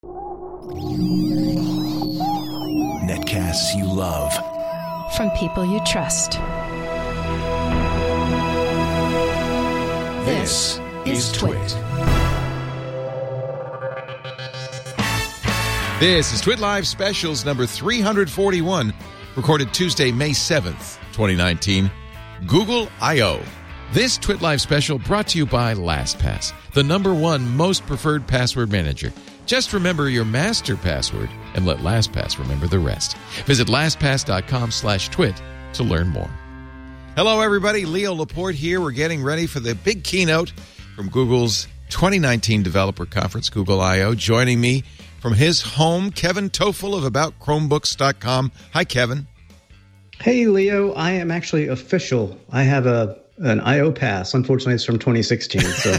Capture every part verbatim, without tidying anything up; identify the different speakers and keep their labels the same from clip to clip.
Speaker 1: Netcasts you love.
Speaker 2: From people you trust.
Speaker 1: This, this is Twit.
Speaker 3: This is Twit Live Specials number three forty-one, recorded Tuesday, May seventh, twenty nineteen. Google I O. This Twit Live Special brought to you by LastPass, the number one most preferred password manager. Just remember your master password and let LastPass remember the rest. Visit LastPass.com slash twit to learn more. Hello, everybody. Leo Laporte here. We're getting ready for the big keynote from Google's twenty nineteen Developer Conference, Google I O. Joining me from his home, Kevin Toffel of About Chromebooks dot com. Hi, Kevin.
Speaker 4: Hey, Leo. I am actually official. I have a an I O pass. Unfortunately, it's from twenty sixteen. So.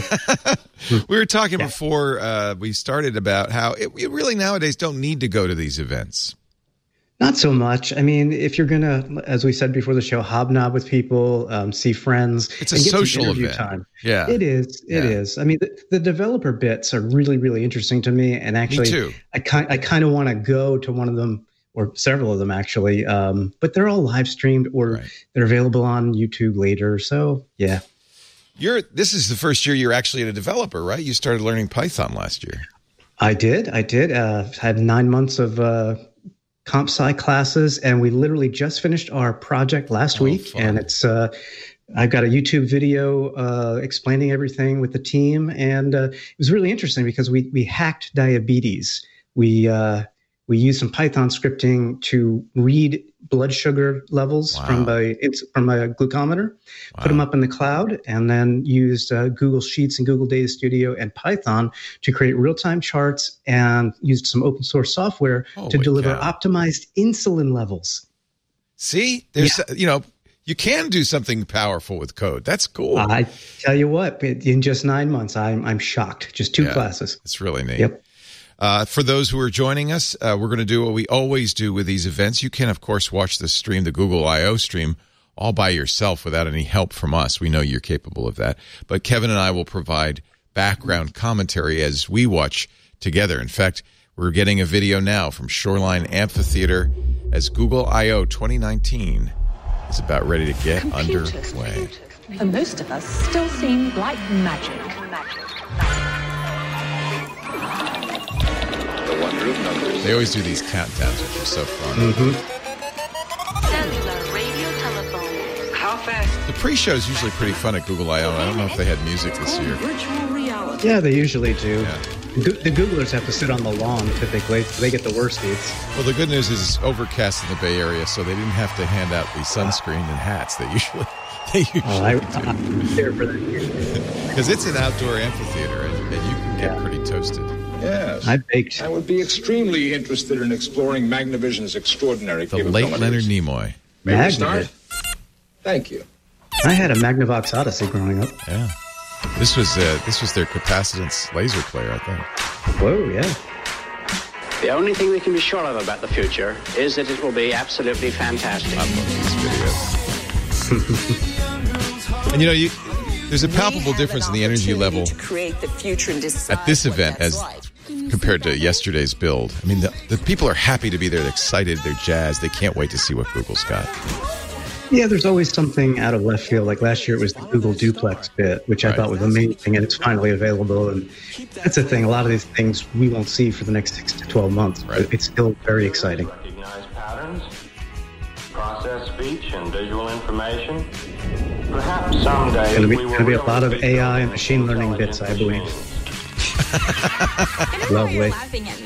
Speaker 3: We were talking
Speaker 4: yeah.
Speaker 3: before uh, we started about how it, it really nowadays don't need to go to these events.
Speaker 4: Not so much. I mean, if you're going to, as we said before the show, hobnob with people, um, see friends.
Speaker 3: It's a
Speaker 4: and get
Speaker 3: social
Speaker 4: some
Speaker 3: event.
Speaker 4: Time.
Speaker 3: Yeah.
Speaker 4: It is. It
Speaker 3: yeah.
Speaker 4: is. I mean, the, the developer bits are really, really interesting to me. And actually,
Speaker 3: me too.
Speaker 4: I, ki- I kind of want to go to one of them, or several of them, actually. Um, but they're all live streamed or
Speaker 3: Right.
Speaker 4: they're available on YouTube later. So, yeah.
Speaker 3: You're. This is the first year you're actually a developer, right? You started learning Python last year.
Speaker 4: I did. I did. Uh, had nine months of uh, comp sci classes, and we literally just finished our project last
Speaker 3: Oh,
Speaker 4: week.
Speaker 3: fun.
Speaker 4: And it's uh, I've got a YouTube video uh, explaining everything with the team, and uh, it was really interesting because we we hacked diabetes. We uh, we used some Python scripting to read blood sugar levels
Speaker 3: Wow.
Speaker 4: from a it's from a glucometer,
Speaker 3: Wow.
Speaker 4: put them up in the cloud, and then used uh, Google Sheets and Google Data Studio and Python to create real-time charts, and used some open source software
Speaker 3: Holy
Speaker 4: to deliver
Speaker 3: cow.
Speaker 4: optimized insulin levels.
Speaker 3: See, there's you know you can do something powerful with code. That's cool.
Speaker 4: I tell you what, in just nine months, I'm I'm shocked. Just two
Speaker 3: Yeah,
Speaker 4: classes.
Speaker 3: It's really neat.
Speaker 4: Yep.
Speaker 3: Uh, for those who are joining us, uh, we're going to do what we always do with these events. You can, of course, watch the stream, the Google I O stream, all by yourself without any help from us. We know you're capable of that. But Kevin and I will provide background commentary as we watch together. In fact, we're getting a video now from Shoreline Amphitheater as Google I O twenty nineteen is about ready to get
Speaker 5: Computers,
Speaker 3: underway.
Speaker 5: For most of us, still seem like magic. Magic.
Speaker 3: They always do these countdowns, which is so fun.
Speaker 4: Mm-hmm.
Speaker 5: Cellular radio telephone. How fast?
Speaker 3: The pre-show is usually pretty fun at Google I O. I don't know if they had music this year.
Speaker 5: Virtual reality.
Speaker 4: Yeah, they usually do.
Speaker 3: Yeah.
Speaker 4: Go- the Googlers have to sit on the lawn typically. So they get the worst seats.
Speaker 3: Well, the good news is it's overcast in the Bay Area, so they didn't have to hand out the sunscreen and hats they usually they usually
Speaker 4: Oh, I,
Speaker 3: do.
Speaker 4: I'm there for that.
Speaker 3: Because it's an outdoor amphitheater, and, and you can get
Speaker 4: Yeah.
Speaker 3: pretty toasted.
Speaker 6: Yes.
Speaker 4: I baked.
Speaker 6: I would be extremely interested in exploring Magnavision's extraordinary
Speaker 3: The late
Speaker 6: capabilities.
Speaker 3: Leonard Nimoy.
Speaker 6: May we
Speaker 4: Magna-
Speaker 6: start? Thank you.
Speaker 4: I had a Magnavox Odyssey growing up.
Speaker 3: Yeah, this was uh, this was their capacitance laser player, I think.
Speaker 4: Whoa, yeah.
Speaker 7: The only thing we can be sure of about the future is that it will be absolutely fantastic.
Speaker 3: I love these videos. And you know, you, there's a palpable difference in the energy level
Speaker 8: to create the future and decide
Speaker 3: at this
Speaker 8: what
Speaker 3: event
Speaker 8: that's
Speaker 3: as
Speaker 8: like.
Speaker 3: compared to yesterday's build. I mean, the, the people are happy to be there. They're excited. They're jazzed. They can't wait to see what Google's got.
Speaker 4: Yeah, there's always something out of left field. Like last year, it was the Google Duplex bit, which I
Speaker 3: Right.
Speaker 4: thought was amazing, and it's finally available. And that's the thing. A lot of these things we won't see for the next six to twelve months.
Speaker 3: Right.
Speaker 4: But it's still very exciting.
Speaker 9: Recognize patterns, process speech and visual information. Perhaps someday
Speaker 4: Gonna be-
Speaker 9: we will
Speaker 4: gonna be a lot of
Speaker 9: really
Speaker 4: A I and
Speaker 9: build
Speaker 4: machine learning
Speaker 9: intelligent
Speaker 4: bits, I believe.
Speaker 9: machines.
Speaker 4: Lovely.
Speaker 8: Laughing at me.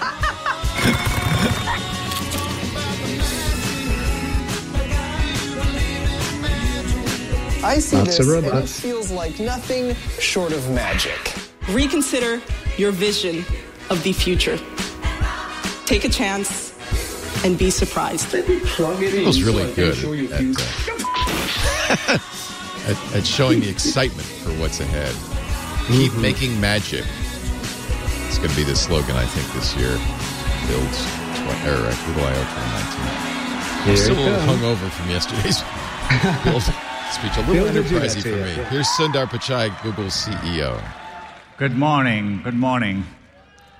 Speaker 10: I see
Speaker 4: Lots
Speaker 10: this,
Speaker 4: of
Speaker 10: and it
Speaker 4: robots.
Speaker 10: feels like nothing short of magic.
Speaker 11: Reconsider your vision of the future. Take a chance and be surprised.
Speaker 3: Google's really good at, uh, at, at showing the excitement for what's ahead. Keep
Speaker 4: Mm-hmm.
Speaker 3: making magic. It's going to be the slogan, I think, this year. Builds tw- or, uh, Google I O twenty nineteen. I'm
Speaker 4: Here
Speaker 3: still
Speaker 4: it
Speaker 3: a little
Speaker 4: comes.
Speaker 3: hungover from yesterday's build speech. A little
Speaker 4: Build will do that
Speaker 3: enterprising
Speaker 4: to
Speaker 3: for
Speaker 4: you,
Speaker 3: me.
Speaker 4: yeah.
Speaker 3: Here's Sundar Pichai, Google's C E O.
Speaker 12: Good morning. Good morning.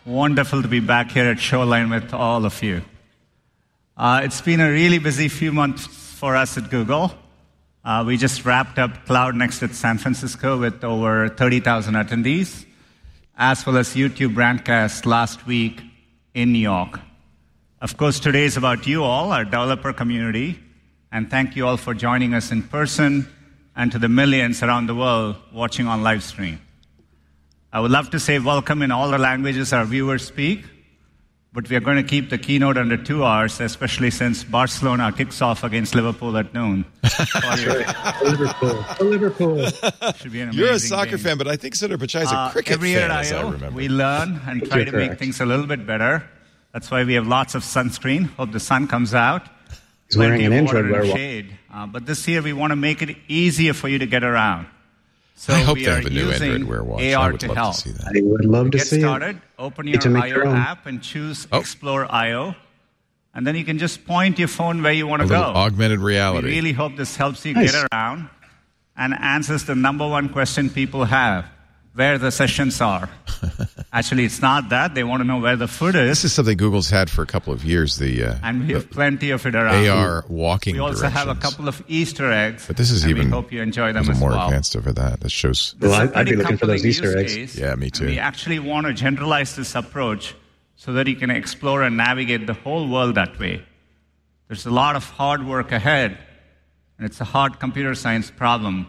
Speaker 12: Wonderful to be back here at Shoreline with all of you. Uh, it's been a really busy few months for us at Google. Uh, we just wrapped up Cloud Next at San Francisco with over thirty thousand attendees, as well as YouTube Brandcast last week in New York. Of course, today is about you all, our developer community, and thank you all for joining us in person and to the millions around the world watching on live stream. I would love to say welcome in all the languages our viewers speak, but we are going to keep the keynote under two hours, especially since Barcelona kicks off against Liverpool at noon.
Speaker 4: Liverpool. Liverpool.
Speaker 12: Should be an amazing
Speaker 3: You're a soccer
Speaker 12: game.
Speaker 3: fan, but I think Sundar Pichai is a
Speaker 12: Uh,
Speaker 3: cricket
Speaker 12: every year
Speaker 3: fan,
Speaker 12: at
Speaker 3: as
Speaker 12: I
Speaker 3: I
Speaker 12: O,
Speaker 3: remember.
Speaker 12: we learn and try
Speaker 4: You're
Speaker 12: to
Speaker 4: correct.
Speaker 12: make things a little bit better. That's why we have lots of sunscreen. Hope the sun comes out.
Speaker 4: He's wearing
Speaker 12: Plenty
Speaker 4: an
Speaker 12: of water
Speaker 4: Android
Speaker 12: and
Speaker 4: wear.
Speaker 12: shade. Uh, but this year we want to make it easier for you to get around. So
Speaker 3: I hope
Speaker 12: we
Speaker 3: they
Speaker 12: are
Speaker 3: have a new
Speaker 12: using
Speaker 3: Android Wear watch.
Speaker 12: A
Speaker 3: I
Speaker 12: R
Speaker 3: would
Speaker 12: to
Speaker 3: love
Speaker 12: help.
Speaker 3: to see that.
Speaker 4: I would love to
Speaker 12: Get
Speaker 4: see
Speaker 12: started,
Speaker 4: it.
Speaker 12: open
Speaker 4: Need
Speaker 12: your
Speaker 4: to make
Speaker 12: I O
Speaker 4: your own.
Speaker 12: app and choose
Speaker 3: Oh.
Speaker 12: Explore I O. And then you can just point your phone where you want
Speaker 3: A
Speaker 12: to go.
Speaker 3: little augmented reality.
Speaker 12: We really hope this helps you
Speaker 4: Nice.
Speaker 12: get around and answers the number one question people have, where the sessions are. Actually, it's not that. They want to know where the food is.
Speaker 3: This is something Google's had for a couple of years, the, uh,
Speaker 12: And we
Speaker 3: the
Speaker 12: have plenty of it around.
Speaker 3: A R walking
Speaker 12: We also
Speaker 3: directions.
Speaker 12: have a couple of Easter eggs.
Speaker 3: But this is
Speaker 12: and
Speaker 3: even
Speaker 12: we hope you enjoy
Speaker 3: a
Speaker 12: them
Speaker 3: little
Speaker 12: as
Speaker 3: more
Speaker 12: well.
Speaker 3: advanced over that. That shows...
Speaker 4: Well,
Speaker 12: This is a
Speaker 4: I'd, I'd
Speaker 12: pretty
Speaker 4: be looking for those
Speaker 12: compelling
Speaker 4: Easter
Speaker 12: use
Speaker 4: eggs.
Speaker 12: case,
Speaker 3: Yeah, me
Speaker 12: and
Speaker 3: too.
Speaker 12: we actually want to generalize this approach so that you can explore and navigate the whole world that way. There's a lot of hard work ahead, and it's a hard computer science problem.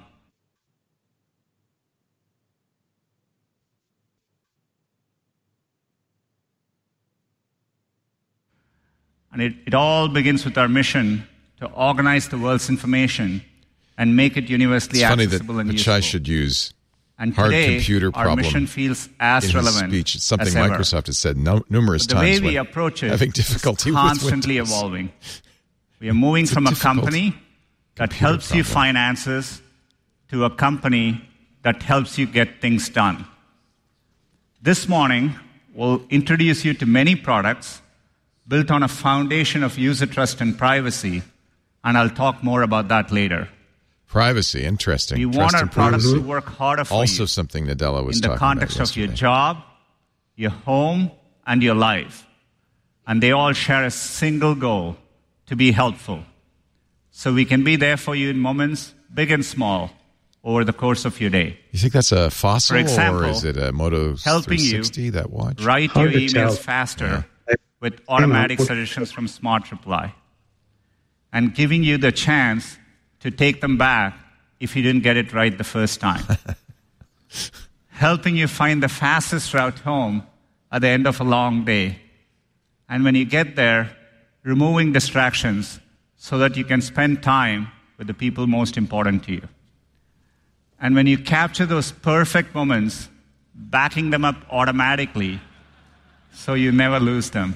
Speaker 12: And it, it all begins with our mission to organize the world's information and make it universally
Speaker 3: It's funny that
Speaker 12: accessible and
Speaker 3: Pichai
Speaker 12: useful.
Speaker 3: should use
Speaker 12: And
Speaker 3: hard
Speaker 12: today,
Speaker 3: computer
Speaker 12: our
Speaker 3: problem
Speaker 12: mission feels as
Speaker 3: in his
Speaker 12: relevant
Speaker 3: speech. It's something
Speaker 12: as ever.
Speaker 3: Microsoft has said no, numerous
Speaker 12: But the
Speaker 3: times
Speaker 12: way we
Speaker 3: when
Speaker 12: approach it
Speaker 3: having
Speaker 12: is
Speaker 3: difficulty
Speaker 12: constantly
Speaker 3: with Windows.
Speaker 12: evolving. We are moving
Speaker 3: It's a
Speaker 12: from a
Speaker 3: difficult
Speaker 12: company that
Speaker 3: computer
Speaker 12: helps you
Speaker 3: problem.
Speaker 12: find answers to a company that helps you get things done. This morning, we'll introduce you to many products built on a foundation of user trust and privacy, and I'll talk more about that later.
Speaker 3: Privacy, interesting.
Speaker 12: We
Speaker 3: Trust
Speaker 12: want our
Speaker 3: and
Speaker 12: products
Speaker 3: privacy.
Speaker 12: to work harder for
Speaker 3: Also
Speaker 12: you
Speaker 3: something Nadella was
Speaker 12: in the
Speaker 3: talking
Speaker 12: context
Speaker 3: about
Speaker 12: of your
Speaker 3: yesterday.
Speaker 12: job, your home, and your life. And they all share a single goal, to be helpful. So we can be there for you in moments, big and small, over the course of your day.
Speaker 3: You think that's a Fossil
Speaker 12: For example,
Speaker 3: or is it a Moto
Speaker 12: helping
Speaker 3: three
Speaker 12: you
Speaker 3: sixty, that watch?
Speaker 12: Write
Speaker 4: Hard
Speaker 12: your
Speaker 4: to
Speaker 12: emails
Speaker 4: tell.
Speaker 12: faster
Speaker 4: Yeah.
Speaker 12: with
Speaker 4: I-
Speaker 12: automatic
Speaker 4: I know.
Speaker 12: suggestions from Smart Reply, and giving you the chance to take them back if you didn't get it right the first time. Helping you find the fastest route home at the end of a long day. And when you get there, removing distractions so that you can spend time with the people most important to you. And when you capture those perfect moments, backing them up automatically so you never lose them.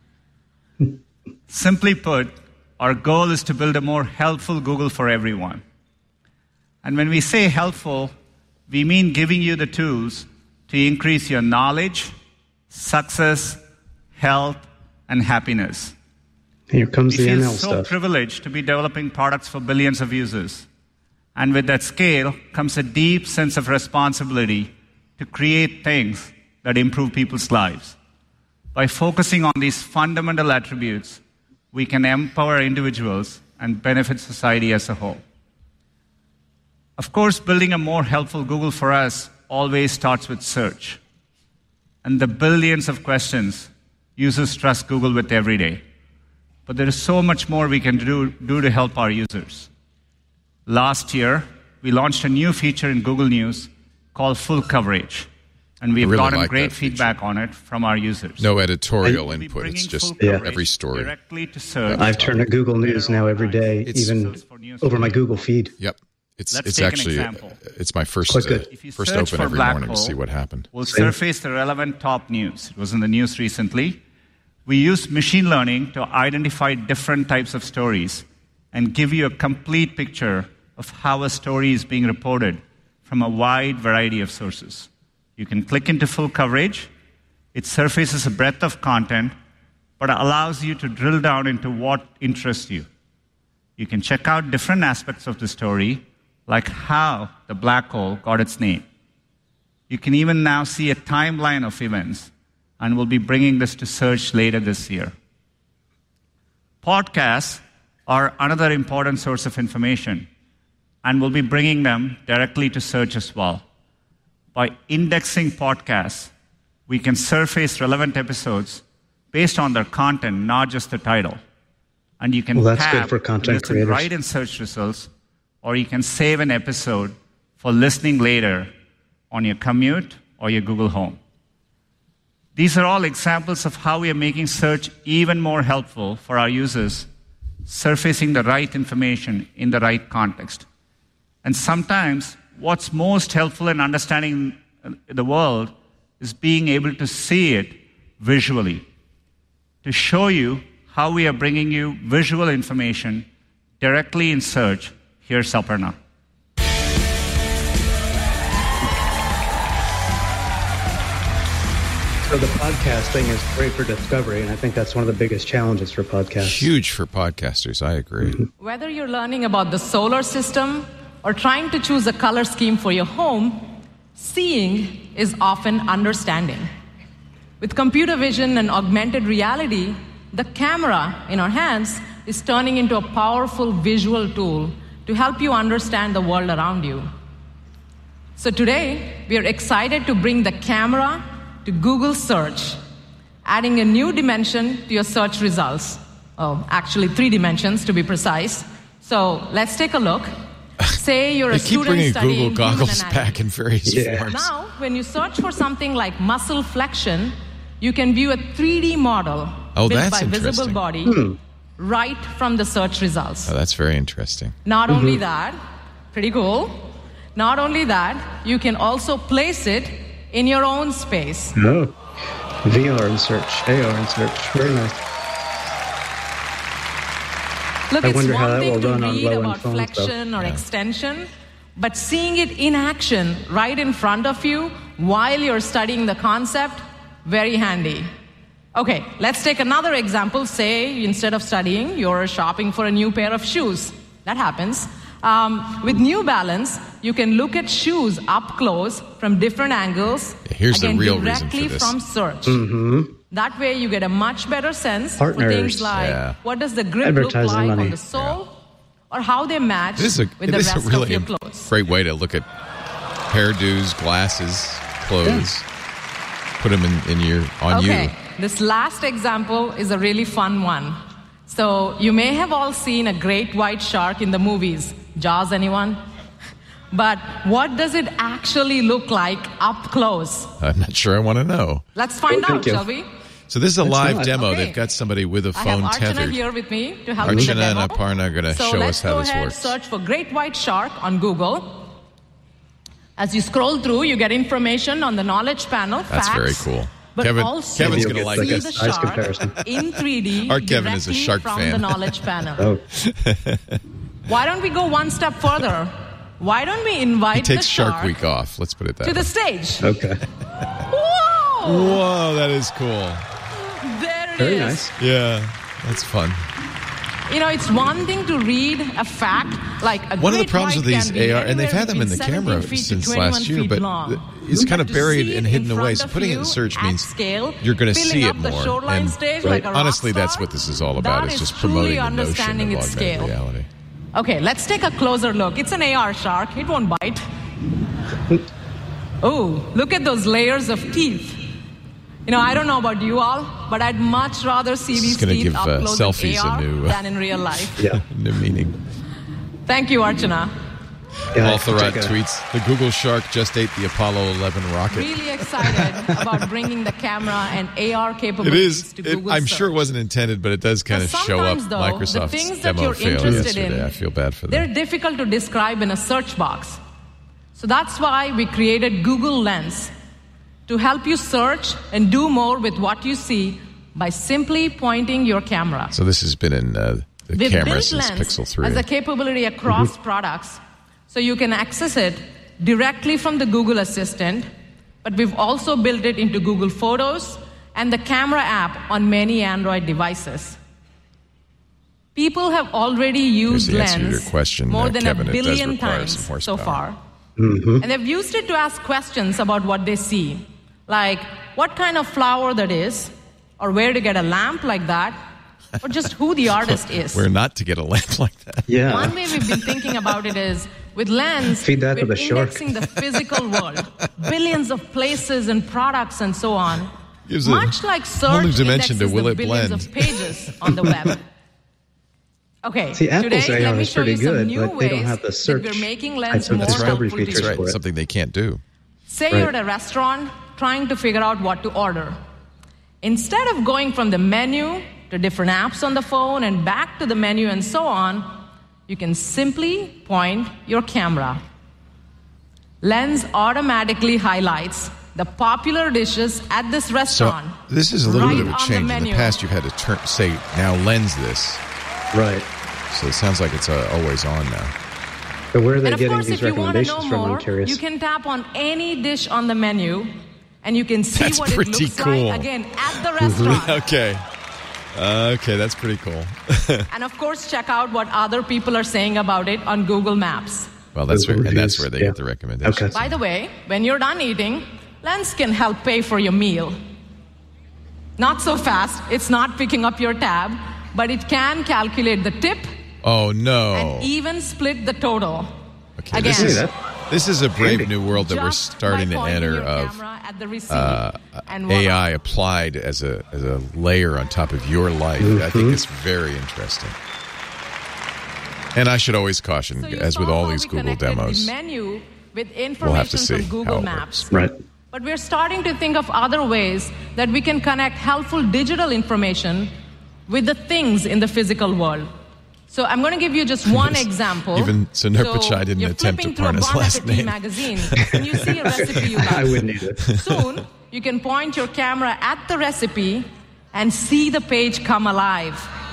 Speaker 12: Simply put, our goal is to build a more helpful Google for everyone. And when we say helpful, we mean giving you the tools to increase your knowledge, success, health, and happiness.
Speaker 4: Here comes
Speaker 12: We
Speaker 4: the
Speaker 12: feel
Speaker 4: M L
Speaker 12: so
Speaker 4: stuff.
Speaker 12: privileged to be developing products for billions of users. And with that scale comes a deep sense of responsibility to create things that improve people's lives. By focusing on these fundamental attributes, we can empower individuals and benefit society as a whole. Of course, building a more helpful Google for us always starts with search and the billions of questions users trust Google with every day. But there is so much more we can do, do to help our users. Last year, we launched a new feature in Google News called Full Coverage, and we've
Speaker 3: really
Speaker 12: gotten
Speaker 3: like
Speaker 12: great
Speaker 3: that
Speaker 12: feedback on it from our users.
Speaker 3: No editorial
Speaker 12: We'll be
Speaker 3: input. It's
Speaker 12: bringing
Speaker 3: just
Speaker 12: full
Speaker 4: Yeah.
Speaker 12: coverage
Speaker 3: every story.
Speaker 12: directly to search.
Speaker 4: I've turned to Google News now every day,
Speaker 3: It's-
Speaker 4: even over my Google feed.
Speaker 3: Yep. It's
Speaker 12: Let's
Speaker 3: it's
Speaker 12: take an
Speaker 3: actually
Speaker 12: example.
Speaker 3: it's my first
Speaker 4: Quite
Speaker 3: uh,
Speaker 4: good.
Speaker 12: If you
Speaker 3: first
Speaker 12: search
Speaker 3: open
Speaker 12: for
Speaker 3: every
Speaker 12: black
Speaker 3: morning to
Speaker 12: hole,
Speaker 3: see what happened.
Speaker 12: We'll surface the relevant top news. It was in the news recently. We use machine learning to identify different types of stories and give you a complete picture of how a story is being reported from a wide variety of sources. You can click into full coverage. It surfaces a breadth of content, but allows you to drill down into what interests you. You can check out different aspects of the story, like how the black hole got its name. You can even now see a timeline of events and we'll be bringing this to search later this year. Podcasts are another important source of information, and we'll be bringing them directly to search as well. By indexing podcasts, we can surface relevant episodes based on their content, not just the title. And you can
Speaker 4: well, that's
Speaker 12: tap
Speaker 4: good for content
Speaker 12: listen
Speaker 4: creators.
Speaker 12: right in search results, or you can save an episode for listening later on your commute or your Google Home. These are all examples of how we are making search even more helpful for our users, surfacing the right information in the right context. And sometimes what's most helpful in understanding the world is being able to see it visually. To show you how we are bringing you visual information directly in search, here's Aparna.
Speaker 4: So the podcasting is great for discovery, and I think that's one of the biggest challenges for podcasts.
Speaker 3: Huge for podcasters, I agree. Mm-hmm.
Speaker 13: Whether you're learning about the solar system or trying to choose a color scheme for your home, seeing is often understanding. With computer vision and augmented reality, the camera in our hands is turning into a powerful visual tool to help you understand the world around you. So today, we are excited to bring the camera to Google Search, adding a new dimension to your search results. Oh, actually, three dimensions to be precise. So let's take a look. Say you're
Speaker 3: they
Speaker 13: a student
Speaker 3: keep bringing
Speaker 13: studying
Speaker 3: Google goggles
Speaker 13: human anatomy.
Speaker 3: back in various
Speaker 4: yeah.
Speaker 3: forms.
Speaker 13: Now, when you search for something like muscle flexion, you can view a three D model
Speaker 3: oh,
Speaker 13: built
Speaker 3: that's
Speaker 13: by visible body
Speaker 4: hmm.
Speaker 13: right from the search results.
Speaker 3: Oh, that's very interesting.
Speaker 13: Not
Speaker 4: mm-hmm.
Speaker 13: only that, pretty cool. Not only that, you can also place it in your own space.
Speaker 4: Oh, V R and search, A R and search, very nice.
Speaker 13: Look,
Speaker 4: I
Speaker 13: it's
Speaker 4: wonder how
Speaker 13: one
Speaker 4: that
Speaker 13: thing
Speaker 4: will
Speaker 13: to
Speaker 4: run on
Speaker 13: read
Speaker 4: low-end
Speaker 13: about
Speaker 4: phones,
Speaker 13: flexion
Speaker 4: though.
Speaker 13: or
Speaker 3: Yeah.
Speaker 13: extension, but seeing it in action right in front of you while you're studying the concept, very handy. Okay, let's take another example. Say, instead of studying, you're shopping for a new pair of shoes. That happens. Um, with New Balance, you can look at shoes up close from different angles.
Speaker 3: Here's the
Speaker 13: again,
Speaker 3: real reason
Speaker 13: directly
Speaker 3: for this.
Speaker 13: from search.
Speaker 4: Mm-hmm.
Speaker 13: That way, you get a much better sense
Speaker 4: Partners.
Speaker 13: for things like
Speaker 3: Yeah.
Speaker 13: what does the grip look
Speaker 4: Advertising
Speaker 13: like
Speaker 4: money.
Speaker 13: on the sole, or how they match
Speaker 3: This is a,
Speaker 13: with
Speaker 3: it
Speaker 13: the
Speaker 3: is a
Speaker 13: rest
Speaker 3: really
Speaker 13: of your clothes.
Speaker 3: great way to look at hairdos, glasses, clothes. Put them in, in your on
Speaker 13: Okay,
Speaker 3: you.
Speaker 13: this last example is a really fun one. So you may have all seen a great white shark in the movies. Jaws, anyone? But what does it actually look like up close?
Speaker 3: I'm not sure I want to know.
Speaker 13: Let's find
Speaker 4: Oh,
Speaker 13: out,
Speaker 4: thank you.
Speaker 13: shall we?
Speaker 3: So this is a
Speaker 4: That's
Speaker 3: live
Speaker 4: not-
Speaker 3: demo.
Speaker 13: Okay.
Speaker 3: They've got somebody with a
Speaker 13: I
Speaker 3: phone
Speaker 13: have Archana
Speaker 3: tethered.
Speaker 13: here with me to help me with the
Speaker 3: Archana and
Speaker 13: demo.
Speaker 3: Aparna are going to
Speaker 13: so
Speaker 3: show
Speaker 13: let's
Speaker 3: us how
Speaker 13: go
Speaker 3: this
Speaker 13: ahead,
Speaker 3: works.
Speaker 13: search for great white shark on Google. As you scroll through, you get information on the knowledge panel.
Speaker 3: That's
Speaker 13: facts,
Speaker 3: very cool.
Speaker 13: But
Speaker 3: Kevin-
Speaker 13: also
Speaker 3: Kevin's
Speaker 13: you
Speaker 3: gonna
Speaker 13: can
Speaker 3: like
Speaker 13: see
Speaker 3: this.
Speaker 13: the
Speaker 4: Size
Speaker 13: shark
Speaker 4: comparison.
Speaker 13: in three D
Speaker 3: Our Kevin is a
Speaker 13: directly
Speaker 3: shark
Speaker 13: from
Speaker 3: fan.
Speaker 13: the knowledge panel.
Speaker 4: Oh,
Speaker 13: Why don't we go one step further? Why don't we
Speaker 3: He
Speaker 13: invite
Speaker 3: takes
Speaker 13: the
Speaker 3: Shark
Speaker 13: shark
Speaker 3: Week off. Let's put it that
Speaker 13: to
Speaker 3: way.
Speaker 13: the stage?
Speaker 4: okay.
Speaker 13: Whoa!
Speaker 3: Whoa, that is cool.
Speaker 13: There it
Speaker 4: Very
Speaker 13: is.
Speaker 4: nice.
Speaker 3: Yeah, that's fun.
Speaker 13: You know, it's one thing to read a fact like a
Speaker 3: One of the
Speaker 13: great
Speaker 3: problems
Speaker 13: white
Speaker 3: with these
Speaker 13: can be
Speaker 3: A R, and they've
Speaker 13: anywhere
Speaker 3: had them in the
Speaker 13: between
Speaker 3: camera
Speaker 13: seventeen feet to
Speaker 3: since
Speaker 13: twenty-one
Speaker 3: last year,
Speaker 13: feet
Speaker 3: but
Speaker 13: long.
Speaker 3: it's kind of
Speaker 13: To
Speaker 3: buried
Speaker 13: see
Speaker 3: and
Speaker 13: it
Speaker 3: hidden
Speaker 13: in
Speaker 3: away.
Speaker 13: front
Speaker 3: So
Speaker 13: of
Speaker 3: putting it
Speaker 13: you
Speaker 3: in search
Speaker 13: at
Speaker 3: means
Speaker 13: scale,
Speaker 3: you're going to
Speaker 13: filling
Speaker 3: see
Speaker 13: up
Speaker 3: it
Speaker 13: the
Speaker 3: more.
Speaker 13: shoreline
Speaker 3: And
Speaker 13: stage
Speaker 4: Right.
Speaker 13: like a rock
Speaker 3: honestly, that's
Speaker 13: star.
Speaker 3: what this is all about.
Speaker 13: That
Speaker 3: It's
Speaker 13: is
Speaker 3: just promoting
Speaker 13: truly
Speaker 3: the notion of
Speaker 13: understanding its
Speaker 3: augmented
Speaker 13: scale.
Speaker 3: reality.
Speaker 13: Okay, let's take a closer look. It's an A R shark. It won't bite. Oh, look at those layers of teeth. You know, I don't know about you all, but I'd much rather see
Speaker 3: This is
Speaker 13: these
Speaker 3: gonna
Speaker 13: teeth
Speaker 3: give,
Speaker 13: up
Speaker 3: uh,
Speaker 13: close
Speaker 3: selfies
Speaker 13: in
Speaker 3: a
Speaker 13: A R
Speaker 3: new, uh,
Speaker 13: than in real life.
Speaker 4: Yeah.
Speaker 3: New meaning.
Speaker 13: Thank you, Archana.
Speaker 4: Yeah,
Speaker 3: Paul Thurrott
Speaker 4: take a-
Speaker 3: tweets, the Google Shark just ate the Apollo eleven rocket.
Speaker 13: Really excited about bringing the camera and A R
Speaker 3: It
Speaker 13: capabilities
Speaker 3: is.
Speaker 13: to
Speaker 3: It,
Speaker 13: Google
Speaker 3: I'm
Speaker 13: search.
Speaker 3: sure it wasn't intended, but it does kind of
Speaker 13: Now,
Speaker 3: show up
Speaker 13: sometimes, though, the
Speaker 3: Microsoft's
Speaker 13: things that
Speaker 3: demo
Speaker 13: you're
Speaker 3: failure
Speaker 13: interested
Speaker 3: yesterday.
Speaker 13: in,
Speaker 3: I feel bad for
Speaker 13: They're
Speaker 3: them.
Speaker 13: difficult to describe in a search box. So that's why we created Google Lens to help you search and do more with what you see by simply pointing your camera.
Speaker 3: So this has been in uh, the
Speaker 13: We've
Speaker 3: camera
Speaker 13: built
Speaker 3: since
Speaker 13: Lens
Speaker 3: Pixel three.
Speaker 13: as a capability across
Speaker 3: Mm-hmm.
Speaker 13: products, so you can access it directly from the Google Assistant, but we've also built it into Google Photos and the camera app on many Android devices. People have already used
Speaker 3: the answer to
Speaker 13: Lens
Speaker 3: your question,
Speaker 13: more
Speaker 3: uh,
Speaker 13: than
Speaker 3: Kevin.
Speaker 13: a
Speaker 3: It does
Speaker 13: billion
Speaker 3: require
Speaker 13: times
Speaker 3: some
Speaker 13: so
Speaker 3: horsepower.
Speaker 13: far.
Speaker 4: Mm-hmm.
Speaker 13: And they've used it to ask questions about what they see, like, what kind of flower that is, or where to get a lamp like that, or just who the artist is.
Speaker 3: Where not to get a lamp like that.
Speaker 4: Yeah.
Speaker 13: One way we've been thinking about it is, with Lens,
Speaker 4: Feed that
Speaker 13: we're
Speaker 4: to the shark.
Speaker 13: indexing the physical world, billions of places and products and so on.
Speaker 3: Gives a
Speaker 13: Much like
Speaker 3: whole new
Speaker 13: search
Speaker 3: dimension
Speaker 13: indexes
Speaker 3: to will
Speaker 13: the
Speaker 3: it
Speaker 13: billions
Speaker 3: blend.
Speaker 13: of pages on the web. Okay,
Speaker 4: See, Apple's
Speaker 13: today,
Speaker 4: A R
Speaker 13: let me
Speaker 4: is
Speaker 13: show
Speaker 4: pretty
Speaker 13: you some
Speaker 4: good,
Speaker 13: new
Speaker 4: but they don't
Speaker 13: ways
Speaker 4: have the
Speaker 13: that
Speaker 4: search
Speaker 13: we're making
Speaker 4: type
Speaker 13: Lens
Speaker 4: of
Speaker 13: more
Speaker 4: discovery
Speaker 13: helpful to
Speaker 4: features
Speaker 13: you.
Speaker 3: That's right.
Speaker 4: for it.
Speaker 3: Something they can't do.
Speaker 13: Say
Speaker 4: Right.
Speaker 13: you're at a restaurant trying to figure out what to order. Instead of going from the menu to different apps on the phone and back to the menu and so on, you can simply point your camera. Lens automatically highlights the popular dishes at this
Speaker 3: So
Speaker 13: restaurant.
Speaker 3: this is a little
Speaker 13: right
Speaker 3: bit of a
Speaker 13: on the
Speaker 3: change. In the
Speaker 13: menu.
Speaker 3: past, you've had to turn, say, now Lens this.
Speaker 4: Right.
Speaker 3: So it sounds like it's uh, always on now.
Speaker 4: So where are they
Speaker 13: And of
Speaker 4: getting
Speaker 13: course,
Speaker 4: these
Speaker 13: if you want to know
Speaker 4: recommendations from? I'm
Speaker 13: more,
Speaker 4: curious.
Speaker 13: you can tap on any dish on the menu, and you can see
Speaker 3: That's
Speaker 13: what it
Speaker 3: pretty
Speaker 13: looks
Speaker 3: cool.
Speaker 13: like, again, at the restaurant.
Speaker 3: Okay. Uh, okay, that's pretty cool.
Speaker 13: And of course, check out what other people are saying about it on Google Maps.
Speaker 3: Well, that's where,
Speaker 4: Google
Speaker 3: and that's
Speaker 4: reviews,
Speaker 3: where they
Speaker 4: yeah.
Speaker 3: get the recommendations.
Speaker 4: Okay.
Speaker 13: By the way, when you're done eating, Lens can help pay for your meal. Not so fast, it's not picking up your tab, but it can calculate the tip
Speaker 3: Oh, no.
Speaker 13: and even split the total.
Speaker 3: Okay,
Speaker 13: Again,
Speaker 3: this is,
Speaker 4: that.
Speaker 3: this is a brave
Speaker 4: Handy.
Speaker 3: new world that we're
Speaker 13: just
Speaker 3: starting
Speaker 13: by
Speaker 3: to
Speaker 13: pointing
Speaker 3: enter
Speaker 13: your
Speaker 3: of
Speaker 13: camera at the receipt
Speaker 3: uh,
Speaker 13: and
Speaker 3: A
Speaker 13: voila.
Speaker 3: I applied as a as a layer on top of your life. I think it's very interesting. And I should always caution,
Speaker 13: So you
Speaker 3: as with
Speaker 13: saw
Speaker 3: all
Speaker 13: how
Speaker 3: these
Speaker 13: we
Speaker 3: Google
Speaker 13: connected
Speaker 3: demos,
Speaker 13: the menu with
Speaker 3: we'll have to
Speaker 13: information
Speaker 3: see
Speaker 13: from Google
Speaker 3: how it
Speaker 13: Maps.
Speaker 3: works.
Speaker 4: Right.
Speaker 13: But we're starting to think of other ways that we can connect helpful digital information with the things in the physical world. So I'm going to give you just one example.
Speaker 3: Even Sundar Pichai didn't
Speaker 13: you're
Speaker 3: attempt to
Speaker 13: flipping through
Speaker 3: pawn
Speaker 13: a
Speaker 3: his
Speaker 13: Bon
Speaker 3: last
Speaker 13: Appetit
Speaker 3: name.
Speaker 13: magazine, and you see a recipe you like.
Speaker 4: I wouldn't either.
Speaker 13: Soon, you can point your camera at the recipe and see the page come alive,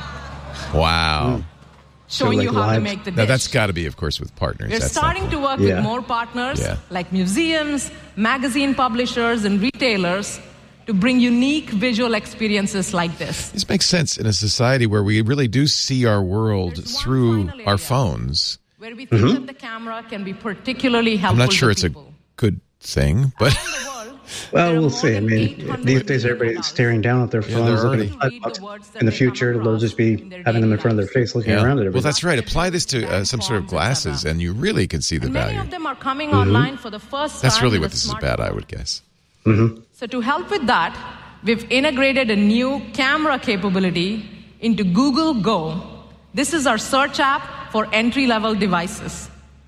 Speaker 3: Wow.
Speaker 13: showing
Speaker 4: like
Speaker 13: you how to
Speaker 4: live-
Speaker 13: make the dish.
Speaker 3: Now, that's got to be, of course, with partners.
Speaker 13: We're
Speaker 3: That's
Speaker 13: starting
Speaker 3: not-
Speaker 13: to work
Speaker 4: Yeah.
Speaker 13: with more partners
Speaker 3: Yeah.
Speaker 13: like museums, magazine publishers, and retailers to bring unique visual experiences like this.
Speaker 3: This makes sense in a society where we really do see our world
Speaker 13: There's one
Speaker 3: through
Speaker 13: final
Speaker 3: our
Speaker 13: area
Speaker 3: phones.
Speaker 13: Where we think that the camera can be particularly helpful
Speaker 3: I'm not sure
Speaker 13: to
Speaker 3: it's a
Speaker 13: people.
Speaker 3: good thing, but
Speaker 13: Around the world,
Speaker 4: Well,
Speaker 13: there are
Speaker 4: we'll
Speaker 13: more
Speaker 4: see. I
Speaker 13: than
Speaker 4: mean,
Speaker 13: eight hundred
Speaker 4: these days
Speaker 13: million
Speaker 4: everybody's
Speaker 13: adults.
Speaker 4: staring down at their
Speaker 3: they're
Speaker 4: phones, looking
Speaker 3: already-
Speaker 4: at
Speaker 13: Read the
Speaker 4: iPods.
Speaker 13: words that
Speaker 4: In the
Speaker 13: they come
Speaker 4: future, they'll
Speaker 13: across
Speaker 4: just be
Speaker 13: in their
Speaker 4: having them in
Speaker 13: daily
Speaker 4: front of their
Speaker 13: lives.
Speaker 4: face, looking
Speaker 3: yeah.
Speaker 4: around at
Speaker 3: Well,
Speaker 4: everything.
Speaker 3: that's right. Apply this to uh, some sort of glasses, and you really can see the
Speaker 13: And many
Speaker 3: value.
Speaker 13: of them are coming online for the first
Speaker 3: That's
Speaker 13: time
Speaker 3: really
Speaker 13: with
Speaker 3: what
Speaker 13: a
Speaker 3: this is about, I
Speaker 13: smartphone.
Speaker 3: would guess.
Speaker 13: So to help with that, we've integrated a new camera capability into Google Go. This is our search app for entry-level devices.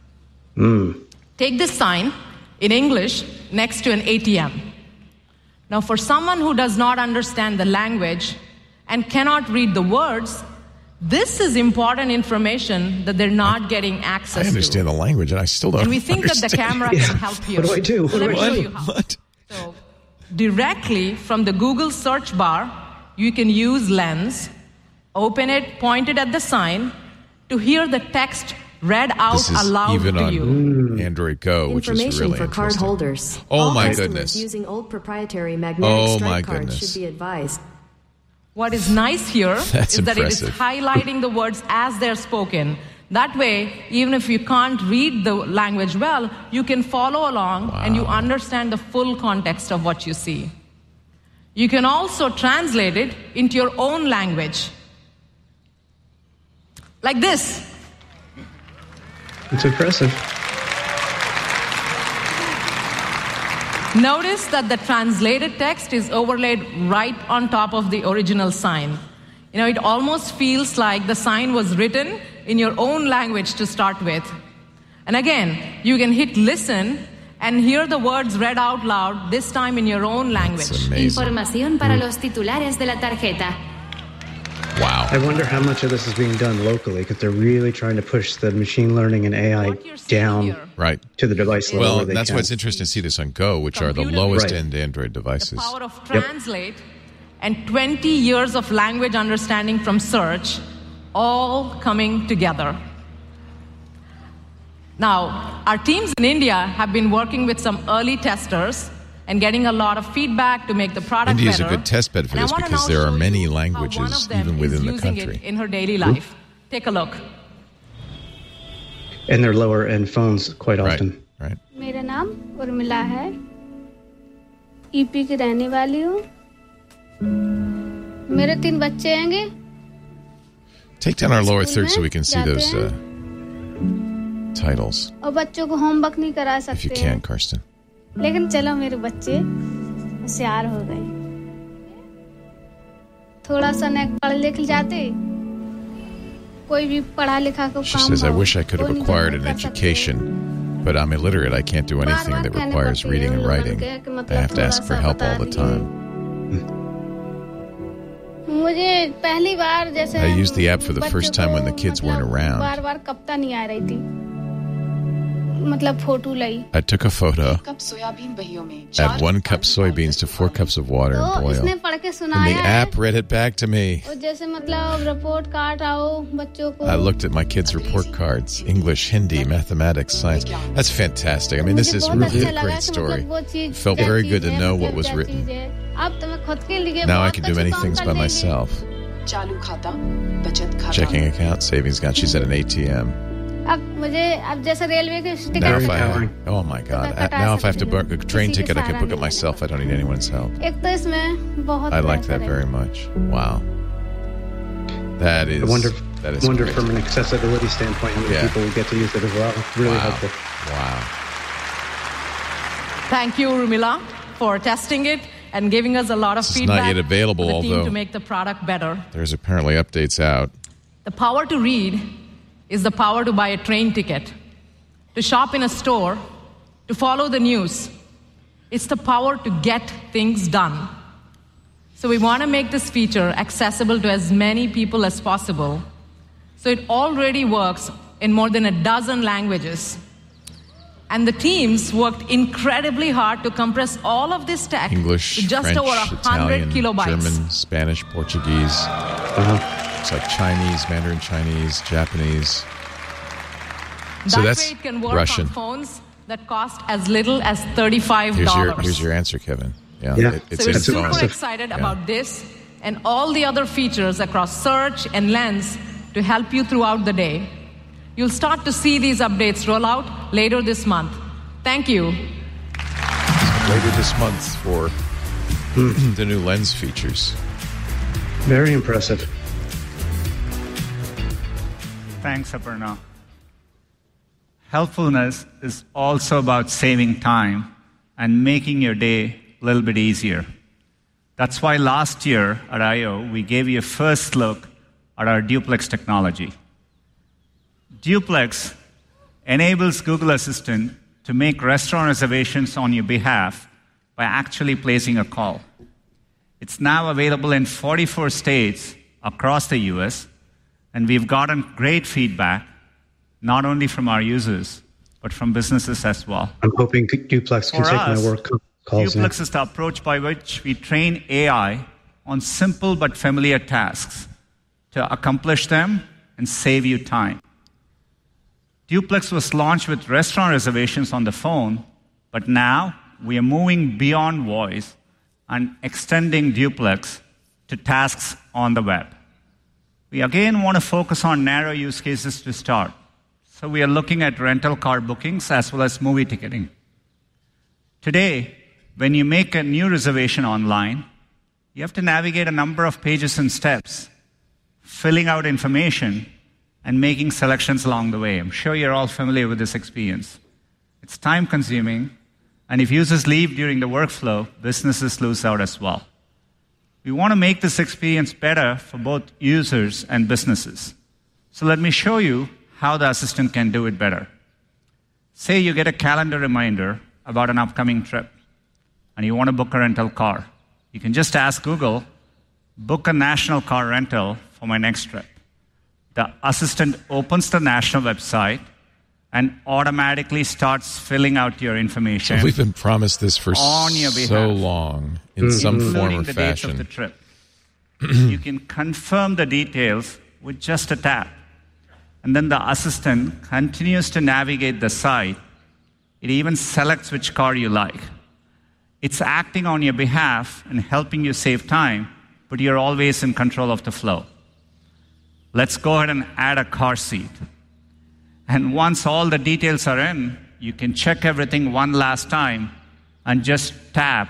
Speaker 13: Take this sign in English next to an A T M. Now, for someone who does not understand the language and cannot read the words, this is important information that they're not getting access
Speaker 3: I understand
Speaker 13: to.
Speaker 3: the language, and I still don't
Speaker 13: And we think that
Speaker 3: understand.
Speaker 13: the camera
Speaker 4: Yeah.
Speaker 13: can help you.
Speaker 4: What do I do?
Speaker 13: So
Speaker 4: What
Speaker 13: let
Speaker 4: do
Speaker 13: me
Speaker 4: I
Speaker 13: show
Speaker 4: do?
Speaker 13: you how.
Speaker 3: What?
Speaker 13: So, directly from the Google search bar, you can use Lens, open it, point it at the sign, to hear the text read out
Speaker 3: This is
Speaker 13: aloud
Speaker 3: even
Speaker 13: to
Speaker 3: on
Speaker 13: you.
Speaker 3: Android Go, which is
Speaker 14: Information
Speaker 3: really
Speaker 14: for card
Speaker 3: interesting.
Speaker 14: holders.
Speaker 3: Oh,
Speaker 14: All
Speaker 3: my
Speaker 14: customers
Speaker 3: goodness.
Speaker 14: using old proprietary magnetic
Speaker 3: Oh,
Speaker 14: stripe
Speaker 3: my
Speaker 14: cards
Speaker 3: goodness.
Speaker 14: should be advised.
Speaker 13: What is nice here
Speaker 3: That's
Speaker 13: is that it is
Speaker 3: impressive.
Speaker 13: highlighting the words as they're spoken. That way, even if you can't read the language well, you can follow along and you
Speaker 3: Wow.
Speaker 13: understand the full context of what you see. You can also translate it into your own language. Like this.
Speaker 4: It's impressive.
Speaker 13: Notice that the translated text is overlaid right on top of the original sign. You know, it almost feels like the sign was written in your own language to start with. And again, you can hit listen and hear the words read out loud, this time in your own language.
Speaker 3: That's amazing.
Speaker 15: Información para los titulares de la tarjeta.
Speaker 3: Wow.
Speaker 4: I wonder how much of this is being done locally because they're really trying to push the machine learning and A I down
Speaker 3: Right.
Speaker 4: to the device level.
Speaker 3: Well,
Speaker 4: where they
Speaker 3: that's
Speaker 4: can.
Speaker 3: why it's interesting to see this on Go, which are the
Speaker 13: Computer
Speaker 3: lowest
Speaker 4: vision.
Speaker 3: end Android devices.
Speaker 13: The power of translate and twenty years of language understanding from search all coming together. Now, our teams in India have been working with some early testers and getting a lot of feedback to make the product
Speaker 3: India is a
Speaker 13: better.
Speaker 3: good test bed for
Speaker 13: And I
Speaker 3: this
Speaker 13: wanna
Speaker 3: because
Speaker 13: now
Speaker 3: there are
Speaker 13: show
Speaker 3: many
Speaker 13: you how one
Speaker 3: languages
Speaker 13: of them
Speaker 3: even
Speaker 13: is
Speaker 3: within the
Speaker 13: using
Speaker 3: country.
Speaker 13: it in her daily life. Take a look.
Speaker 4: And they're lower end phones quite
Speaker 3: Right.
Speaker 4: often.
Speaker 3: Right.
Speaker 16: मेरा नाम उर्मिला है EP की रहने वाली हूँ। मेरे तीन बच्चे हैंगे।
Speaker 3: Take down our lower third so we can see those uh, titles.
Speaker 16: और बच्चों को होमवर्क नहीं करा सकते।
Speaker 3: If you can, Karsten.
Speaker 16: लेकिन चलो मेरे बच्चे होशियार हो गए। थोड़ा सा न पढ़ लिख जाते। कोई भी पढ़ा लिखा को
Speaker 3: She
Speaker 16: काम
Speaker 3: says, I wish I could have acquired an education, but I'm illiterate. I can't do anything that requires reading and writing. I have to ask for help all the time.
Speaker 16: मुझे पहली बार जैसे
Speaker 3: I used the app for the first time when the kids weren't around.
Speaker 16: बार-बार कप्ता नहीं आ रही थी। मतलब photo लाई।
Speaker 3: I took a photo. Add one cup soybeans to four cups of water and boil.
Speaker 16: इसने पढ़ के
Speaker 3: And
Speaker 16: सुनाया
Speaker 3: the app read it back to me.
Speaker 16: और जैसे मतलब रिपोर्ट कार्ड आओ बच्चों को।
Speaker 3: I looked at my kids' report cards. English, Hindi, mathematics, science. That's fantastic. I mean, this is really a great story. It felt very good to know what was written. Now I can do many things by myself. Checking account, savings account. She's at an A T M.
Speaker 16: अब मुझे अब जैसे railway के ticket
Speaker 3: Now if I have, oh my God! Now if I have to book a train ticket, I can book it myself. I don't need anyone's help.
Speaker 16: एक तो इसमें बहुत
Speaker 3: I like that very much. Wow, that is
Speaker 4: I wonder,
Speaker 3: that is
Speaker 4: wonder
Speaker 3: great.
Speaker 4: from an accessibility standpoint how many
Speaker 3: Yeah.
Speaker 4: people will get to use it as well. Really
Speaker 3: Wow.
Speaker 4: helpful.
Speaker 3: Wow.
Speaker 13: Thank you, Rumila, for testing it and giving us a lot of
Speaker 3: This is
Speaker 13: feedback
Speaker 3: not yet available,
Speaker 13: for the team
Speaker 3: although
Speaker 13: to make the product better.
Speaker 3: There's apparently updates out.
Speaker 13: The power to read is the power to buy a train ticket, to shop in a store, to follow the news. It's the power to get things done. So we want to make this feature accessible to as many people as possible. So it already works in more than a dozen languages. And the teams worked incredibly hard to compress all of this tech
Speaker 3: English,
Speaker 13: to just
Speaker 3: French,
Speaker 13: over one hundred
Speaker 3: Italian,
Speaker 13: kilobytes.
Speaker 3: German, Spanish, Portuguese. Uh-huh. It's like Chinese, Mandarin Chinese, Japanese.
Speaker 13: That
Speaker 3: So that's
Speaker 13: way it can work
Speaker 3: Russian.
Speaker 13: on phones that cost as little as thirty-five dollars.
Speaker 3: Here's your, here's your answer, Kevin. Yeah,
Speaker 4: Yeah.
Speaker 3: It, it's
Speaker 13: So we're
Speaker 3: in
Speaker 13: super
Speaker 3: phones.
Speaker 13: excited
Speaker 3: Yeah.
Speaker 13: about this and all the other features across search and lens to help you throughout the day. You'll start to see these updates roll out later this month. Thank you.
Speaker 3: Later this month for the new lens features.
Speaker 4: Very impressive.
Speaker 12: Thanks, Aparna. Helpfulness is also about saving time and making your day a little bit easier. That's why last year at I O, we gave you a first look at our Duplex technology. Duplex enables Google Assistant to make restaurant reservations on your behalf by actually placing a call. It's now available in forty-four states across the U S, and we've gotten great feedback, not only from our users, but from businesses as well.
Speaker 4: I'm hoping Duplex can
Speaker 12: For
Speaker 4: take
Speaker 12: us,
Speaker 4: my work calls
Speaker 12: Duplex
Speaker 4: now.
Speaker 12: is the approach by which we train A I on simple but familiar tasks to accomplish them and save you time. Duplex was launched with restaurant reservations on the phone, but now we are moving beyond voice and extending Duplex to tasks on the web. We again want to focus on narrow use cases to start. So we are looking at rental car bookings as well as movie ticketing. Today, when you make a new reservation online, you have to navigate a number of pages and steps, filling out information and making selections along the way. I'm sure you're all familiar with this experience. It's time consuming, and if users leave during the workflow, businesses lose out as well. We want to make this experience better for both users and businesses. So let me show you how the assistant can do it better. Say you get a calendar reminder about an upcoming trip, and you want to book a rental car. You can just ask Google, book a national car rental for my next trip. The assistant opens the national website and automatically starts filling out your information.
Speaker 3: So we've been promised this for
Speaker 12: on your behalf,
Speaker 3: so long in some form or
Speaker 12: including the dates of
Speaker 3: fashion.
Speaker 12: the trip. You can confirm the details with just a tap. And then the assistant continues to navigate the site. It even selects which car you like. It's acting on your behalf and helping you save time, but you're always in control of the flow. Let's go ahead and add a car seat. And once all the details are in, you can check everything one last time and just tap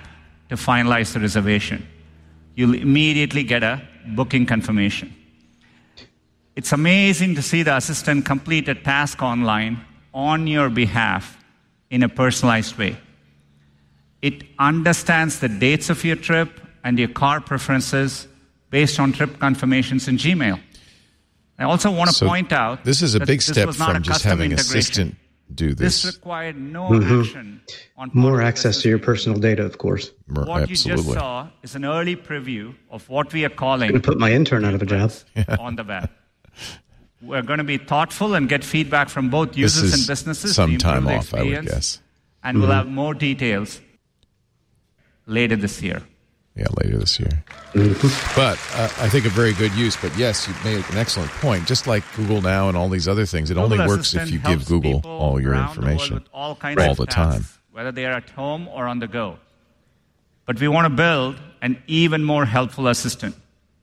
Speaker 12: to finalize the reservation. You'll immediately get a booking confirmation. It's amazing to see the assistant complete a task online on your behalf in a personalized way. It understands the dates of your trip and your car preferences based on trip confirmations in Gmail. I also want to
Speaker 3: so
Speaker 12: point out
Speaker 3: this is a big step
Speaker 12: from
Speaker 3: just having Assistant do this.
Speaker 12: This required no mm-hmm. action on
Speaker 4: more access to your personal data, of course.
Speaker 3: More,
Speaker 12: what
Speaker 3: absolutely.
Speaker 12: you just saw is an early preview of what we are calling.
Speaker 4: I'm going to put my intern out of a job
Speaker 12: on the web. We're going to be thoughtful and get feedback from both users and businesses.
Speaker 3: Some time off, I would guess.
Speaker 12: And mm-hmm. we'll have more details later this year.
Speaker 3: Yeah, later this year. Mm-hmm. But uh, I think a very good use. But yes, you've made an excellent point. Just like Google Now and all these other things, it
Speaker 12: Google
Speaker 3: only works
Speaker 12: Assistant
Speaker 3: if you give Google all your information
Speaker 12: the all, kinds
Speaker 3: all
Speaker 12: of
Speaker 3: the
Speaker 12: tasks,
Speaker 3: time.
Speaker 12: Whether they are at home or on the go. But we want to build an even more helpful assistant.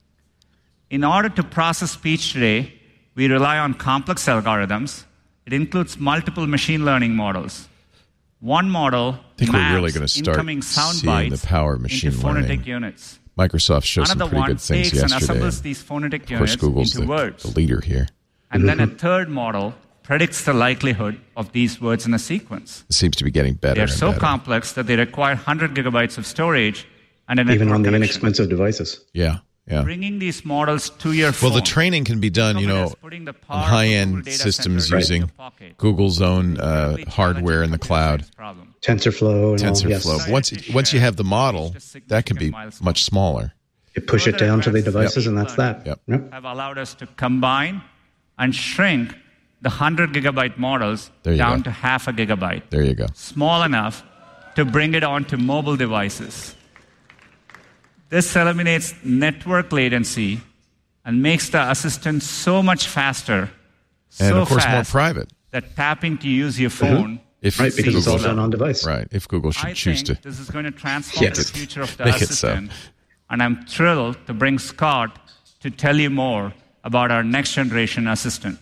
Speaker 12: In order to process speech today, we rely on complex algorithms. It includes multiple machine learning models. One model
Speaker 3: I think
Speaker 12: maps
Speaker 3: we're really going to start
Speaker 12: incoming sound
Speaker 3: seeing
Speaker 12: bites
Speaker 3: the power of machine
Speaker 12: into phonetic
Speaker 3: learning.
Speaker 12: Units.
Speaker 3: Microsoft showed
Speaker 12: Another
Speaker 3: some pretty
Speaker 12: one
Speaker 3: good things
Speaker 12: takes
Speaker 3: yesterday.
Speaker 12: And assembles these phonetic
Speaker 3: of course,
Speaker 12: units
Speaker 3: Google's
Speaker 12: into
Speaker 3: the,
Speaker 12: words.
Speaker 3: the leader here.
Speaker 12: And then a third model predicts the likelihood of these words in a sequence.
Speaker 3: It seems to be getting better.
Speaker 12: They're
Speaker 3: and
Speaker 12: so
Speaker 3: better.
Speaker 12: complex that they require one hundred gigabytes of storage and an
Speaker 4: even on the
Speaker 12: connection.
Speaker 4: inexpensive devices.
Speaker 3: Yeah. Yeah.
Speaker 12: Bringing these models to your phone.
Speaker 3: Well, the training can be done, you know, on high-end systems using Google's own uh, hardware in the cloud.
Speaker 4: TensorFlow. And
Speaker 3: TensorFlow.
Speaker 4: all, yes.
Speaker 3: Once once you have the model, that can be much smaller.
Speaker 4: You push it down to the devices,
Speaker 3: yep.
Speaker 4: and that's that.
Speaker 3: Yep.
Speaker 4: Yep.
Speaker 12: Have allowed us to combine and shrink the one hundred gigabyte models down
Speaker 3: go.
Speaker 12: to half a gigabyte.
Speaker 3: There you go.
Speaker 12: Small enough to bring it onto mobile devices. This eliminates network latency and makes the assistant so much faster,
Speaker 3: and
Speaker 12: so
Speaker 3: of course
Speaker 12: fast
Speaker 3: more private.
Speaker 12: That tapping to use your phone,
Speaker 4: mm-hmm. if, right, because it's all done on device.
Speaker 3: Right, if Google should
Speaker 12: I
Speaker 3: choose
Speaker 12: think
Speaker 3: to.
Speaker 12: This is going to transform
Speaker 3: yes.
Speaker 12: the future of the
Speaker 3: Make
Speaker 12: assistant,
Speaker 3: it so.
Speaker 12: and I'm thrilled to bring Scott to tell you more about our next generation assistant.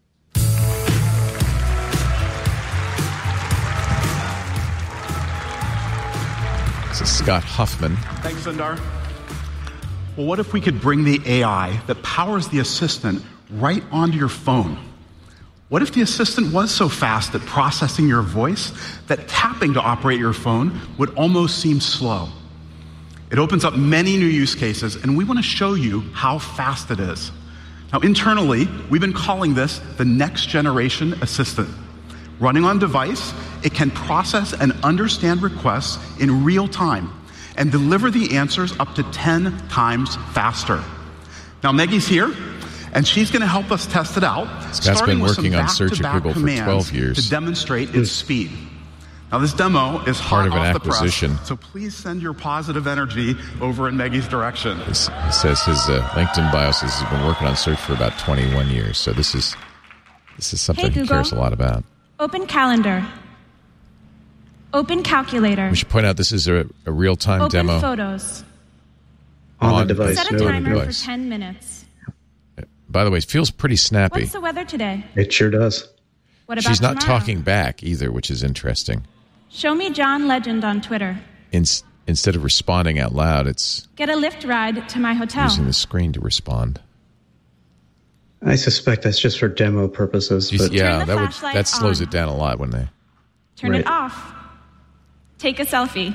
Speaker 3: This is Scott Huffman.
Speaker 17: Thanks, Sundar. Well, what if we could bring the A I that powers the assistant right onto your phone? What if the assistant was so fast at processing your voice that tapping to operate your phone would almost seem slow? It opens up many new use cases, and we want to show you how fast it is. Now, internally, we've been calling this the next generation assistant. Running on device, it can process and understand requests in real time and deliver the answers up to ten times faster. Now, Maggie's here, and she's going to help us test it out.
Speaker 3: Scott's been working on Search at Google for twelve years.
Speaker 17: To demonstrate its speed. Now, this demo is hot
Speaker 3: part of an
Speaker 17: off
Speaker 3: acquisition.
Speaker 17: The press, so please send your positive energy over in Maggie's direction.
Speaker 3: He says his uh, LinkedIn bio says he's been working on Search for about twenty-one years. So this is this is something
Speaker 18: hey,
Speaker 3: he cares a lot about.
Speaker 18: Open Calendar. Open Calculator.
Speaker 3: We should point out this is a, a real-time
Speaker 18: Open
Speaker 3: demo.
Speaker 18: Photos.
Speaker 4: On, on the device.
Speaker 18: Set a
Speaker 4: no
Speaker 18: timer
Speaker 3: device.
Speaker 18: for ten minutes.
Speaker 3: By the way, it feels pretty snappy.
Speaker 18: What's the weather today?
Speaker 4: It sure does.
Speaker 18: What about
Speaker 3: She's not
Speaker 18: tomorrow?
Speaker 3: talking back either, which is interesting.
Speaker 18: Show me John Legend on Twitter.
Speaker 3: In, instead of responding out loud, it's
Speaker 18: Get a Lyft ride to my hotel.
Speaker 3: using the screen to respond.
Speaker 4: I suspect that's just for demo purposes. But
Speaker 3: yeah, that would
Speaker 18: flashlight
Speaker 3: that slows
Speaker 18: on.
Speaker 3: it down a lot when they
Speaker 18: Turn
Speaker 4: Right.
Speaker 18: it off. Take a selfie.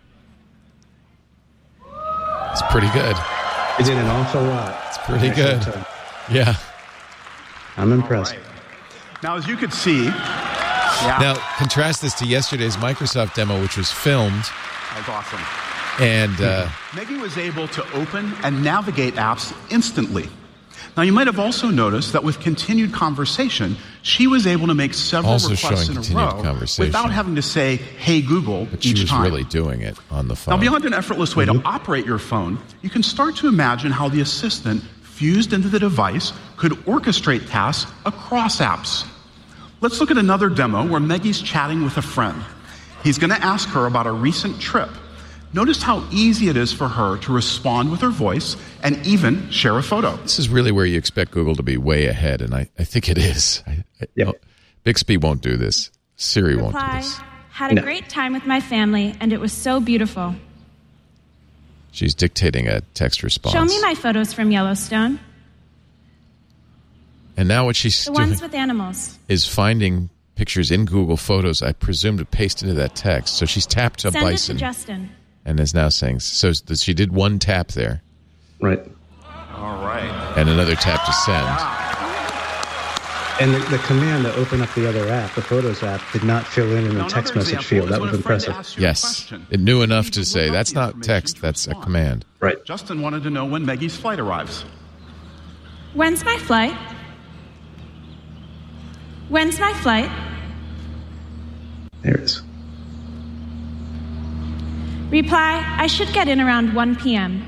Speaker 3: It's pretty good.
Speaker 4: You did an awful lot.
Speaker 3: It's pretty good. Yeah.
Speaker 4: I'm impressed.
Speaker 17: Right. Now, as you could see, yeah.
Speaker 3: Now, contrast this to yesterday's Microsoft demo, which was filmed.
Speaker 17: That was awesome.
Speaker 3: And uh,
Speaker 17: Maggie was able to open and navigate apps instantly. Now, you might have also noticed that with continued conversation, she was able to make several
Speaker 3: also
Speaker 17: requests
Speaker 3: showing
Speaker 17: in a
Speaker 3: continued
Speaker 17: row
Speaker 3: conversation.
Speaker 17: without having to say, hey, Google,
Speaker 3: but she
Speaker 17: each
Speaker 3: was
Speaker 17: time.
Speaker 3: really doing it on the phone.
Speaker 17: Now, beyond an effortless way
Speaker 4: mm-hmm.
Speaker 17: to operate your phone, you can start to imagine how the assistant fused into the device could orchestrate tasks across apps. Let's look at another demo where Maggie's chatting with a friend. He's going to ask her about a recent trip. Notice how easy it is for her to respond with her voice and even share a photo.
Speaker 3: This is really where you expect Google to be way ahead, and I, I think it is. I, I,
Speaker 4: yep.
Speaker 3: Bixby won't do this. Siri
Speaker 18: Reply,
Speaker 3: won't do this.
Speaker 18: Had a
Speaker 4: No.
Speaker 18: great time with my family, and it was so beautiful.
Speaker 3: She's dictating a text response.
Speaker 18: Show me my photos from Yellowstone.
Speaker 3: And now what she's
Speaker 18: The
Speaker 3: doing
Speaker 18: ones with animals.
Speaker 3: is finding pictures in Google Photos, I presume, to paste into that text. So she's tapped a
Speaker 18: Send
Speaker 3: bison.
Speaker 18: it to Justin.
Speaker 3: And is now saying, so she did one tap there.
Speaker 4: Right.
Speaker 17: All right.
Speaker 3: And another tap to send.
Speaker 4: And the, the command to open up the other app, the Photos app, did not fill in in the text message field. That was impressive.
Speaker 3: Yes. It knew enough to say, that's not text, that's a command.
Speaker 4: Right.
Speaker 17: Justin wanted to know when Maggie's flight arrives.
Speaker 18: When's my flight? When's my flight?
Speaker 4: There it is.
Speaker 18: Reply, I should get in around one p.m.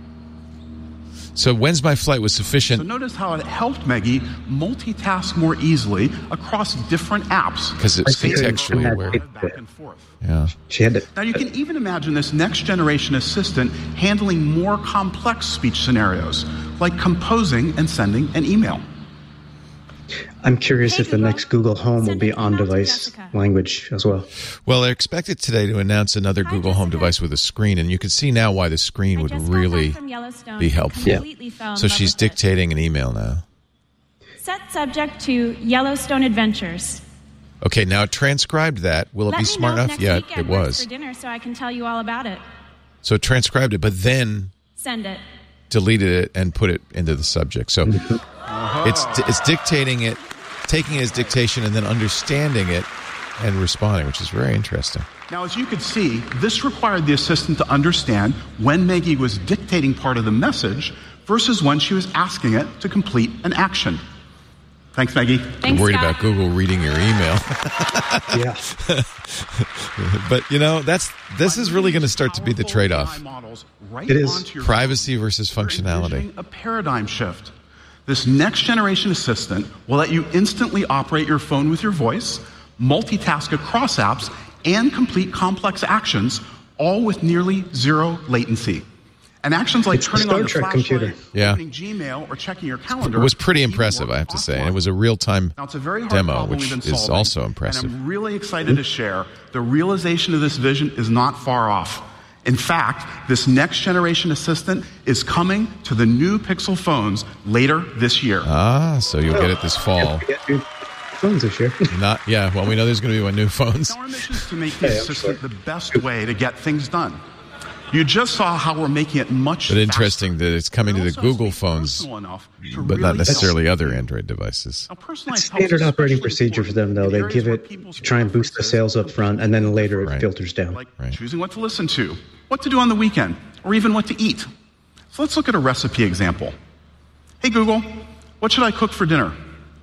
Speaker 3: So when's my flight was sufficient.
Speaker 17: So notice how it helped Maggie multitask more easily across different apps.
Speaker 3: Because it's contextually aware.
Speaker 17: Back and forth.
Speaker 3: Yeah.
Speaker 4: She had to,
Speaker 17: Now you can even imagine this next generation assistant handling more complex speech scenarios, like composing and sending an email.
Speaker 4: I'm curious
Speaker 18: Hey,
Speaker 4: if the
Speaker 18: Google,
Speaker 4: next Google Home will
Speaker 18: send
Speaker 4: be
Speaker 18: an email to
Speaker 4: on-device
Speaker 18: Jessica.
Speaker 4: language as well.
Speaker 3: Well, they're expected today to announce another
Speaker 18: Hi,
Speaker 3: Google Home
Speaker 18: Jessica.
Speaker 3: device with a screen, and you can see now why the screen
Speaker 18: I
Speaker 3: would
Speaker 18: just got
Speaker 3: really
Speaker 18: back from Yellowstone
Speaker 3: be
Speaker 18: and
Speaker 3: helpful.
Speaker 18: completely fell in
Speaker 3: So
Speaker 18: love
Speaker 3: she's
Speaker 18: with it.
Speaker 3: dictating an email now.
Speaker 18: Set subject to Yellowstone Adventures.
Speaker 3: Okay, now it transcribed that. Will it
Speaker 18: Let
Speaker 3: be
Speaker 18: me
Speaker 3: smart
Speaker 18: know if
Speaker 3: enough?
Speaker 18: next
Speaker 3: Yeah,
Speaker 18: weekend
Speaker 3: it
Speaker 18: works
Speaker 3: was.
Speaker 18: for dinner so I can tell you all about it.
Speaker 3: So it transcribed it, but then
Speaker 18: Send it.
Speaker 3: deleted it and put it into the subject. So it's it's dictating it, taking it as dictation, and then understanding it and responding, which is very interesting.
Speaker 17: Now, as you could see, this required the assistant to understand when Maggie was dictating part of the message versus when she was asking it to complete an action. Thanks, Maggie.
Speaker 18: Thanks,
Speaker 3: I'm worried
Speaker 18: Scott.
Speaker 3: about Google reading your email.
Speaker 4: Yeah.
Speaker 3: But, you know, that's this is really going to start to be the trade-off.
Speaker 17: Right
Speaker 4: It is.
Speaker 17: onto your
Speaker 3: Privacy versus
Speaker 17: You're
Speaker 3: functionality.
Speaker 17: envisioning a paradigm shift. This next generation assistant will let you instantly operate your phone with your voice, multitask across apps, and complete complex actions, all with nearly zero latency. And actions like
Speaker 4: It's the
Speaker 17: turning
Speaker 4: Star
Speaker 17: on the
Speaker 4: Trek
Speaker 17: flashlight,
Speaker 4: computer.
Speaker 3: Yeah.
Speaker 17: opening Gmail, or checking your calendar.
Speaker 3: It was pretty
Speaker 17: even
Speaker 3: impressive,
Speaker 17: work
Speaker 3: I have to say.
Speaker 17: offline.
Speaker 3: And it was a real-time
Speaker 17: Now, it's a very hard
Speaker 3: demo,
Speaker 17: problem
Speaker 3: which
Speaker 17: we've been
Speaker 3: is
Speaker 17: solving,
Speaker 3: also impressive.
Speaker 17: And I'm really excited to share the realization of this vision is not far off. In fact, this next generation assistant is coming to the new Pixel phones later this year.
Speaker 3: Ah, so you'll get it this fall.
Speaker 4: Get new phones this year.
Speaker 3: Not, yeah, well, we know there's going to be one new phones.
Speaker 17: Our mission is to make the
Speaker 4: Hey,
Speaker 17: assistant the best way to get things done. You just saw how we're making it much
Speaker 3: But interesting
Speaker 17: faster.
Speaker 3: that it's coming to
Speaker 17: It
Speaker 3: the
Speaker 17: also has
Speaker 3: Google
Speaker 17: be
Speaker 3: phones,
Speaker 17: personal enough to
Speaker 3: but not
Speaker 17: really
Speaker 3: necessarily
Speaker 17: help.
Speaker 3: other Android devices.
Speaker 17: Now, personalized
Speaker 4: Standard
Speaker 17: help is
Speaker 4: operating
Speaker 17: especially
Speaker 4: procedure for them,
Speaker 17: important
Speaker 4: though.
Speaker 17: in
Speaker 4: They
Speaker 17: areas
Speaker 4: give
Speaker 17: where
Speaker 4: it
Speaker 17: people's
Speaker 4: to try and boost the
Speaker 17: preferences
Speaker 4: sales up front, and then later it
Speaker 3: Right.
Speaker 4: filters down.
Speaker 17: like
Speaker 3: Right.
Speaker 17: choosing what to listen to, what to do on the weekend, or even what to eat. So let's look at a recipe example. Hey Google, what should I cook for dinner?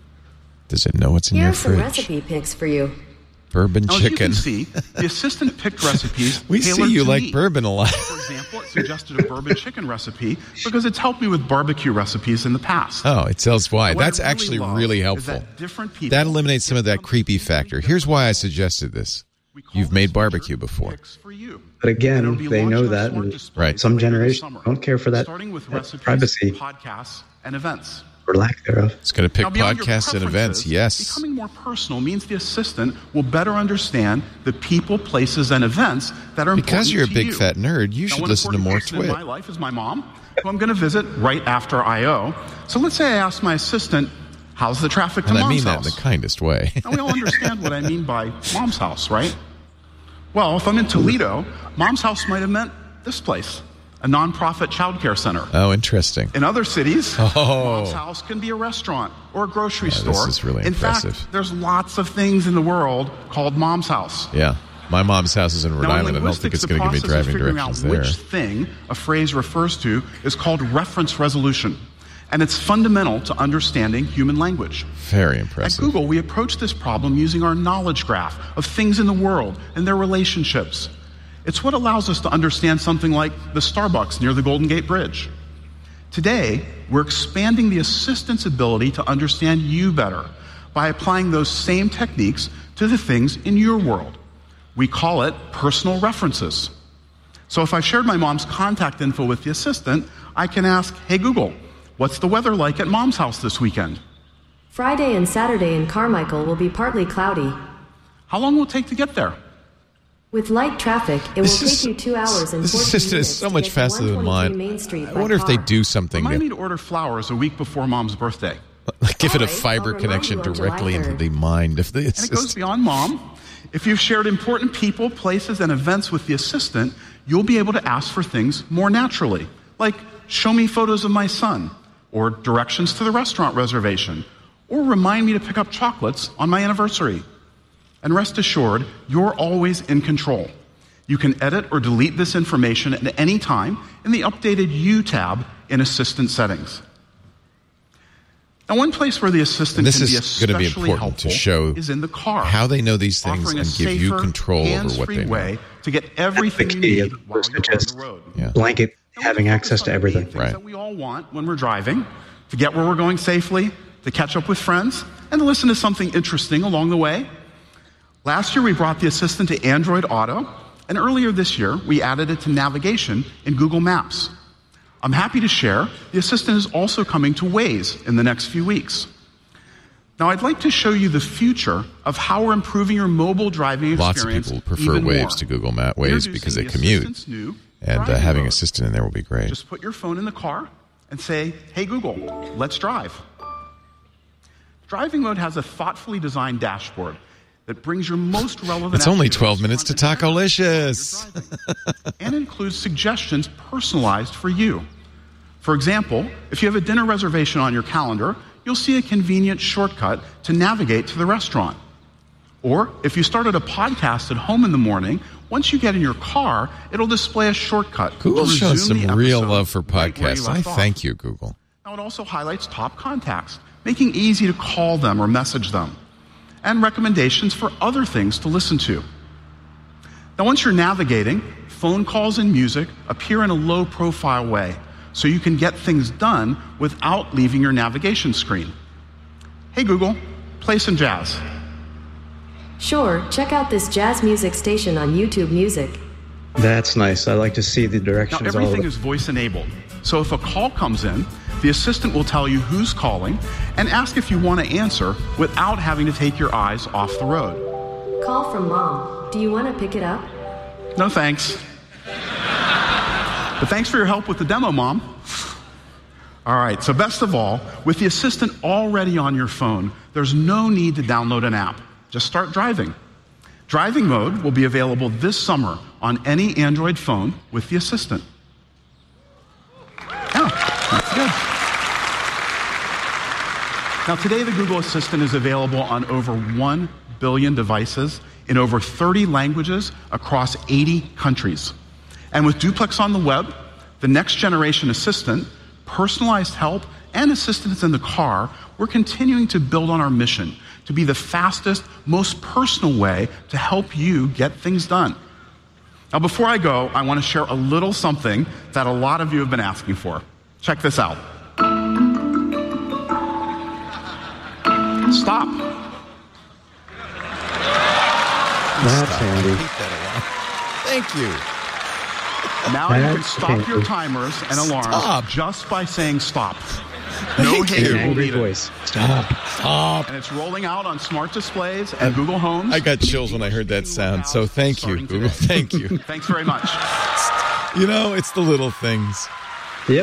Speaker 3: Does it know what's in
Speaker 14: Here
Speaker 3: your
Speaker 14: are some
Speaker 3: fridge?
Speaker 14: recipe picks for you.
Speaker 3: Bourbon
Speaker 17: Now, as you
Speaker 3: chicken.
Speaker 17: can see, the assistant picked recipes
Speaker 3: We see
Speaker 17: tailored
Speaker 3: you
Speaker 17: to
Speaker 3: like
Speaker 17: me.
Speaker 3: bourbon a lot.
Speaker 17: For example, it suggested a bourbon chicken recipe because it's helped me with barbecue recipes in the past.
Speaker 3: Oh, it tells why.
Speaker 17: What I
Speaker 3: That's
Speaker 17: really
Speaker 3: actually
Speaker 17: love
Speaker 3: really
Speaker 17: is
Speaker 3: helpful.
Speaker 17: that different people
Speaker 3: That eliminates some of that
Speaker 17: get
Speaker 3: creepy
Speaker 17: something
Speaker 3: factor.
Speaker 17: very
Speaker 3: Here's why I
Speaker 17: different.
Speaker 3: suggested this.
Speaker 17: We call
Speaker 3: You've
Speaker 17: this
Speaker 3: made
Speaker 17: feature
Speaker 3: barbecue before.
Speaker 17: Picks for you.
Speaker 4: But
Speaker 17: And it'll
Speaker 4: again,
Speaker 17: be
Speaker 4: they
Speaker 17: launched
Speaker 4: know
Speaker 17: on a
Speaker 4: that,
Speaker 17: smart
Speaker 4: and
Speaker 17: display
Speaker 3: Right.
Speaker 4: some
Speaker 17: later this
Speaker 4: generations
Speaker 17: summer,
Speaker 4: don't care for that,
Speaker 17: starting with
Speaker 4: that
Speaker 17: recipes,
Speaker 4: privacy
Speaker 17: podcasts, and events.
Speaker 4: or lack thereof.
Speaker 3: It's going to pick
Speaker 17: Now, beyond your
Speaker 3: podcasts and events.
Speaker 17: preferences,
Speaker 3: Yes.
Speaker 17: Becoming more personal means the assistant will better understand the people, places, and events that are important
Speaker 3: Because you're a
Speaker 17: to
Speaker 3: big
Speaker 17: you.
Speaker 3: fat nerd, you
Speaker 17: Now,
Speaker 3: should
Speaker 17: one
Speaker 3: listen to
Speaker 17: important
Speaker 3: more
Speaker 17: person
Speaker 3: Twit.
Speaker 17: in my life is my mom, who I'm going to visit right after I O. So let's say I ask my assistant, how's the traffic to
Speaker 3: And I
Speaker 17: mom's
Speaker 3: mean that in
Speaker 17: house?
Speaker 3: the kindest way.
Speaker 17: Now, we all understand what I mean by mom's house, right? Well, if I'm in Toledo, mom's house might have meant this place, a nonprofit childcare center.
Speaker 3: Oh, interesting.
Speaker 17: In other cities,
Speaker 3: Oh.
Speaker 17: mom's house can be a restaurant or a grocery
Speaker 3: Yeah,
Speaker 17: store.
Speaker 3: this is really
Speaker 17: in
Speaker 3: impressive.
Speaker 17: fact, there's lots of things in the world called mom's house.
Speaker 3: Yeah. My mom's house is in Rhode
Speaker 17: Now, in
Speaker 3: Island. I don't think
Speaker 17: linguistics,
Speaker 3: it's going to give me
Speaker 17: the process of
Speaker 3: driving
Speaker 17: figuring
Speaker 3: directions
Speaker 17: out
Speaker 3: there.
Speaker 17: which thing a phrase refers to is called reference resolution. And it's fundamental to understanding human language.
Speaker 3: Very
Speaker 17: At
Speaker 3: impressive.
Speaker 17: Google, we approach this problem using our knowledge graph of things in the world and their relationships. It's what allows us to understand something like the Starbucks near the Golden Gate Bridge. Today, we're expanding the assistant's ability to understand you better by applying those same techniques to the things in your world. We call it personal references. So if I shared my mom's contact info with the assistant, I can ask, hey Google, what's the weather like at mom's house this weekend?
Speaker 14: Friday and Saturday in Carmichael will be partly cloudy.
Speaker 17: How long will it take to get there?
Speaker 14: With light traffic, it
Speaker 3: This
Speaker 14: will
Speaker 3: is-
Speaker 14: take you two hours and
Speaker 3: This
Speaker 14: fourteen
Speaker 3: assistant
Speaker 14: minutes
Speaker 3: is so
Speaker 14: to
Speaker 3: much
Speaker 14: get to
Speaker 3: faster than
Speaker 14: one
Speaker 3: mine.
Speaker 14: twenty-three Main Street
Speaker 3: I
Speaker 14: by
Speaker 3: wonder if they
Speaker 14: car.
Speaker 3: do something
Speaker 17: Remind
Speaker 3: to
Speaker 17: me to order flowers a week before Mom's birthday.
Speaker 3: give it a
Speaker 14: Alright,
Speaker 3: fiber
Speaker 14: I'll remind
Speaker 3: connection
Speaker 14: you on
Speaker 3: directly
Speaker 14: July
Speaker 3: into
Speaker 14: third.
Speaker 3: the mind of the
Speaker 17: And it goes
Speaker 3: assistant.
Speaker 17: beyond Mom. If you've shared important people, places, and events with the assistant, you'll be able to ask for things more naturally, like show me photos of my son, or directions to the restaurant reservation, or remind me to pick up chocolates on my anniversary. And rest assured, you're always in control. You can edit or delete this information at any time in the updated You tab in Assistant settings. Now, one place where the assistant
Speaker 3: And this
Speaker 17: can be
Speaker 3: is going to
Speaker 17: especially
Speaker 3: be important
Speaker 17: helpful
Speaker 3: to show
Speaker 17: is in the car,
Speaker 3: how they know these things
Speaker 17: offering
Speaker 3: and
Speaker 17: a
Speaker 3: give you
Speaker 17: safer,
Speaker 3: control over what
Speaker 17: hands-free
Speaker 3: they know.
Speaker 17: way to get everything you need while you're on the road.
Speaker 3: Yeah.
Speaker 4: Blanket having access to everything.
Speaker 17: Things that we all want when we're driving, to get where we're going safely, to catch up with friends, and to listen to something interesting along the way. Last year, we brought the assistant to Android Auto, and earlier this year, we added it to navigation in Google Maps. I'm happy to share the assistant is also coming to Waze in the next few weeks. Now, I'd like to show you the future of how we're improving your mobile driving
Speaker 3: Lots of
Speaker 17: experience
Speaker 3: people prefer
Speaker 17: even
Speaker 3: Waves
Speaker 17: more.
Speaker 3: to Google Map Waze because they
Speaker 17: Introducing the
Speaker 3: commute,
Speaker 17: assistant's new
Speaker 3: and uh,
Speaker 17: driving
Speaker 3: having
Speaker 17: mode.
Speaker 3: assistant in there will be great.
Speaker 17: Just put your phone in the car and say, hey, Google, let's drive. Driving mode has a thoughtfully designed dashboard that brings your most relevant
Speaker 3: It's only
Speaker 17: activities
Speaker 3: twelve minutes to
Speaker 17: front and center
Speaker 3: Tacolicious.
Speaker 17: and includes suggestions personalized for you. For example, if you have a dinner reservation on your calendar, you'll see a convenient shortcut to navigate to the restaurant. Or if you started a podcast at home in the morning, once you get in your car, it'll display a shortcut. to
Speaker 3: Google's shown
Speaker 17: resume
Speaker 3: some
Speaker 17: the
Speaker 3: real
Speaker 17: episode
Speaker 3: love for
Speaker 17: right where you
Speaker 3: podcasts. I
Speaker 17: left off.
Speaker 3: thank you, Google.
Speaker 17: Now it also highlights top contacts, making it easy to call them or message them, and recommendations for other things to listen to. Now once you're navigating, phone calls and music appear in a low-profile way, so you can get things done without leaving your navigation screen. Hey Google, play some jazz.
Speaker 14: Sure, check out this jazz music station on YouTube Music.
Speaker 4: That's nice. I like to see the
Speaker 17: Now
Speaker 4: directions. all
Speaker 17: everything
Speaker 4: the-
Speaker 17: is voice enabled, so if a call comes in, the assistant will tell you who's calling and ask if you want to answer without having to take your eyes off the road.
Speaker 14: Call from Mom. Do you want to pick it up?
Speaker 17: No thanks. But thanks for your help with the demo, Mom. All right, so best of all, with the assistant already on your phone, there's no need to download an app. Just start driving. Driving mode will be available this summer on any Android phone with the assistant. Yeah, that's good. Now, today the Google Assistant is available on over one billion devices in over thirty languages across eighty countries. And with Duplex on the web, the next generation assistant, personalized help, and assistance in the car, we're continuing to build on our mission to be the fastest, most personal way to help you get things done. Now, before I go, I want to share a little something that a lot of you have been asking for. Check this out. Stop.
Speaker 4: That's handy.
Speaker 3: Thank you.
Speaker 17: Now you can
Speaker 4: That's
Speaker 17: stop
Speaker 4: handy.
Speaker 17: your timers and alarms
Speaker 3: Stop.
Speaker 17: just by saying stop. No
Speaker 3: Thank
Speaker 17: hate
Speaker 3: you.
Speaker 17: will
Speaker 4: Angry
Speaker 17: need it.
Speaker 4: voice. Stop.
Speaker 3: Stop.
Speaker 17: And it's rolling out on smart displays and Google Homes.
Speaker 3: I got chills when I heard that sound, so thank you,
Speaker 17: Starting
Speaker 3: Google.
Speaker 17: today.
Speaker 3: Thank you.
Speaker 17: Thanks very much.
Speaker 3: You know, it's the little things.
Speaker 4: Yep.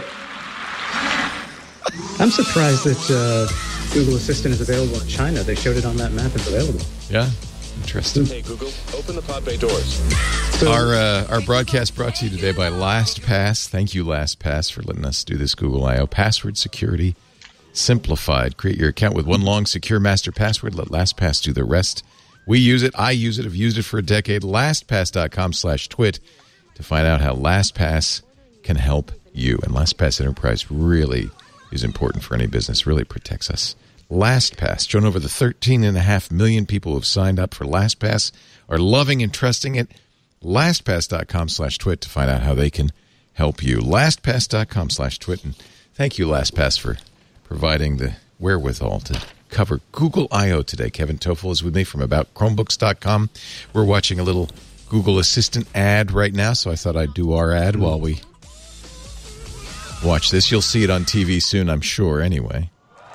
Speaker 4: I'm surprised that uh, Google Assistant is available in China. They showed it on that map. It's available.
Speaker 3: Yeah, interesting.
Speaker 1: Hey, Google, open the pod bay doors.
Speaker 4: So,
Speaker 3: Our uh, our broadcast brought to you today by LastPass. Thank you, LastPass, for letting us do this Google I O. Password security simplified. Create your account with one long, secure master password. Let LastPass do the rest. We use it. I use it. I've used it for a decade. LastPass.com slash twit to find out how LastPass can help you. And LastPass Enterprise really is important for any business. Really protects us. LastPass. Join over the thirteen and a half million people who have signed up for LastPass, are loving and trusting it. LastPass.com slash twit to find out how they can help you. LastPass.com slash twit. And thank you, LastPass, for providing the wherewithal to cover Google I O today. Kevin Toffel is with me from about chromebooks dot com. We're watching a little Google Assistant ad right now, so I thought I'd do our ad while we watch this. You'll see it on T V soon, I'm sure, anyway.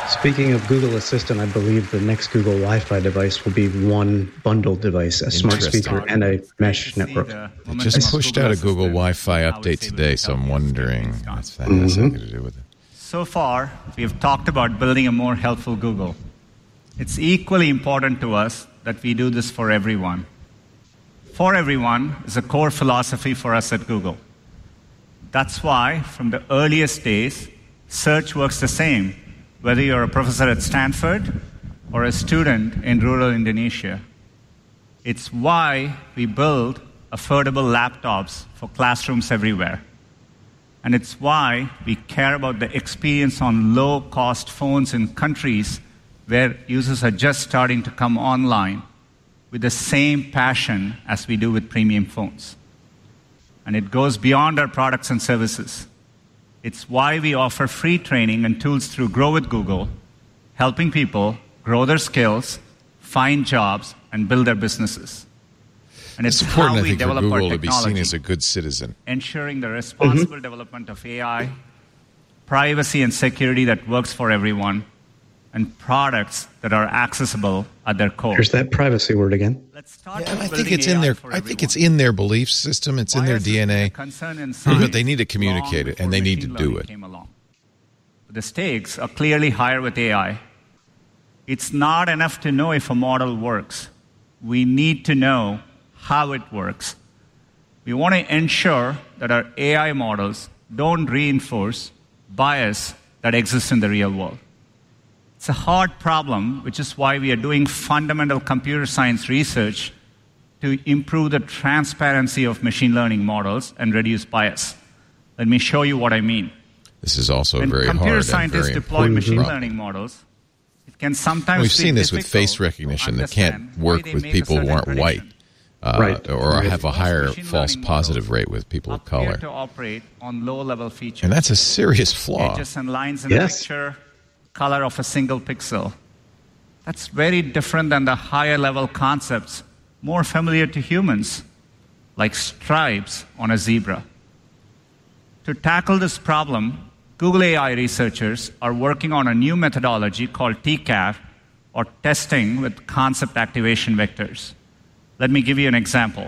Speaker 4: Speaking of Google Assistant, I believe the next Google Wi-Fi device will be one bundled device, a smart speaker and a mesh network.
Speaker 3: It just pushed out a Google Wi-Fi update today, so I'm wondering if that has
Speaker 4: Mm-hmm.
Speaker 3: something to do with it.
Speaker 12: So far, we have talked about building a more helpful Google. It's equally important to us that we do this for everyone. For everyone is a core philosophy for us at Google. That's why, from the earliest days, search works the same, whether you're a professor at Stanford or a student in rural Indonesia. It's why we build affordable laptops for classrooms everywhere. And it's why we care about the experience on low-cost phones in countries where users are just starting to come online with the same passion as we do with premium phones. And it goes beyond our products and services. It's why we offer free training and tools through Grow with Google, helping people grow their skills, find jobs, and build their businesses. And it's,
Speaker 3: It's important,
Speaker 12: how
Speaker 3: I
Speaker 12: we
Speaker 3: think, for
Speaker 12: develop our
Speaker 3: Google to be
Speaker 12: technology,
Speaker 3: seen as a good citizen.
Speaker 12: ensuring the responsible development of A I, privacy and security that works for everyone, and products that are accessible at their core.
Speaker 4: There's that privacy word again.
Speaker 3: Yeah, I think it's in their. I think it's in their belief system. It's in their D N A. But they need to communicate it, and they need to do it.
Speaker 12: The stakes are clearly higher with A I. It's not enough to know if a model works. We need to know how it works. We want to ensure that our A I models don't reinforce bias that exists in the real world. It's a hard problem, which is why we are doing fundamental computer science research to improve the transparency of machine learning models and reduce bias. Let me show you what I mean.
Speaker 3: This is also
Speaker 12: When
Speaker 3: very
Speaker 12: computer
Speaker 3: hard and
Speaker 12: scientists
Speaker 3: very
Speaker 12: deploy
Speaker 3: important
Speaker 12: machine
Speaker 3: problem.
Speaker 12: learning models, it can sometimes
Speaker 3: We've
Speaker 12: be
Speaker 3: seen this with
Speaker 12: difficult
Speaker 3: face recognition
Speaker 12: to
Speaker 3: that can't
Speaker 12: understand
Speaker 3: work
Speaker 12: why they
Speaker 3: with
Speaker 12: make a
Speaker 3: people who
Speaker 12: certain
Speaker 3: aren't white,
Speaker 12: prediction.
Speaker 3: uh,
Speaker 4: Right.
Speaker 3: or
Speaker 4: Right.
Speaker 3: have a higher
Speaker 12: Machine
Speaker 3: false
Speaker 12: learning
Speaker 3: positive
Speaker 12: models
Speaker 3: rate with people of
Speaker 12: appear
Speaker 3: color.
Speaker 12: to operate on low-level features.
Speaker 3: And that's a serious flaw.
Speaker 12: Edges and lines in
Speaker 4: Yes.
Speaker 12: a picture, color of a single pixel. That's very different than the higher-level concepts more familiar to humans, like stripes on a zebra. To tackle this problem, Google A I researchers are working on a new methodology called T C A V, or testing with concept activation vectors. Let me give you an example.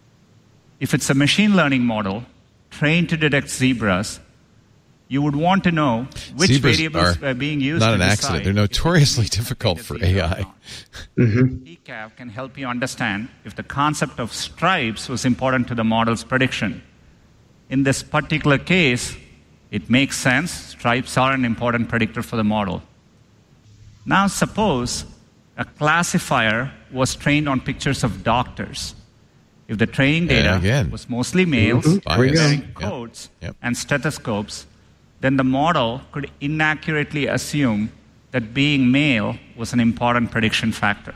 Speaker 12: If it's a machine learning model trained to detect zebras, you would want to know which
Speaker 3: Zebras
Speaker 12: variables
Speaker 3: are
Speaker 12: are being used
Speaker 3: not
Speaker 12: to
Speaker 3: an
Speaker 12: decide
Speaker 3: accident. They're
Speaker 12: if
Speaker 3: notoriously
Speaker 12: it needs to
Speaker 3: difficult
Speaker 12: detect
Speaker 3: for
Speaker 12: a zebra
Speaker 3: A I.
Speaker 12: or not.
Speaker 4: Mm-hmm.
Speaker 12: T C A V can help you understand if the concept of stripes was important to the model's prediction. In this particular case, it makes sense. Stripes are an important predictor for the model. Now suppose a classifier was trained on pictures of doctors. If the training
Speaker 3: And
Speaker 12: data
Speaker 3: again,
Speaker 12: was mostly males
Speaker 3: Mhm. Bias.
Speaker 12: wearing
Speaker 3: Yep.
Speaker 12: coats
Speaker 3: Yep.
Speaker 12: and stethoscopes, then the model could inaccurately assume that being male was an important prediction factor.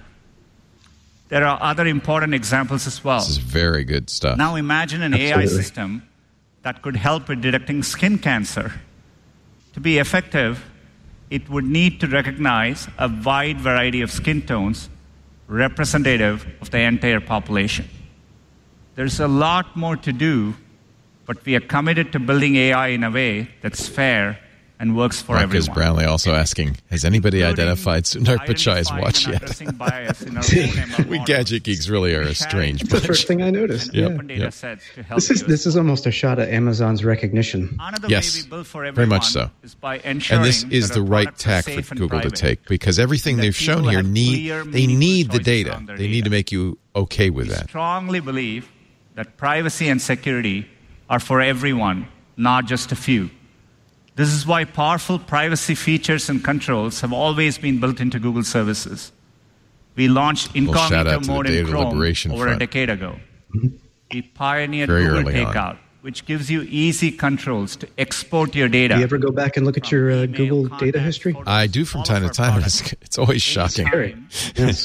Speaker 12: There are other important examples as well.
Speaker 3: This is very good stuff.
Speaker 12: Now imagine an A I
Speaker 4: Absolutely.
Speaker 12: system that could help with detecting skin cancer. To be effective, it would need to recognize a wide variety of skin tones representative of the entire population. There's a lot more to do, but we are committed to building A I in a way that's fair and works for
Speaker 3: Marcus
Speaker 12: everyone.
Speaker 3: Brownlee also asking, has anybody
Speaker 12: Including
Speaker 3: identified Sundar Pichai's
Speaker 12: identifying
Speaker 3: watch
Speaker 12: and
Speaker 3: yet?
Speaker 12: addressing bias in our own M L
Speaker 3: We
Speaker 12: models.
Speaker 3: gadget geeks really are a strange
Speaker 4: That's the
Speaker 3: bunch.
Speaker 4: first thing I noticed.
Speaker 3: Yep.
Speaker 4: Yeah.
Speaker 12: Open data
Speaker 3: Yep.
Speaker 12: sets to help
Speaker 4: This is
Speaker 12: you
Speaker 4: this is almost a shot at Amazon's recognition.
Speaker 12: Another
Speaker 3: Yes,
Speaker 12: way we build for
Speaker 3: very much
Speaker 12: everyone
Speaker 3: so.
Speaker 12: is by ensuring
Speaker 3: And this is
Speaker 12: that
Speaker 3: the
Speaker 12: our
Speaker 3: right
Speaker 12: products are
Speaker 3: tack
Speaker 12: safe
Speaker 3: for
Speaker 12: and
Speaker 3: Google to
Speaker 12: private.
Speaker 3: take, because everything
Speaker 12: That
Speaker 3: they've shown
Speaker 12: people
Speaker 3: here
Speaker 12: have
Speaker 3: need
Speaker 12: clear,
Speaker 3: they
Speaker 12: meaningful
Speaker 3: need the
Speaker 12: choices
Speaker 3: data.
Speaker 12: on their
Speaker 3: They need
Speaker 12: data.
Speaker 3: to make you okay with
Speaker 12: We
Speaker 3: that.
Speaker 12: strongly believe that privacy and security are for everyone, not just a few. This is why powerful privacy features and controls have always been built into Google services. We launched
Speaker 3: Well, shout
Speaker 12: incognito
Speaker 3: out to the
Speaker 12: mode in
Speaker 3: Data
Speaker 12: Chrome
Speaker 3: Liberation
Speaker 12: over
Speaker 3: Front.
Speaker 12: a decade ago. We pioneered
Speaker 3: Very
Speaker 12: Google
Speaker 3: early on.
Speaker 12: Takeout, which gives you easy controls to export your data.
Speaker 4: Do you ever go back and look at your uh, Google data history?
Speaker 3: I do from time to time, and it's, it's always shocking.
Speaker 4: Scary. Yes.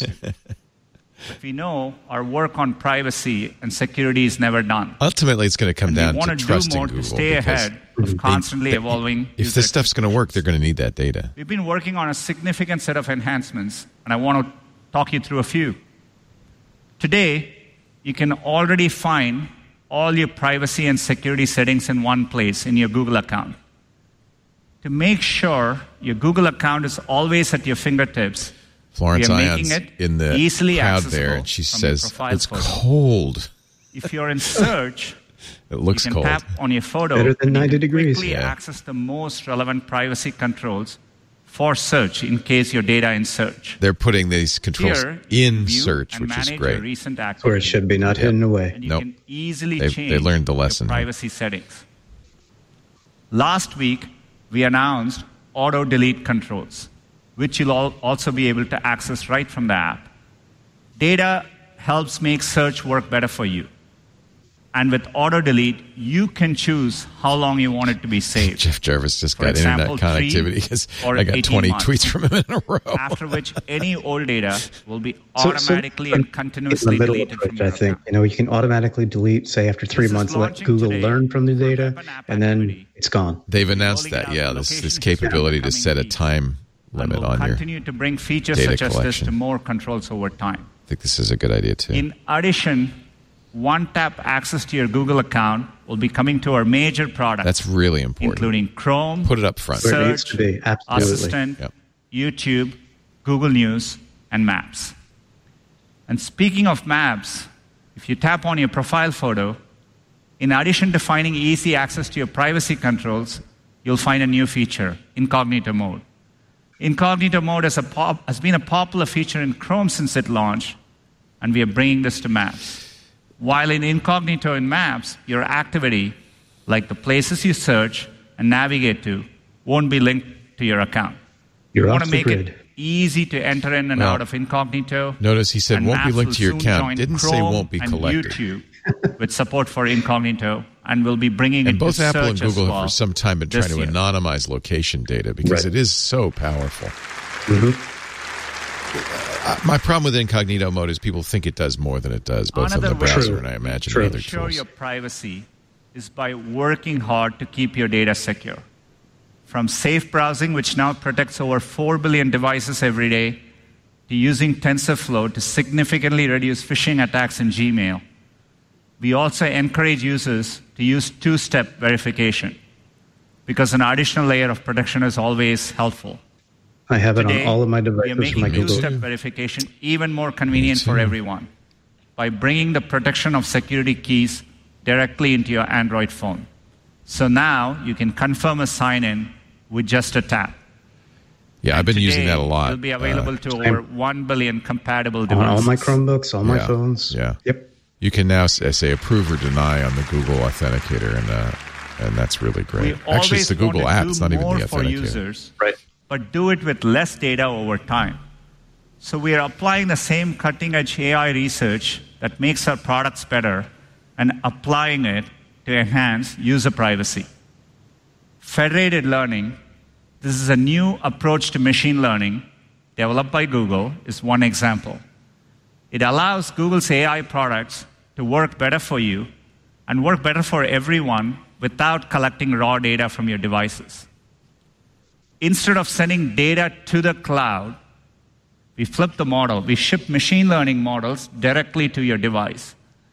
Speaker 12: But we know our work on privacy and security is never done.
Speaker 3: Ultimately, it's going to come
Speaker 12: And
Speaker 3: down
Speaker 12: we want
Speaker 3: to
Speaker 12: to do
Speaker 3: trusting
Speaker 12: more
Speaker 3: Google.
Speaker 12: to stay
Speaker 3: because
Speaker 12: ahead of constantly
Speaker 3: they-
Speaker 12: evolving
Speaker 3: If
Speaker 12: user
Speaker 3: this stuff's going to work, they're going to need that data.
Speaker 12: We've been working on a significant set of enhancements, and I want to talk you through a few. Today, you can already find all your privacy and security settings in one place in your Google account. To make sure your Google account is always at your fingertips,
Speaker 3: Florence
Speaker 12: we are
Speaker 3: Ion's
Speaker 12: making it
Speaker 3: in the
Speaker 12: easily
Speaker 3: crowd
Speaker 12: accessible
Speaker 3: there, and she
Speaker 12: from
Speaker 3: says,
Speaker 12: your profile
Speaker 3: it's
Speaker 12: photo.
Speaker 3: cold.
Speaker 12: If you're in search,
Speaker 3: It looks
Speaker 12: you can
Speaker 3: cold.
Speaker 12: tap on your photo.
Speaker 4: Better than
Speaker 12: and you
Speaker 4: ninety
Speaker 12: can
Speaker 4: degrees.
Speaker 12: Quickly
Speaker 3: Yeah.
Speaker 12: access the most relevant privacy controls for search in case your data in search.
Speaker 3: They're putting these controls
Speaker 12: Here, you
Speaker 3: in
Speaker 12: view
Speaker 3: search,
Speaker 12: and
Speaker 3: which is
Speaker 12: manage your
Speaker 3: great.
Speaker 12: recent
Speaker 4: Where it
Speaker 12: activity.
Speaker 4: should be, not
Speaker 3: Yep.
Speaker 4: hidden away.
Speaker 12: And you
Speaker 3: Nope.
Speaker 12: can easily
Speaker 3: They-
Speaker 12: change
Speaker 3: they learned the
Speaker 12: your
Speaker 3: lesson.
Speaker 12: privacy settings. Last week, we announced auto delete controls, which you'll al- also be able to access right from the app. Data helps make search work better for you. And with auto delete, you can choose how long you want it to be saved.
Speaker 3: Jeff Jarvis just
Speaker 12: For
Speaker 3: got
Speaker 12: example,
Speaker 3: internet
Speaker 12: three
Speaker 3: connectivity because
Speaker 12: or
Speaker 3: I got
Speaker 12: eighteen
Speaker 3: twenty
Speaker 12: months.
Speaker 3: tweets from him in a row.
Speaker 12: After which, any old data will be
Speaker 4: So- so
Speaker 12: automatically
Speaker 4: in
Speaker 12: and
Speaker 4: the
Speaker 12: continuously
Speaker 4: middle of
Speaker 12: deleted from
Speaker 4: Twitch,
Speaker 12: your
Speaker 4: I think
Speaker 12: account.
Speaker 4: you know you can automatically delete, say after three
Speaker 12: This is
Speaker 4: months, let
Speaker 12: launching
Speaker 4: Google
Speaker 12: today
Speaker 4: learn from the
Speaker 12: for
Speaker 4: data,
Speaker 12: web and app
Speaker 4: and then
Speaker 12: activity.
Speaker 4: it's gone.
Speaker 3: They've announced
Speaker 12: rolling
Speaker 3: that,
Speaker 12: out
Speaker 3: yeah,
Speaker 12: the
Speaker 3: this, this
Speaker 12: location
Speaker 3: capability to
Speaker 12: coming
Speaker 3: set a
Speaker 12: weeks.
Speaker 3: time
Speaker 12: And
Speaker 3: limit
Speaker 12: we'll
Speaker 3: on your.
Speaker 12: continue to bring features
Speaker 3: data
Speaker 12: such as this
Speaker 3: collection.
Speaker 12: to more controls over time.
Speaker 3: I think this is a good idea too.
Speaker 12: In addition, one-tap access to your Google account will be coming to our major products,
Speaker 3: That's really important.
Speaker 12: including Chrome,
Speaker 3: Put it up front.
Speaker 4: Where it needs
Speaker 12: Search,
Speaker 4: to be, absolutely.
Speaker 12: Assistant,
Speaker 3: Yep.
Speaker 12: YouTube, Google News, and Maps. And speaking of Maps, if you tap on your profile photo, in addition to finding easy access to your privacy controls, you'll find a new feature, Incognito Mode. Incognito Mode is a pop, has been a popular feature in Chrome since it launched, and we are bringing this to Maps. While in Incognito in Maps, your activity, like the places you search and navigate to, won't be linked to your account.
Speaker 4: You're
Speaker 12: we want
Speaker 4: off
Speaker 12: to
Speaker 4: the
Speaker 12: make
Speaker 4: grid.
Speaker 12: it easy to enter in and
Speaker 3: Well,
Speaker 12: out of Incognito.
Speaker 3: Notice he said
Speaker 12: and
Speaker 3: won't be
Speaker 12: Maps
Speaker 3: linked
Speaker 12: will
Speaker 3: to your
Speaker 12: soon
Speaker 3: account.
Speaker 12: join
Speaker 3: Didn't say
Speaker 12: Chrome
Speaker 3: won't be
Speaker 12: and
Speaker 3: collected.
Speaker 12: YouTube with support for Incognito, and we'll be bringing
Speaker 3: And
Speaker 12: it
Speaker 3: both
Speaker 12: to
Speaker 3: Apple and
Speaker 12: search as
Speaker 3: Google
Speaker 12: well
Speaker 3: have for some time been
Speaker 12: this
Speaker 3: trying to
Speaker 12: year.
Speaker 3: anonymize location data because
Speaker 4: Right.
Speaker 3: it is so powerful.
Speaker 4: Mm-hmm.
Speaker 3: Uh, my problem with incognito mode is people think it does more than it does, both
Speaker 12: Another
Speaker 3: in the
Speaker 12: way
Speaker 3: browser
Speaker 4: True.
Speaker 3: and I imagine
Speaker 4: True.
Speaker 3: the other
Speaker 12: ensure
Speaker 3: tools.
Speaker 12: your privacy is by working hard to keep your data secure. From safe browsing, which now protects over four billion devices every day, to using TensorFlow to significantly reduce phishing attacks in Gmail. We also encourage users to use two-step verification because an additional layer of protection is always helpful.
Speaker 4: I have it
Speaker 12: Today,
Speaker 4: on all of my
Speaker 12: we are
Speaker 4: devices for
Speaker 12: making
Speaker 4: my Google.
Speaker 12: two-step verification even more convenient for everyone by bringing the protection of security keys directly into your Android phone. So now you can confirm a sign-in with just a tap.
Speaker 3: Yeah,
Speaker 12: And
Speaker 3: I've been
Speaker 12: today,
Speaker 3: using that a lot.
Speaker 12: It'll be available
Speaker 3: Uh,
Speaker 12: to over one billion compatible
Speaker 4: On
Speaker 12: devices.
Speaker 4: all my Chromebooks, all my
Speaker 3: yeah,
Speaker 4: phones.
Speaker 3: Yeah.
Speaker 4: Yep.
Speaker 3: You can now s- say approve or deny on the Google Authenticator, and uh, and that's really great.
Speaker 12: We
Speaker 3: Actually, it's the
Speaker 12: always
Speaker 3: Google
Speaker 12: want to
Speaker 3: app.
Speaker 12: do
Speaker 3: It's not even
Speaker 12: more
Speaker 3: the
Speaker 12: for
Speaker 3: Authenticator.
Speaker 12: users,
Speaker 4: Right.
Speaker 12: but do it with less data over time. So we are applying the same cutting-edge A I research that makes our products better and applying it to enhance user privacy. Federated learning, this is a new approach to machine learning developed by Google, is one example. It allows Google's A I products to work better for you and work better for everyone without collecting raw data from your devices. Instead of sending data to the cloud, we flip the model. We ship machine learning models directly to your device.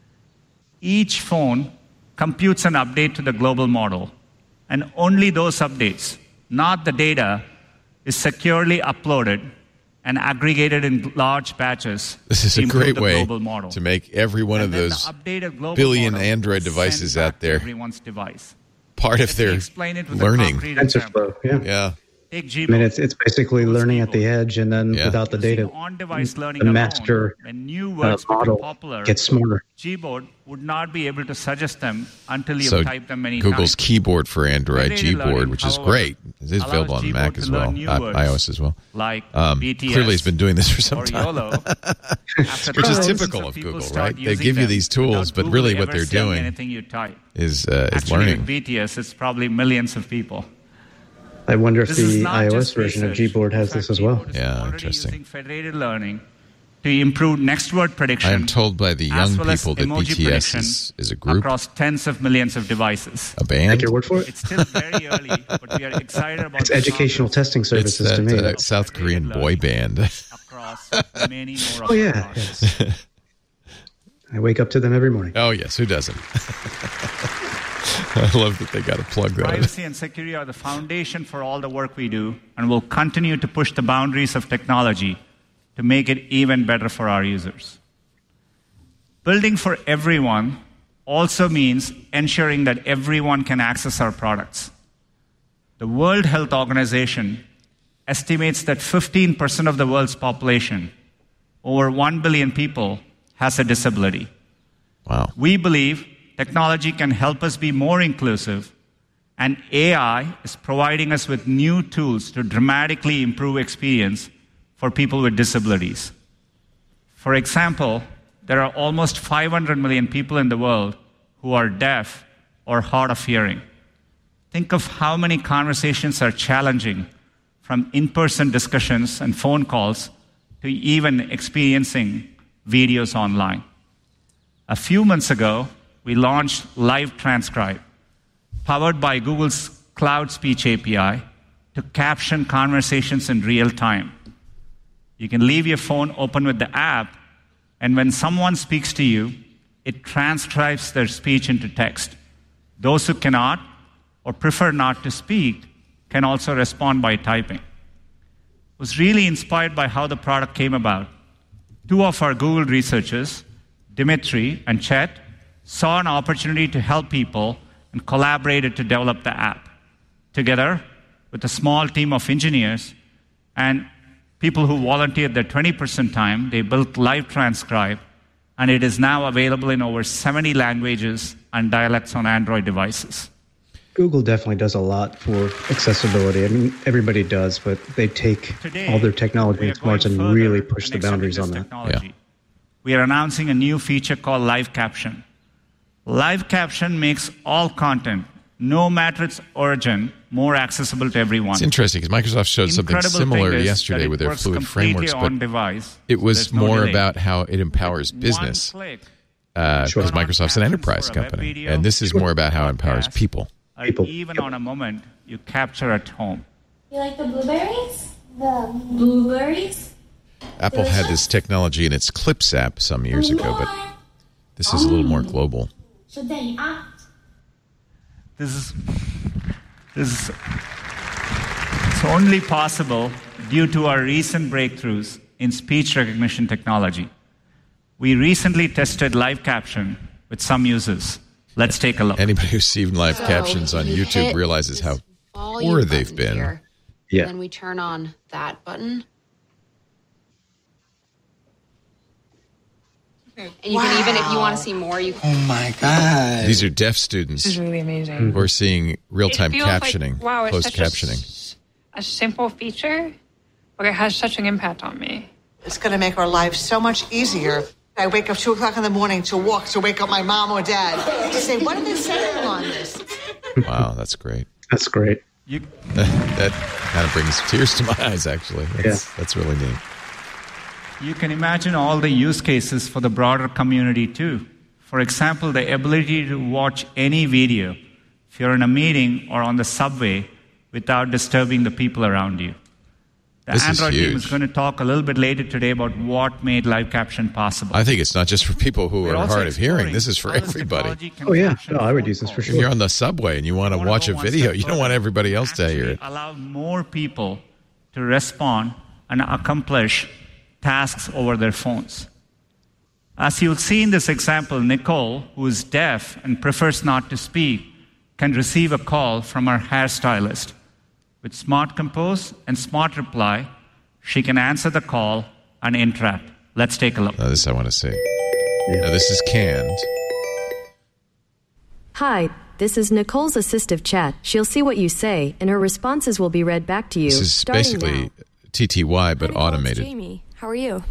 Speaker 12: Each phone computes an update to the global model, and only those updates, not the data, is securely uploaded and aggregated in large batches.
Speaker 3: This is
Speaker 12: to
Speaker 3: a
Speaker 12: improve
Speaker 3: great
Speaker 12: the
Speaker 3: way
Speaker 12: global model.
Speaker 3: to make every one
Speaker 12: And
Speaker 3: of
Speaker 12: then
Speaker 3: those
Speaker 12: the updated global
Speaker 3: billion
Speaker 12: model
Speaker 3: Android
Speaker 12: is sent
Speaker 3: devices
Speaker 12: back
Speaker 3: out
Speaker 12: to
Speaker 3: there
Speaker 12: everyone's device.
Speaker 3: part of
Speaker 12: Let me
Speaker 3: their
Speaker 12: explain it with a
Speaker 3: learning.
Speaker 12: concrete example.
Speaker 4: TensorFlow. Yeah.
Speaker 3: Yeah.
Speaker 12: Take
Speaker 4: I
Speaker 12: Gmail.
Speaker 4: mean, it's it's basically learning at the edge, and then
Speaker 3: Yeah.
Speaker 4: without the data,
Speaker 12: On-device learning
Speaker 4: the
Speaker 12: alone,
Speaker 4: master
Speaker 12: when new
Speaker 4: uh,
Speaker 12: words become
Speaker 4: model
Speaker 12: popular,
Speaker 4: gets smarter.
Speaker 12: Gboard would not be able to suggest them until you've
Speaker 3: So
Speaker 12: typed them many
Speaker 3: Google's
Speaker 12: times.
Speaker 3: keyboard for Android,
Speaker 12: Federated
Speaker 3: Gboard,
Speaker 12: learning,
Speaker 3: which is
Speaker 12: however,
Speaker 3: great. It is
Speaker 12: allows
Speaker 3: available on
Speaker 12: Gboard
Speaker 3: Mac
Speaker 12: to
Speaker 3: as
Speaker 12: learn
Speaker 3: well,
Speaker 12: new
Speaker 3: uh,
Speaker 12: words
Speaker 3: iOS as well.
Speaker 12: Like
Speaker 3: Um,
Speaker 12: B T S
Speaker 3: clearly, he's been doing this for some
Speaker 12: or
Speaker 3: time.
Speaker 12: YOLO. After
Speaker 3: Which is
Speaker 12: thousands
Speaker 3: typical of
Speaker 12: people
Speaker 3: Google,
Speaker 12: start
Speaker 3: right? They
Speaker 12: using
Speaker 3: give you
Speaker 12: them
Speaker 3: these tools,
Speaker 12: without
Speaker 3: but
Speaker 12: Google
Speaker 3: really what
Speaker 12: ever
Speaker 3: they're
Speaker 12: saying
Speaker 3: doing
Speaker 12: anything you type.
Speaker 3: is uh, is
Speaker 12: Actually,
Speaker 3: learning.
Speaker 12: with B T S, it's probably millions of people.
Speaker 4: I wonder if
Speaker 12: This is
Speaker 4: the
Speaker 12: not
Speaker 4: iOS
Speaker 12: just
Speaker 4: version
Speaker 12: research.
Speaker 4: of Gboard has
Speaker 12: In
Speaker 4: this
Speaker 12: fact,
Speaker 4: as well.
Speaker 12: Gboard is
Speaker 3: Yeah,
Speaker 12: already
Speaker 3: interesting.
Speaker 12: Using federated learning to improve next word prediction.
Speaker 3: I am told by the
Speaker 12: as
Speaker 3: young
Speaker 12: well as
Speaker 3: people that
Speaker 12: emoji
Speaker 3: B T S
Speaker 12: prediction
Speaker 3: is, is a group,
Speaker 12: across tens of millions of devices.
Speaker 3: a band.
Speaker 4: Take your word for it.
Speaker 12: It's still very early, but we are excited about
Speaker 4: It's
Speaker 12: the
Speaker 4: educational
Speaker 12: progress
Speaker 4: testing
Speaker 3: It's
Speaker 4: services
Speaker 3: that
Speaker 4: to me.
Speaker 3: uh, South Korean boy band.
Speaker 12: across many more of
Speaker 4: Oh
Speaker 12: our
Speaker 4: yeah,
Speaker 12: products.
Speaker 4: yes. I wake up to them every morning.
Speaker 3: Oh yes, who doesn't? I love that they got to plug that.
Speaker 12: Privacy and security are the foundation for all the work we do, and we'll continue to push the boundaries of technology to make it even better for our users. Building for everyone also means ensuring that everyone can access our products. The World Health Organization estimates that fifteen percent of the world's population, over one billion people, has a disability.
Speaker 3: Wow.
Speaker 12: We believe technology can help us be more inclusive, and A I is providing us with new tools to dramatically improve experience for people with disabilities. For example, there are almost five hundred million people in the world who are deaf or hard of hearing. Think of how many conversations are challenging, from in-person discussions and phone calls to even experiencing videos online. A few months ago, we launched Live Transcribe, powered by Google's Cloud Speech A P I, to caption conversations in real time. You can leave your phone open with the app, and when someone speaks to you, it transcribes their speech into text. Those who cannot or prefer not to speak can also respond by typing. I was really inspired by how the product came about. Two of our Google researchers, Dimitri and Chet, saw an opportunity to help people and collaborated to develop the app. Together, with a small team of engineers and people who volunteered their twenty percent time, they built Live Transcribe, and it is now available in over seventy languages and dialects on Android devices.
Speaker 4: Google definitely does a lot for accessibility. I mean, everybody does, but they take
Speaker 12: Today,
Speaker 4: all their technology and smarts and really push the boundaries on that.
Speaker 3: Yeah.
Speaker 12: We are announcing a new feature called Live Caption. Live Caption makes all content, no matter its origin, more accessible to everyone.
Speaker 3: It's interesting because Microsoft showed something
Speaker 12: Incredible
Speaker 3: similar
Speaker 12: thing is
Speaker 3: yesterday
Speaker 12: that
Speaker 3: with
Speaker 12: it
Speaker 3: their
Speaker 12: works
Speaker 3: Fluid
Speaker 12: completely
Speaker 3: frameworks,
Speaker 12: on
Speaker 3: but
Speaker 12: device.
Speaker 3: it was
Speaker 12: There's no
Speaker 3: more
Speaker 12: delay.
Speaker 3: about how it empowers business
Speaker 12: One click,
Speaker 3: uh,
Speaker 4: Sure.
Speaker 3: because Microsoft's an enterprise
Speaker 12: for a web
Speaker 3: company,
Speaker 12: video,
Speaker 3: and this is more about how it empowers
Speaker 12: podcast,
Speaker 3: people.
Speaker 12: or
Speaker 4: People.
Speaker 12: even on a moment you capture at home.
Speaker 19: You like the blueberries? The blueberries?
Speaker 3: Apple had this technology in its Clips app some years ago, but this is a little more global.
Speaker 19: Should they act?
Speaker 12: This is this is it's only possible due to our recent breakthroughs in speech recognition technology. We recently tested live caption with some users. Let's take a look.
Speaker 3: Anybody who's seen live
Speaker 20: So
Speaker 3: captions on
Speaker 20: you
Speaker 3: YouTube
Speaker 20: hit
Speaker 3: realizes how
Speaker 20: volume
Speaker 3: poor they've
Speaker 20: button
Speaker 3: been.
Speaker 20: here,
Speaker 4: Yeah.
Speaker 20: And then we turn on that button. And you can even, if you want to see more, you can.
Speaker 10: Oh my God.
Speaker 3: These are deaf students
Speaker 21: This is really amazing.
Speaker 3: who are seeing real-time
Speaker 21: It feels like,
Speaker 3: captioning,
Speaker 21: wow, it's
Speaker 3: closed
Speaker 21: such a
Speaker 3: captioning.
Speaker 21: s- A, simple feature, but it has such an impact on me.
Speaker 22: It's going to make our lives so much easier. I wake up two o'clock in the morning to walk to wake up my mom or dad to say, what are they saying on this?
Speaker 3: Wow, that's great.
Speaker 4: That's great.
Speaker 12: You,
Speaker 3: That kind of brings tears to my eyes, actually. That's, that's really neat.
Speaker 12: you can imagine all the use cases for the broader community too. For example, the ability to watch any video if you're in a meeting or on the subway without disturbing the people around you. The
Speaker 3: This is
Speaker 12: Android team
Speaker 3: huge.
Speaker 12: is going to talk a little bit later today about what made live caption possible.
Speaker 3: I think it's not just for people who
Speaker 12: We're
Speaker 3: are
Speaker 12: also
Speaker 3: hard of hearing.
Speaker 12: exploring
Speaker 3: This is for
Speaker 12: how this
Speaker 3: everybody.
Speaker 12: technology can
Speaker 4: Oh, yeah.
Speaker 12: caption
Speaker 4: No, I would
Speaker 12: phone
Speaker 4: use this for
Speaker 12: calls.
Speaker 3: If you're
Speaker 4: sure.
Speaker 3: on the subway and you want to
Speaker 12: Wanna
Speaker 3: watch
Speaker 12: go
Speaker 3: a
Speaker 12: one
Speaker 3: video,
Speaker 12: step
Speaker 3: you don't want
Speaker 12: further.
Speaker 3: everybody else to hear
Speaker 12: Actually
Speaker 3: it.
Speaker 12: allow more people to respond and accomplish tasks over their phones. As you'll see in this example, Nicole, who is deaf and prefers not to speak, can receive a call from her hairstylist. With Smart Compose and Smart Reply, she can answer the call and interact. Let's take a look.
Speaker 3: Now, this I want to see. Now, this is canned.
Speaker 14: Hi, this is Nicole's assistive chat. She'll see what you say, and her responses will be read back to you.
Speaker 3: This is
Speaker 14: starting
Speaker 3: basically
Speaker 14: now.
Speaker 3: T T Y, but
Speaker 23: Hi, Nicole, it's
Speaker 3: automated.
Speaker 23: Jamie, how are you?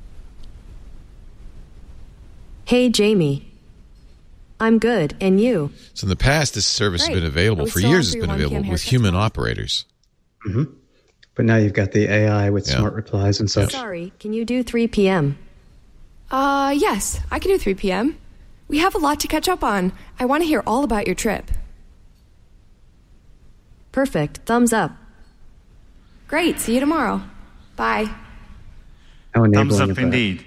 Speaker 14: Hey, Jamie. I'm good, and you?
Speaker 3: So in the past, this service has
Speaker 23: Great.
Speaker 3: been available
Speaker 23: Are we
Speaker 3: for
Speaker 23: still
Speaker 3: years.
Speaker 23: on
Speaker 3: It's
Speaker 23: for
Speaker 3: been
Speaker 23: your
Speaker 3: available
Speaker 23: one P M
Speaker 3: with
Speaker 23: haircuts
Speaker 3: human
Speaker 23: tomorrow?
Speaker 3: operators.
Speaker 4: hmm But now you've got the A I with
Speaker 3: Yeah.
Speaker 4: smart replies and such.
Speaker 14: Sorry, can you do three p.m.?
Speaker 23: Uh, yes, I can do three p.m. We have a lot to catch up on. I want to hear all about your trip.
Speaker 14: Perfect. Thumbs up.
Speaker 23: Great, see you tomorrow. Bye.
Speaker 4: How enabling
Speaker 12: Thumbs up
Speaker 4: of that.
Speaker 12: indeed.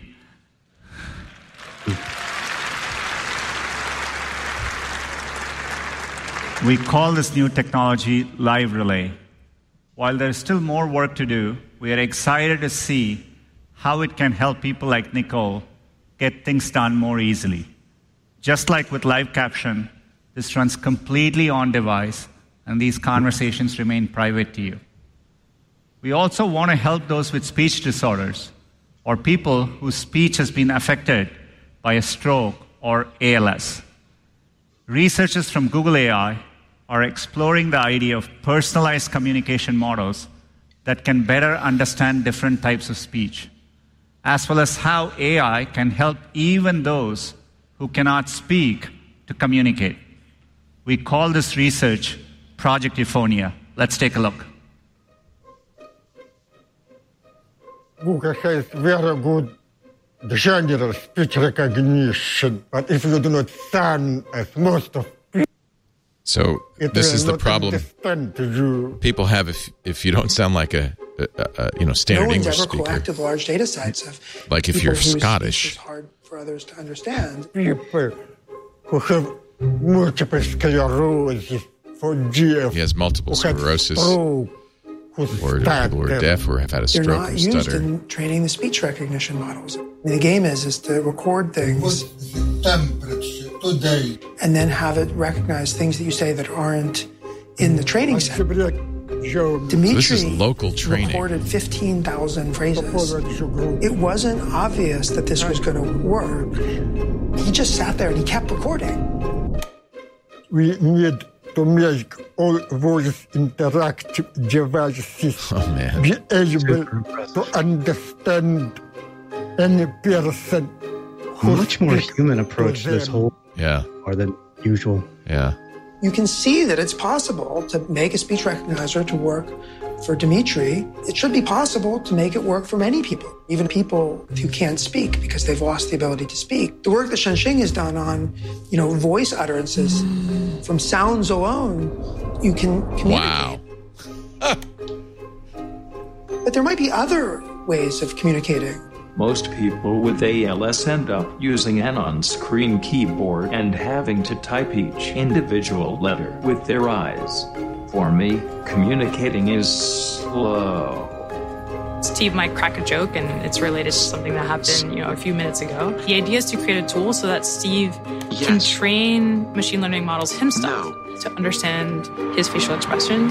Speaker 12: We call this new technology Live Relay. While there is still more work to do, we are excited to see how it can help people like Nicole get things done more easily. Just like with live caption, this runs completely on device, and these conversations remain private to you. We also want to help those with speech disorders or people whose speech has been affected by a stroke or A L S. Researchers from Google A I are exploring the idea of personalized communication models that can better understand different types of speech, as well as how A I can help even those who cannot speak to communicate. We call this research Project Euphonia. Let's take a look.
Speaker 2: Google has very good general speech recognition, but if you do not sound as most of people,
Speaker 3: so this is the problem
Speaker 2: you.
Speaker 3: people have if if you don't sound like a, a, a you know standard
Speaker 5: no one's
Speaker 3: English
Speaker 5: ever
Speaker 3: speaker.
Speaker 5: collected large data sets of
Speaker 3: like if you're Scottish.
Speaker 5: It's hard for others to understand.
Speaker 2: People who have multiple sclerosis, for G F,
Speaker 3: he has multiple sclerosis,
Speaker 2: stroke,
Speaker 3: or people who are deaf or have had a stroke
Speaker 5: They're not
Speaker 3: or
Speaker 5: used
Speaker 3: stutter.
Speaker 5: in training the speech recognition models. The game is is to record things.
Speaker 2: What's the temperature today?
Speaker 5: And then have it recognize things that you say that aren't in the training set. Dimitri
Speaker 3: so this is local training.
Speaker 5: recorded fifteen thousand phrases. It wasn't obvious that this was going to work. He just sat there and he kept recording.
Speaker 2: We need to make all voice interactive devices
Speaker 3: oh, man.
Speaker 2: be able to understand any person.
Speaker 4: Much more human approach to this whole
Speaker 3: yeah
Speaker 4: more than usual.
Speaker 3: Yeah.
Speaker 5: You can see that it's possible to make a speech recognizer to work for Dimitri. It should be possible to make it work for many people, even people who can't speak because they've lost the ability to speak. The work that Shenxing has done on, you know, voice utterances from sounds alone, you can communicate.
Speaker 3: Wow.
Speaker 5: But there might be other ways of communicating.
Speaker 6: Most people with A L S end up using an on-screen keyboard and having to type each individual letter with their eyes. For me, communicating is slow.
Speaker 24: Steve might crack a joke, and it's related to something that happened, you know, a few minutes ago. The idea is to create a tool so that Steve yes. can train machine learning models himself no. to understand his facial expressions.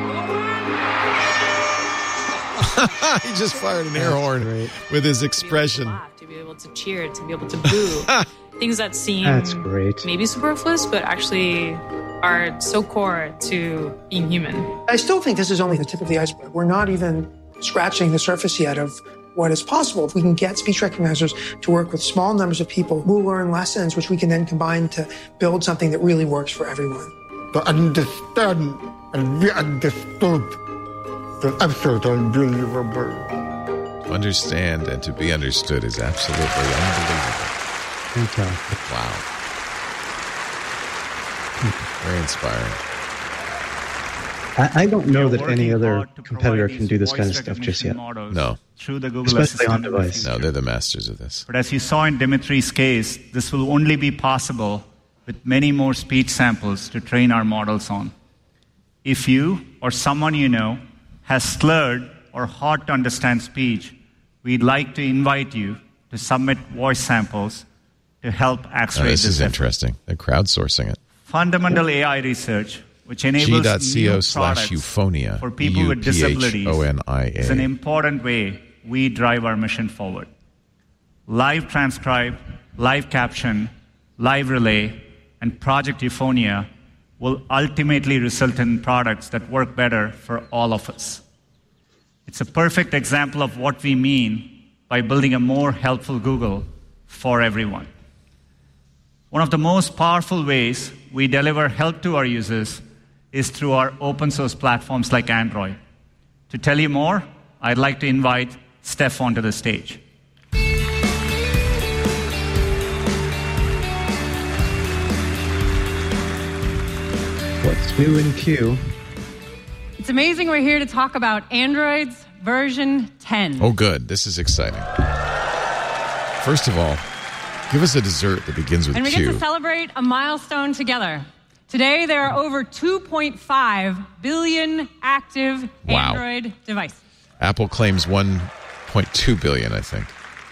Speaker 3: He just fired an air horn right. with his expression.
Speaker 24: To be, laugh, to be able to cheer, to be able to boo. Things that seem
Speaker 4: That's great.
Speaker 24: maybe superfluous, but actually are so core to being human.
Speaker 5: I still think this is only the tip of the iceberg. We're not even scratching the surface yet of what is possible. If we can get speech recognizers to work with small numbers of people who learn lessons, which we can then combine to build something that really works for everyone.
Speaker 2: To understand and be understood. That's absolutely unbelievable.
Speaker 3: To understand and to be understood is absolutely unbelievable.
Speaker 4: Fantastic.
Speaker 3: Wow. Very inspiring.
Speaker 4: I, I don't know that any other competitor can do this kind of stuff just yet.
Speaker 3: No.
Speaker 12: Through the Google
Speaker 4: Especially
Speaker 12: Assistant
Speaker 4: on device.
Speaker 3: No, they're the masters of this.
Speaker 12: But as you saw in Dimitri's case, this will only be possible with many more speech samples to train our models on. If you or someone you know has slurred or hard to understand speech, we'd like to invite you to submit voice samples to help accelerate
Speaker 3: oh, this. This is
Speaker 12: effort.
Speaker 3: interesting. They're crowdsourcing it.
Speaker 12: Fundamental A I research, which enables
Speaker 3: G.co
Speaker 12: new
Speaker 3: slash
Speaker 12: products
Speaker 3: euphonia,
Speaker 12: for people with disabilities,
Speaker 3: U P H O N I A.
Speaker 12: is an important way we drive our mission forward. Live Transcribe, Live Caption, Live Relay, and Project Euphonia will ultimately result in products that work better for all of us. It's a perfect example of what we mean by building a more helpful Google for everyone. One of the most powerful ways we deliver help to our users is through our open source platforms like Android. To tell you more, I'd like to invite Steph onto the stage.
Speaker 4: What's new in Q?
Speaker 25: It's amazing we're here to talk about Android's version ten.
Speaker 3: Oh, good. This is exciting. First of all, give us a dessert that begins with
Speaker 25: and we
Speaker 3: Q.
Speaker 25: get to celebrate a milestone together. Today, there are over two point five billion active
Speaker 3: Wow.
Speaker 25: Android devices.
Speaker 3: Apple claims one point two billion, I think.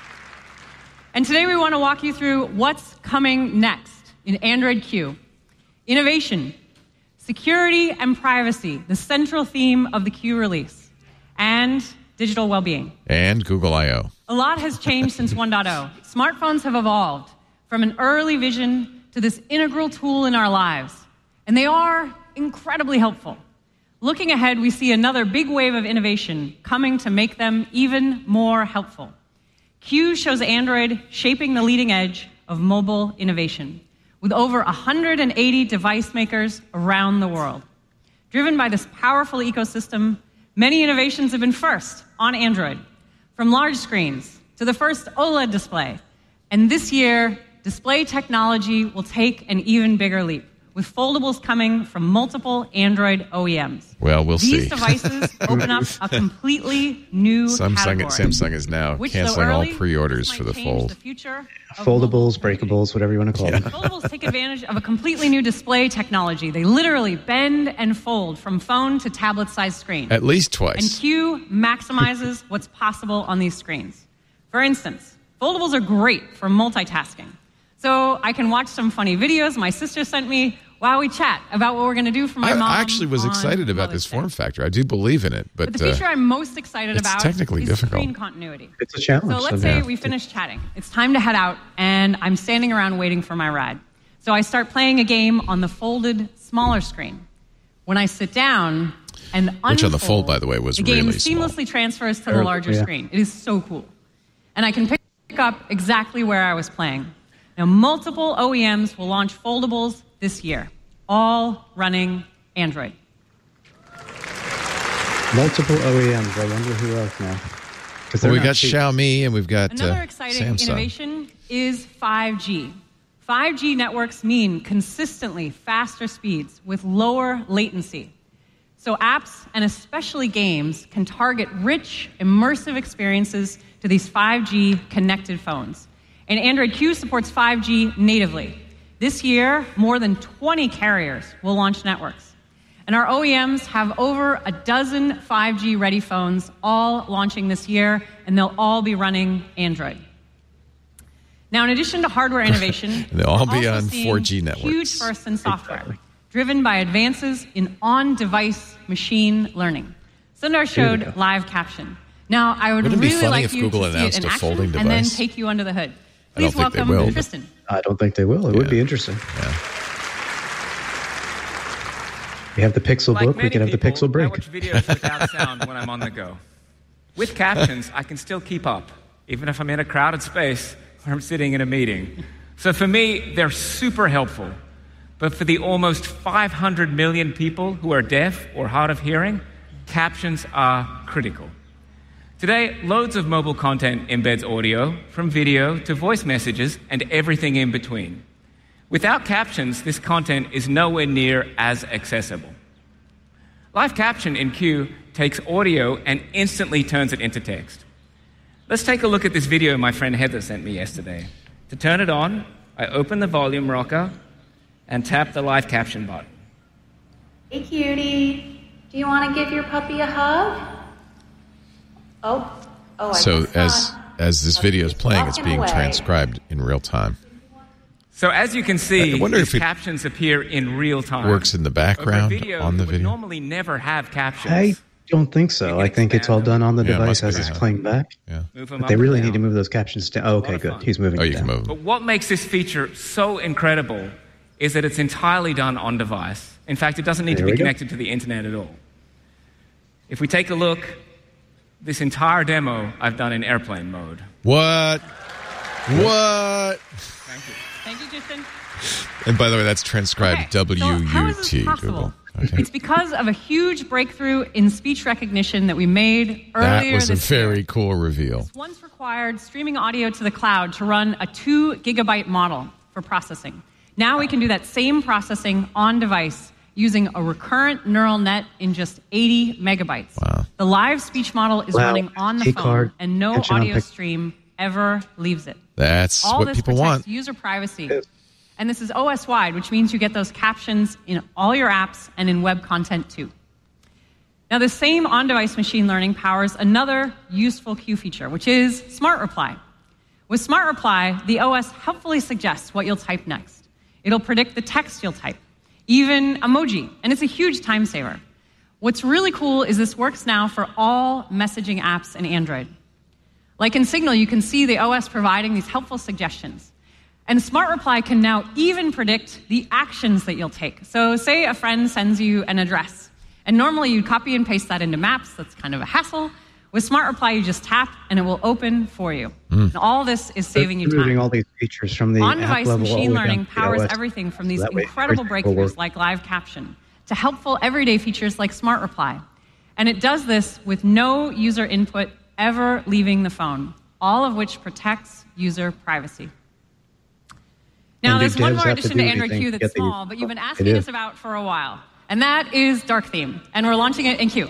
Speaker 25: And today we want to walk you through what's coming next in Android Q. Innovation, security and privacy, the central theme of the Q release, and digital well-being.
Speaker 3: And Google I O.
Speaker 25: A lot has changed since one point oh. Smartphones have evolved from an early vision to this integral tool in our lives. And they are incredibly helpful. Looking ahead, we see another big wave of innovation coming to make them even more helpful. Q shows Android shaping the leading edge of mobile innovation, with over one hundred eighty device makers around the world. Driven by this powerful ecosystem, many innovations have been first on Android, from large screens to the first OLED display. And this year, display technology will take an even bigger leap, with foldables coming from multiple Android O E Ms.
Speaker 3: Well, we'll
Speaker 25: These
Speaker 3: see.
Speaker 25: These devices open up a completely new
Speaker 3: Samsung,
Speaker 25: category.
Speaker 3: Samsung is now
Speaker 25: which,
Speaker 3: canceling
Speaker 25: early,
Speaker 3: all pre-orders for the Fold.
Speaker 25: The future
Speaker 4: Foldables, breakables, whatever you want to call
Speaker 3: Yeah.
Speaker 4: them.
Speaker 25: Foldables take advantage of a completely new display technology. They literally bend and fold from phone to tablet-sized screen.
Speaker 3: At least
Speaker 25: And
Speaker 3: twice.
Speaker 25: Q maximizes what's possible on these screens. For instance, foldables are great for multitasking. So I can watch some funny videos my sister sent me while we chat about what we're going to do for my
Speaker 3: I
Speaker 25: mom.
Speaker 3: actually was
Speaker 25: on
Speaker 3: excited about
Speaker 25: Mother's
Speaker 3: this
Speaker 25: Day.
Speaker 3: form factor. I do believe in it, but,
Speaker 25: But the feature
Speaker 3: uh,
Speaker 25: I'm most excited
Speaker 3: it's
Speaker 25: about
Speaker 3: technically
Speaker 25: is
Speaker 3: difficult.
Speaker 25: screen continuity.
Speaker 4: It's a challenge.
Speaker 25: So let's
Speaker 4: so
Speaker 25: say
Speaker 4: yeah.
Speaker 25: we finish chatting. It's time to head out, and I'm standing around waiting for my ride. So I start playing a game on the folded, smaller screen. When I sit down and unfold,
Speaker 3: Which on the Fold, by the way, was
Speaker 25: the game
Speaker 3: really small.
Speaker 25: seamlessly transfers to the
Speaker 4: Terrible,
Speaker 25: larger
Speaker 4: yeah.
Speaker 25: screen. It is so cool. And I can pick up exactly where I was playing. Now, multiple O E Ms will launch foldables this year, all running Android.
Speaker 4: Multiple O E Ms. I wonder who else now. 'Cause
Speaker 3: Well,
Speaker 4: they're
Speaker 3: we
Speaker 4: not
Speaker 3: got
Speaker 4: cheap.
Speaker 3: Xiaomi and we've got
Speaker 25: Another
Speaker 3: uh,
Speaker 25: exciting
Speaker 3: Samsung.
Speaker 25: innovation is five G. five G networks mean consistently faster speeds with lower latency. So apps, and especially games, can target rich, immersive experiences to these five G connected phones. And Android Q supports five G natively. This year, more than twenty carriers will launch networks. And our O E Ms have over a dozen five G ready phones, all launching this year, and they'll all be running Android. Now, in addition to hardware innovation,
Speaker 3: They'll all
Speaker 25: we're
Speaker 3: be
Speaker 25: also
Speaker 3: on
Speaker 25: seeing
Speaker 3: four G networks.
Speaker 25: huge firsts in software, driven by advances in on-device machine learning. Sundar showed live caption. Now, I would
Speaker 3: Wouldn't it be
Speaker 25: really
Speaker 3: funny
Speaker 25: like
Speaker 3: if
Speaker 25: you
Speaker 3: Google
Speaker 25: to see it
Speaker 3: announced
Speaker 25: in
Speaker 3: a
Speaker 25: action
Speaker 3: folding
Speaker 25: and then
Speaker 3: device?
Speaker 25: take you under the hood.
Speaker 3: I don't
Speaker 25: Please
Speaker 3: think they
Speaker 25: welcome
Speaker 3: will.
Speaker 25: Tristan.
Speaker 4: I don't think they will. It would be interesting.
Speaker 3: Yeah.
Speaker 4: We have the Pixel
Speaker 7: Like
Speaker 4: book. We
Speaker 7: many
Speaker 4: can have the
Speaker 7: people,
Speaker 4: Pixel break.
Speaker 7: I watch videos without sound when I'm on the go. With captions, I can still keep up, even if I'm in a crowded space or I'm sitting in a meeting. So for me, they're super helpful. But for the almost five hundred million people who are deaf or hard of hearing, captions are critical. Today, loads of mobile content embeds audio, from video to voice messages and everything in between. Without captions, this content is nowhere near as accessible. Live Caption in Q takes audio and instantly turns it into text. Let's take a look at this video my friend Heather sent me yesterday. To turn it on, I open the volume rocker and tap the Live Caption button.
Speaker 19: Hey, cutie. Do you want to give your puppy a hug? Oh, oh, I
Speaker 3: So
Speaker 19: guess
Speaker 3: as
Speaker 19: not.
Speaker 3: as this video is playing, it's
Speaker 19: walking
Speaker 3: being
Speaker 19: away.
Speaker 3: transcribed in real time.
Speaker 7: So as you can see,
Speaker 3: I wonder
Speaker 7: these
Speaker 3: if it
Speaker 7: captions appear in real time.
Speaker 3: Works in the background
Speaker 7: Over video,
Speaker 3: on the
Speaker 7: you would
Speaker 3: video.
Speaker 7: normally never have captions.
Speaker 4: I don't think so. I think it's all done on the
Speaker 3: Yeah, it
Speaker 4: device
Speaker 3: must
Speaker 4: as
Speaker 3: be,
Speaker 4: it's
Speaker 3: huh?
Speaker 4: playing back.
Speaker 3: Yeah.
Speaker 7: Move them
Speaker 4: But
Speaker 7: up
Speaker 4: they
Speaker 7: and
Speaker 4: really
Speaker 7: down.
Speaker 4: need to move those captions down. Oh, okay,
Speaker 7: of
Speaker 4: good.
Speaker 7: fun.
Speaker 4: He's moving
Speaker 3: Oh,
Speaker 4: it
Speaker 3: you
Speaker 4: down.
Speaker 3: can move.
Speaker 7: But what makes this feature so incredible is that it's entirely done on device. In fact, it doesn't need
Speaker 4: There
Speaker 7: to be
Speaker 4: we go.
Speaker 7: connected to the internet at all. If we take a look, this entire demo I've done in airplane mode.
Speaker 3: What? What?
Speaker 7: Thank you.
Speaker 25: Thank you, Tristan.
Speaker 3: And by the way, that's transcribed
Speaker 25: Okay,
Speaker 3: W
Speaker 25: so how
Speaker 3: U
Speaker 25: is this
Speaker 3: T.
Speaker 25: possible?
Speaker 3: Google. Okay.
Speaker 25: It's because of a huge breakthrough in speech recognition that we made
Speaker 3: That
Speaker 25: earlier
Speaker 3: was a
Speaker 25: this
Speaker 3: very
Speaker 25: year.
Speaker 3: cool reveal.
Speaker 25: Once required streaming audio to the cloud to run a two gigabyte model for processing. Now we can do that same processing on device using a recurrent neural net in just eighty megabytes.
Speaker 3: Wow.
Speaker 25: The live speech model is
Speaker 4: Wow.
Speaker 25: running on the
Speaker 4: T-card,
Speaker 25: phone, and no
Speaker 4: attention on
Speaker 25: audio
Speaker 4: pic-
Speaker 25: stream ever leaves it.
Speaker 3: That's
Speaker 25: All
Speaker 3: what
Speaker 25: this
Speaker 3: people
Speaker 25: protects
Speaker 3: want.
Speaker 25: user privacy. And this is O S-wide, which means you get those captions in all your apps and in web content too. Now, the same on-device machine learning powers another useful Q feature, which is Smart Reply. With Smart Reply, the O S helpfully suggests what you'll type next. It'll predict the text you'll type, even emoji, and it's a huge time saver. What's really cool is this works now for all messaging apps in Android. Like in Signal, you can see the O S providing these helpful suggestions. And Smart Reply can now even predict the actions that you'll take. So say a friend sends you an address, and normally you'd copy and paste that into Maps. That's kind of a hassle. With Smart Reply, you just tap, and it will open for you. Mm. And all this is saving you time.
Speaker 4: Moving all these features from the
Speaker 25: on-device
Speaker 4: app level
Speaker 25: machine learning
Speaker 4: to
Speaker 25: powers
Speaker 4: O S.
Speaker 25: everything from these
Speaker 4: So
Speaker 25: incredible breakthroughs like live caption to helpful everyday features like Smart Reply. And it does this with no user input ever leaving the phone, all of which protects user privacy. Now, there's one more addition to Android Q that's small, but you've been asking us about for a while, and that is Dark Theme, and we're launching it in Q.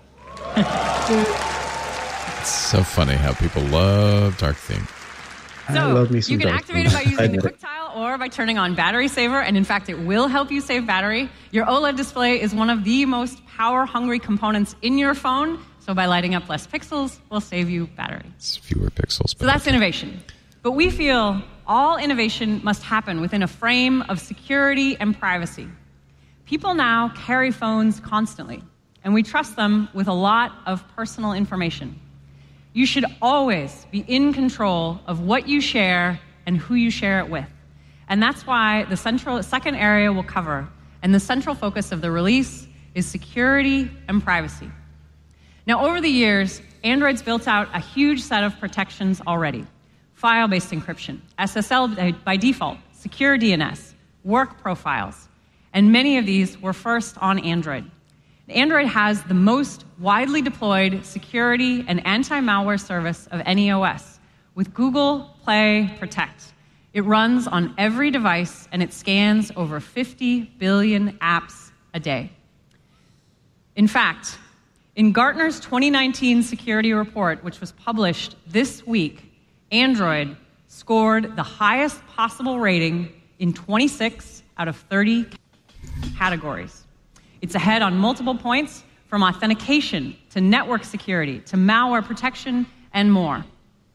Speaker 3: It's so funny how people love Dark Theme.
Speaker 25: So
Speaker 4: I love me some
Speaker 25: you can
Speaker 4: Dark
Speaker 25: activate it by
Speaker 4: Theme.
Speaker 25: using the quick tile or by turning on Battery Saver, and in fact, it will help you save battery. Your OLED display is one of the most power-hungry components in your phone, so by lighting up less pixels will save you battery.
Speaker 3: It's fewer pixels.
Speaker 25: So that's innovation. But we feel all innovation must happen within a frame of security and privacy. People now carry phones constantly, and we trust them with a lot of personal information. You should always be in control of what you share and who you share it with. And that's why the central second area we'll cover, and the central focus of the release, is security and privacy. Now, over the years, Android's built out a huge set of protections already. File-based encryption, S S L by default, secure D N S, work profiles, and many of these were first on Android. Android has the most widely deployed security and anti-malware service of any O S, with Google Play Protect. It runs on every device, and it scans over fifty billion apps a day. In fact, in Gartner's twenty nineteen security report, which was published this week, Android scored the highest possible rating in twenty-six out of thirty categories. It's ahead on multiple points, from authentication to network security to malware protection and more.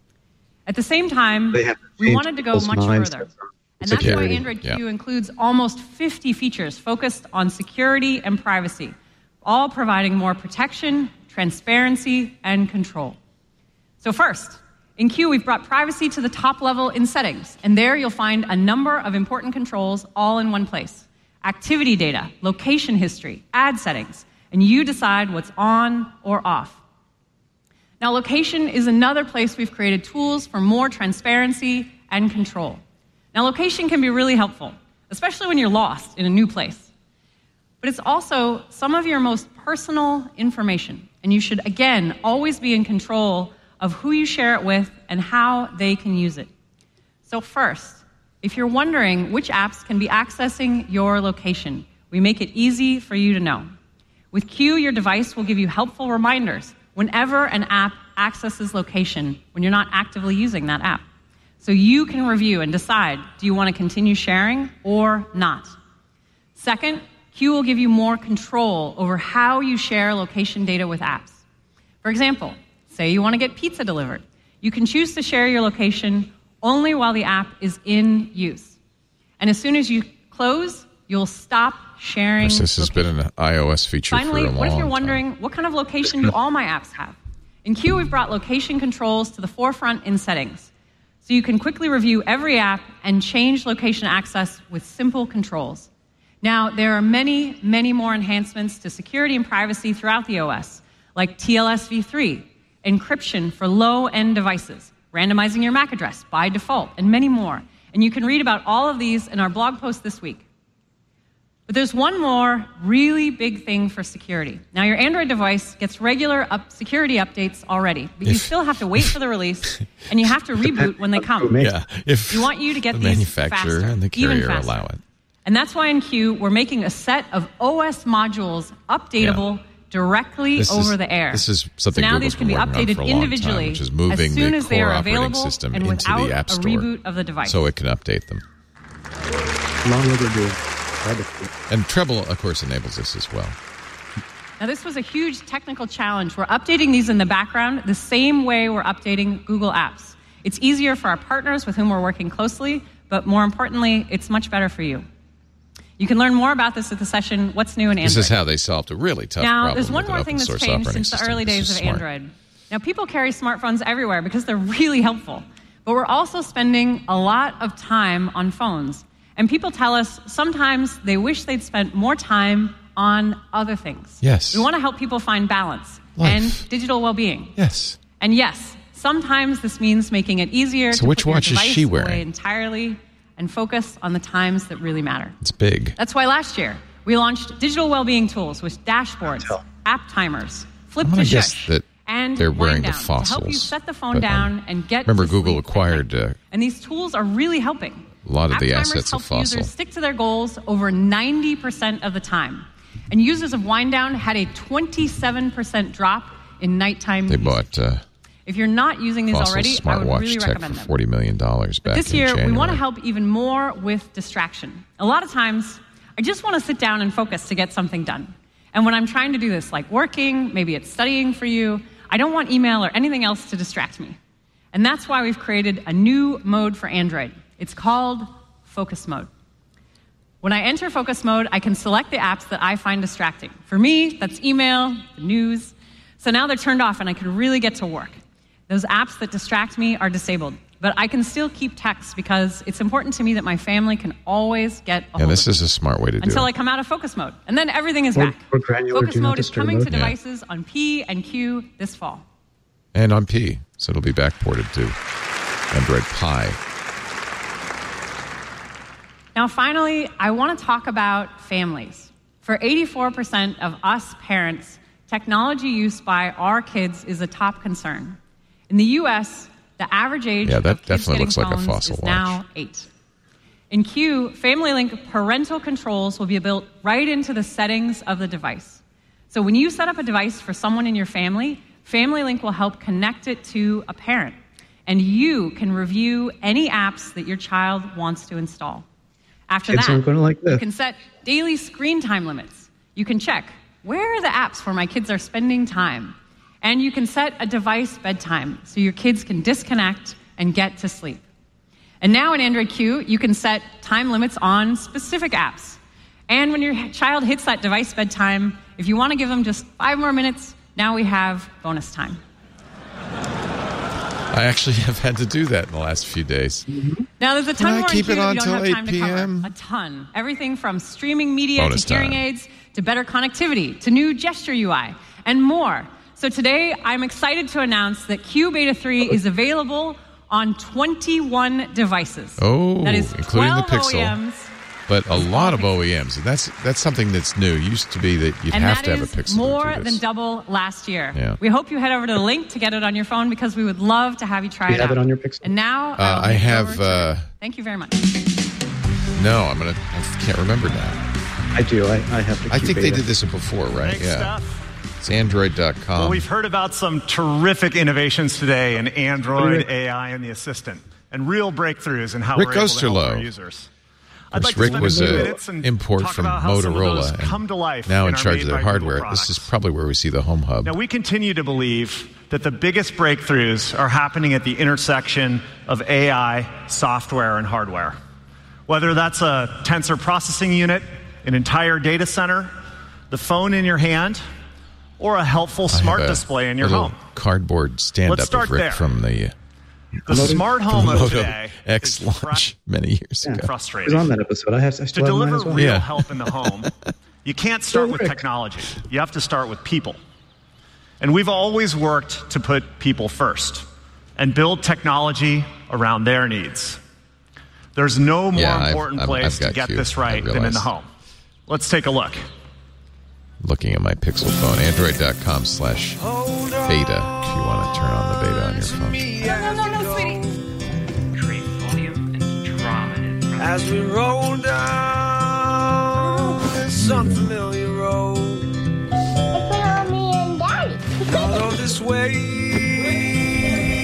Speaker 25: At the same time, we wanted to go much further. And that's why Android Q yeah. includes almost fifty features focused on security and privacy, all providing more protection, transparency, and control. So first, in Q, we've brought privacy to the top level in settings, and there you'll find a number of important controls all in one place. Activity data, location history, ad settings, and you decide what's on or off. Now, location is another place we've created tools for more transparency and control. Now, location can be really helpful, especially when you're lost in a new place. But it's also some of your most personal information, and you should, again, always be in control of who you share it with and how they can use it. So first, if you're wondering which apps can be accessing your location, we make it easy for you to know. With Q, your device will give you helpful reminders whenever an app accesses location when you're not actively using that app. So you can review and decide, do you want to continue sharing or not? Second, Q will give you more control over how you share location data with apps. For example, say you want to get pizza delivered. You can choose to share your location only while the app is in use. And as soon as you close, you'll stop sharing.
Speaker 3: This has been an iOS feature
Speaker 25: Finally,
Speaker 3: for a long
Speaker 25: what if you're
Speaker 3: time.
Speaker 25: wondering, what kind of location do all my apps have? In Q, we've brought location controls to the forefront in settings. So you can quickly review every app and change location access with simple controls. Now, there are many, many more enhancements to security and privacy throughout the O S, like T L S v three, encryption for low-end devices, randomizing your M A C address by default, and many more. And you can read about all of these in our blog post this week. But there's one more really big thing for security. Now, your Android device gets regular up security updates already, but you
Speaker 3: If-
Speaker 25: still have to wait for the release, and you have to reboot when they come.
Speaker 3: Yeah, if
Speaker 25: we want you to get
Speaker 3: the
Speaker 25: these
Speaker 3: manufacturer
Speaker 25: faster,
Speaker 3: and the
Speaker 25: even
Speaker 3: carrier
Speaker 25: faster.
Speaker 3: allow it.
Speaker 25: And that's why in Q, we're making a set of O S modules updatable directly
Speaker 3: This is-
Speaker 25: over the air.
Speaker 3: this is something
Speaker 25: so now
Speaker 3: Google's
Speaker 25: these can be
Speaker 3: been working on
Speaker 25: updated
Speaker 3: for a long time,
Speaker 25: individually
Speaker 3: which is moving
Speaker 25: as soon
Speaker 3: the
Speaker 25: as they
Speaker 3: core
Speaker 25: are
Speaker 3: operating
Speaker 25: available
Speaker 3: system
Speaker 25: and
Speaker 3: into
Speaker 25: without
Speaker 3: the App
Speaker 25: a
Speaker 3: Store.
Speaker 25: reboot of the device.
Speaker 3: So it can update them.
Speaker 4: long overdue.
Speaker 3: And Treble, of course, enables this as well.
Speaker 25: Now, this was a huge technical challenge. We're updating these in the background the same way we're updating Google Apps. It's easier for our partners with whom we're working closely, but more importantly, it's much better for you. You can learn more about this at the session, What's New in Android.
Speaker 3: This is how they solved a really tough
Speaker 25: now,
Speaker 3: problem.
Speaker 25: There's one
Speaker 3: with
Speaker 25: more
Speaker 3: an
Speaker 25: thing
Speaker 3: open
Speaker 25: that's
Speaker 3: source
Speaker 25: changed
Speaker 3: operating
Speaker 25: since the
Speaker 3: system.
Speaker 25: early
Speaker 3: This
Speaker 25: days
Speaker 3: is
Speaker 25: of
Speaker 3: smart.
Speaker 25: Android. Now, people carry smartphones everywhere because they're really helpful, but we're also spending a lot of time on phones. And people tell us sometimes they wish they'd spent more time on other things.
Speaker 3: Yes.
Speaker 25: We want to help people find balance
Speaker 3: Life.
Speaker 25: and digital well-being.
Speaker 3: Yes.
Speaker 25: And yes, sometimes this means making it easier
Speaker 3: So
Speaker 25: to
Speaker 3: which
Speaker 25: put your
Speaker 3: watch is
Speaker 25: device
Speaker 3: she wearing?
Speaker 25: away entirely and focus on the times that really matter.
Speaker 3: It's big.
Speaker 25: That's why last year we launched digital well-being tools with dashboards, app timers, flip
Speaker 3: I'm
Speaker 25: to
Speaker 3: going to guess
Speaker 25: shush,
Speaker 3: that
Speaker 25: and
Speaker 3: they're wearing
Speaker 25: wind
Speaker 3: the
Speaker 25: down
Speaker 3: fossils.
Speaker 25: to help you set the phone
Speaker 3: but,
Speaker 25: down
Speaker 3: um,
Speaker 25: and get
Speaker 3: Remember,
Speaker 25: to
Speaker 3: Google
Speaker 25: sleep.
Speaker 3: acquired uh,
Speaker 25: And these tools are really helping.
Speaker 3: a lot of
Speaker 25: App
Speaker 3: the
Speaker 25: timers
Speaker 3: assets
Speaker 25: help
Speaker 3: of Fossil.
Speaker 25: users stick to their goals over ninety percent of the time. And users of Wind Down had a twenty-seven percent drop in nighttime
Speaker 3: They
Speaker 25: usage.
Speaker 3: bought uh,
Speaker 25: If you're not using these
Speaker 3: Fossil
Speaker 25: already, I would
Speaker 3: smartwatch
Speaker 25: really
Speaker 3: tech
Speaker 25: recommend
Speaker 3: for
Speaker 25: them.
Speaker 3: forty million dollars back
Speaker 25: But this
Speaker 3: in
Speaker 25: year,
Speaker 3: January.
Speaker 25: we want to help even more with distraction. A lot of times, I just want to sit down and focus to get something done. And when I'm trying to do this, like working, maybe it's studying for you, I don't want email or anything else to distract me. And that's why we've created a new mode for Android. It's called Focus Mode. When I enter Focus Mode, I can select the apps that I find distracting. For me, that's email, the news. So now they're turned off and I can really get to work. Those apps that distract me are disabled. But I can still keep text because it's important to me that my family can always get a
Speaker 3: Yeah,
Speaker 25: hold
Speaker 3: this
Speaker 25: of
Speaker 3: is a smart way to
Speaker 25: it
Speaker 3: do
Speaker 25: until
Speaker 3: it.
Speaker 25: I come out of Focus Mode. And then everything is
Speaker 4: Or-
Speaker 25: back.
Speaker 4: or granular
Speaker 25: Focus
Speaker 4: do not
Speaker 25: Mode is
Speaker 4: disturb
Speaker 25: coming
Speaker 4: mode.
Speaker 25: to
Speaker 3: Yeah.
Speaker 25: devices on P and Q this fall.
Speaker 3: And on P, so it'll be backported to Android Pie.
Speaker 25: Now, finally, I want to talk about families. For eighty-four percent of us parents, technology use by our kids is a top concern. In the U S, the average age
Speaker 3: Yeah, that
Speaker 25: of kids
Speaker 3: definitely
Speaker 25: getting
Speaker 3: looks like a
Speaker 25: phones
Speaker 3: Fossil
Speaker 25: is
Speaker 3: watch.
Speaker 25: now eight. In Q, Family Link parental controls will be built right into the settings of the device. So when you set up a device for someone in your family, Family Link will help connect it to a parent. And you can review any apps that your child wants to install. After
Speaker 4: Kids
Speaker 25: that,
Speaker 4: aren't gonna like this.
Speaker 25: you can set daily screen time limits. You can check, where are the apps where my kids are spending time? And you can set a device bedtime so your kids can disconnect and get to sleep. And now in Android Q, you can set time limits on specific apps. And when your child hits that device bedtime, if you want to give them just five more minutes, now we have bonus time.
Speaker 3: I actually have had to do that in the last few days.
Speaker 25: Now, there's a ton
Speaker 3: Can I
Speaker 25: more
Speaker 3: keep
Speaker 25: in
Speaker 3: it
Speaker 25: Q
Speaker 3: on
Speaker 25: you don't
Speaker 3: till
Speaker 25: have time
Speaker 3: eight
Speaker 25: to cover.
Speaker 3: p.m.?
Speaker 25: A ton. Everything from streaming media
Speaker 3: Bonus
Speaker 25: to hearing
Speaker 3: time.
Speaker 25: aids to better connectivity to new gesture U I and more. So today, I'm excited to announce that Q Beta three is available on twenty-one devices.
Speaker 3: Oh,
Speaker 25: that is
Speaker 3: including the
Speaker 25: twelve
Speaker 3: Pixel.
Speaker 25: O E Ms.
Speaker 3: But a lot of O E Ms. And that's that's something that's new. It used to be that you'd
Speaker 25: and
Speaker 3: have
Speaker 25: that
Speaker 3: to have a
Speaker 25: is
Speaker 3: Pixel
Speaker 25: more
Speaker 3: to do
Speaker 25: than
Speaker 3: this.
Speaker 25: double last year.
Speaker 3: Yeah.
Speaker 25: We hope you head over to the link to get it on your phone because we would love to have you try
Speaker 4: You
Speaker 25: it
Speaker 4: have
Speaker 25: out.
Speaker 4: it on your Pixel?
Speaker 25: And now
Speaker 3: Uh,
Speaker 25: I'll
Speaker 3: I
Speaker 25: hand it
Speaker 3: have.
Speaker 25: over to-
Speaker 3: Uh,
Speaker 25: Thank you very much.
Speaker 3: no, I'm gonna. I can't remember now.
Speaker 4: I do. I, I have the
Speaker 3: I
Speaker 4: Q
Speaker 3: think they
Speaker 4: beta.
Speaker 3: did this before, right?
Speaker 8: Thanks,
Speaker 3: yeah.
Speaker 8: Steph.
Speaker 3: It's Android dot com.
Speaker 8: Well, we've heard about some terrific innovations today in Android, A I, and the Assistant, and real breakthroughs in how
Speaker 3: Rick
Speaker 8: we're able to help
Speaker 3: Osterloh.
Speaker 8: our users.
Speaker 3: Of
Speaker 8: I'd
Speaker 3: course,
Speaker 8: like to
Speaker 3: Rick
Speaker 8: spend
Speaker 3: was
Speaker 8: a few
Speaker 3: an
Speaker 8: minutes and
Speaker 3: import
Speaker 8: talk
Speaker 3: from
Speaker 8: about how some of those
Speaker 3: Motorola,
Speaker 8: come to life
Speaker 3: now
Speaker 8: in
Speaker 3: in
Speaker 8: our
Speaker 3: charge
Speaker 8: Made
Speaker 3: of their
Speaker 8: by Google
Speaker 3: hardware.
Speaker 8: products.
Speaker 3: This is probably where we see the Home Hub.
Speaker 8: Now, we continue to believe that the biggest breakthroughs are happening at the intersection of A I, software, and hardware. Whether that's a tensor processing unit, an entire data center, the phone in your hand, or a helpful
Speaker 3: I
Speaker 8: smart
Speaker 3: have a
Speaker 8: display in your
Speaker 3: little
Speaker 8: home.
Speaker 3: cardboard stand-up
Speaker 8: Let's start
Speaker 3: of Rick
Speaker 8: there.
Speaker 3: from the, uh,
Speaker 8: The smart home
Speaker 3: from the
Speaker 8: of
Speaker 3: Moto
Speaker 8: today
Speaker 3: X launch many years
Speaker 4: Yeah.
Speaker 3: ago.
Speaker 4: I
Speaker 8: frustrating.
Speaker 4: was on that episode. I have. I
Speaker 8: To
Speaker 4: still have mine
Speaker 8: deliver
Speaker 4: as well.
Speaker 8: real
Speaker 3: Yeah.
Speaker 8: help in the home, you can't start with
Speaker 4: Rick.
Speaker 8: technology. You have to start with people. And we've always worked to put people first and build technology around their needs. There's no more
Speaker 3: Yeah, I've-
Speaker 8: important
Speaker 3: I'm- I've
Speaker 8: place to
Speaker 3: got
Speaker 8: get
Speaker 3: you.
Speaker 8: this
Speaker 3: I
Speaker 8: right than in
Speaker 3: realize.
Speaker 8: the home. Let's take a look.
Speaker 3: Looking at my Pixel phone, Android dot com slash beta if you want to turn on the beta on your phone.
Speaker 9: No, no, no, no, sweetie.
Speaker 7: Create volume and drama in front of
Speaker 9: As we roll down this unfamiliar road,
Speaker 11: Mommy and Daddy.
Speaker 9: although this wave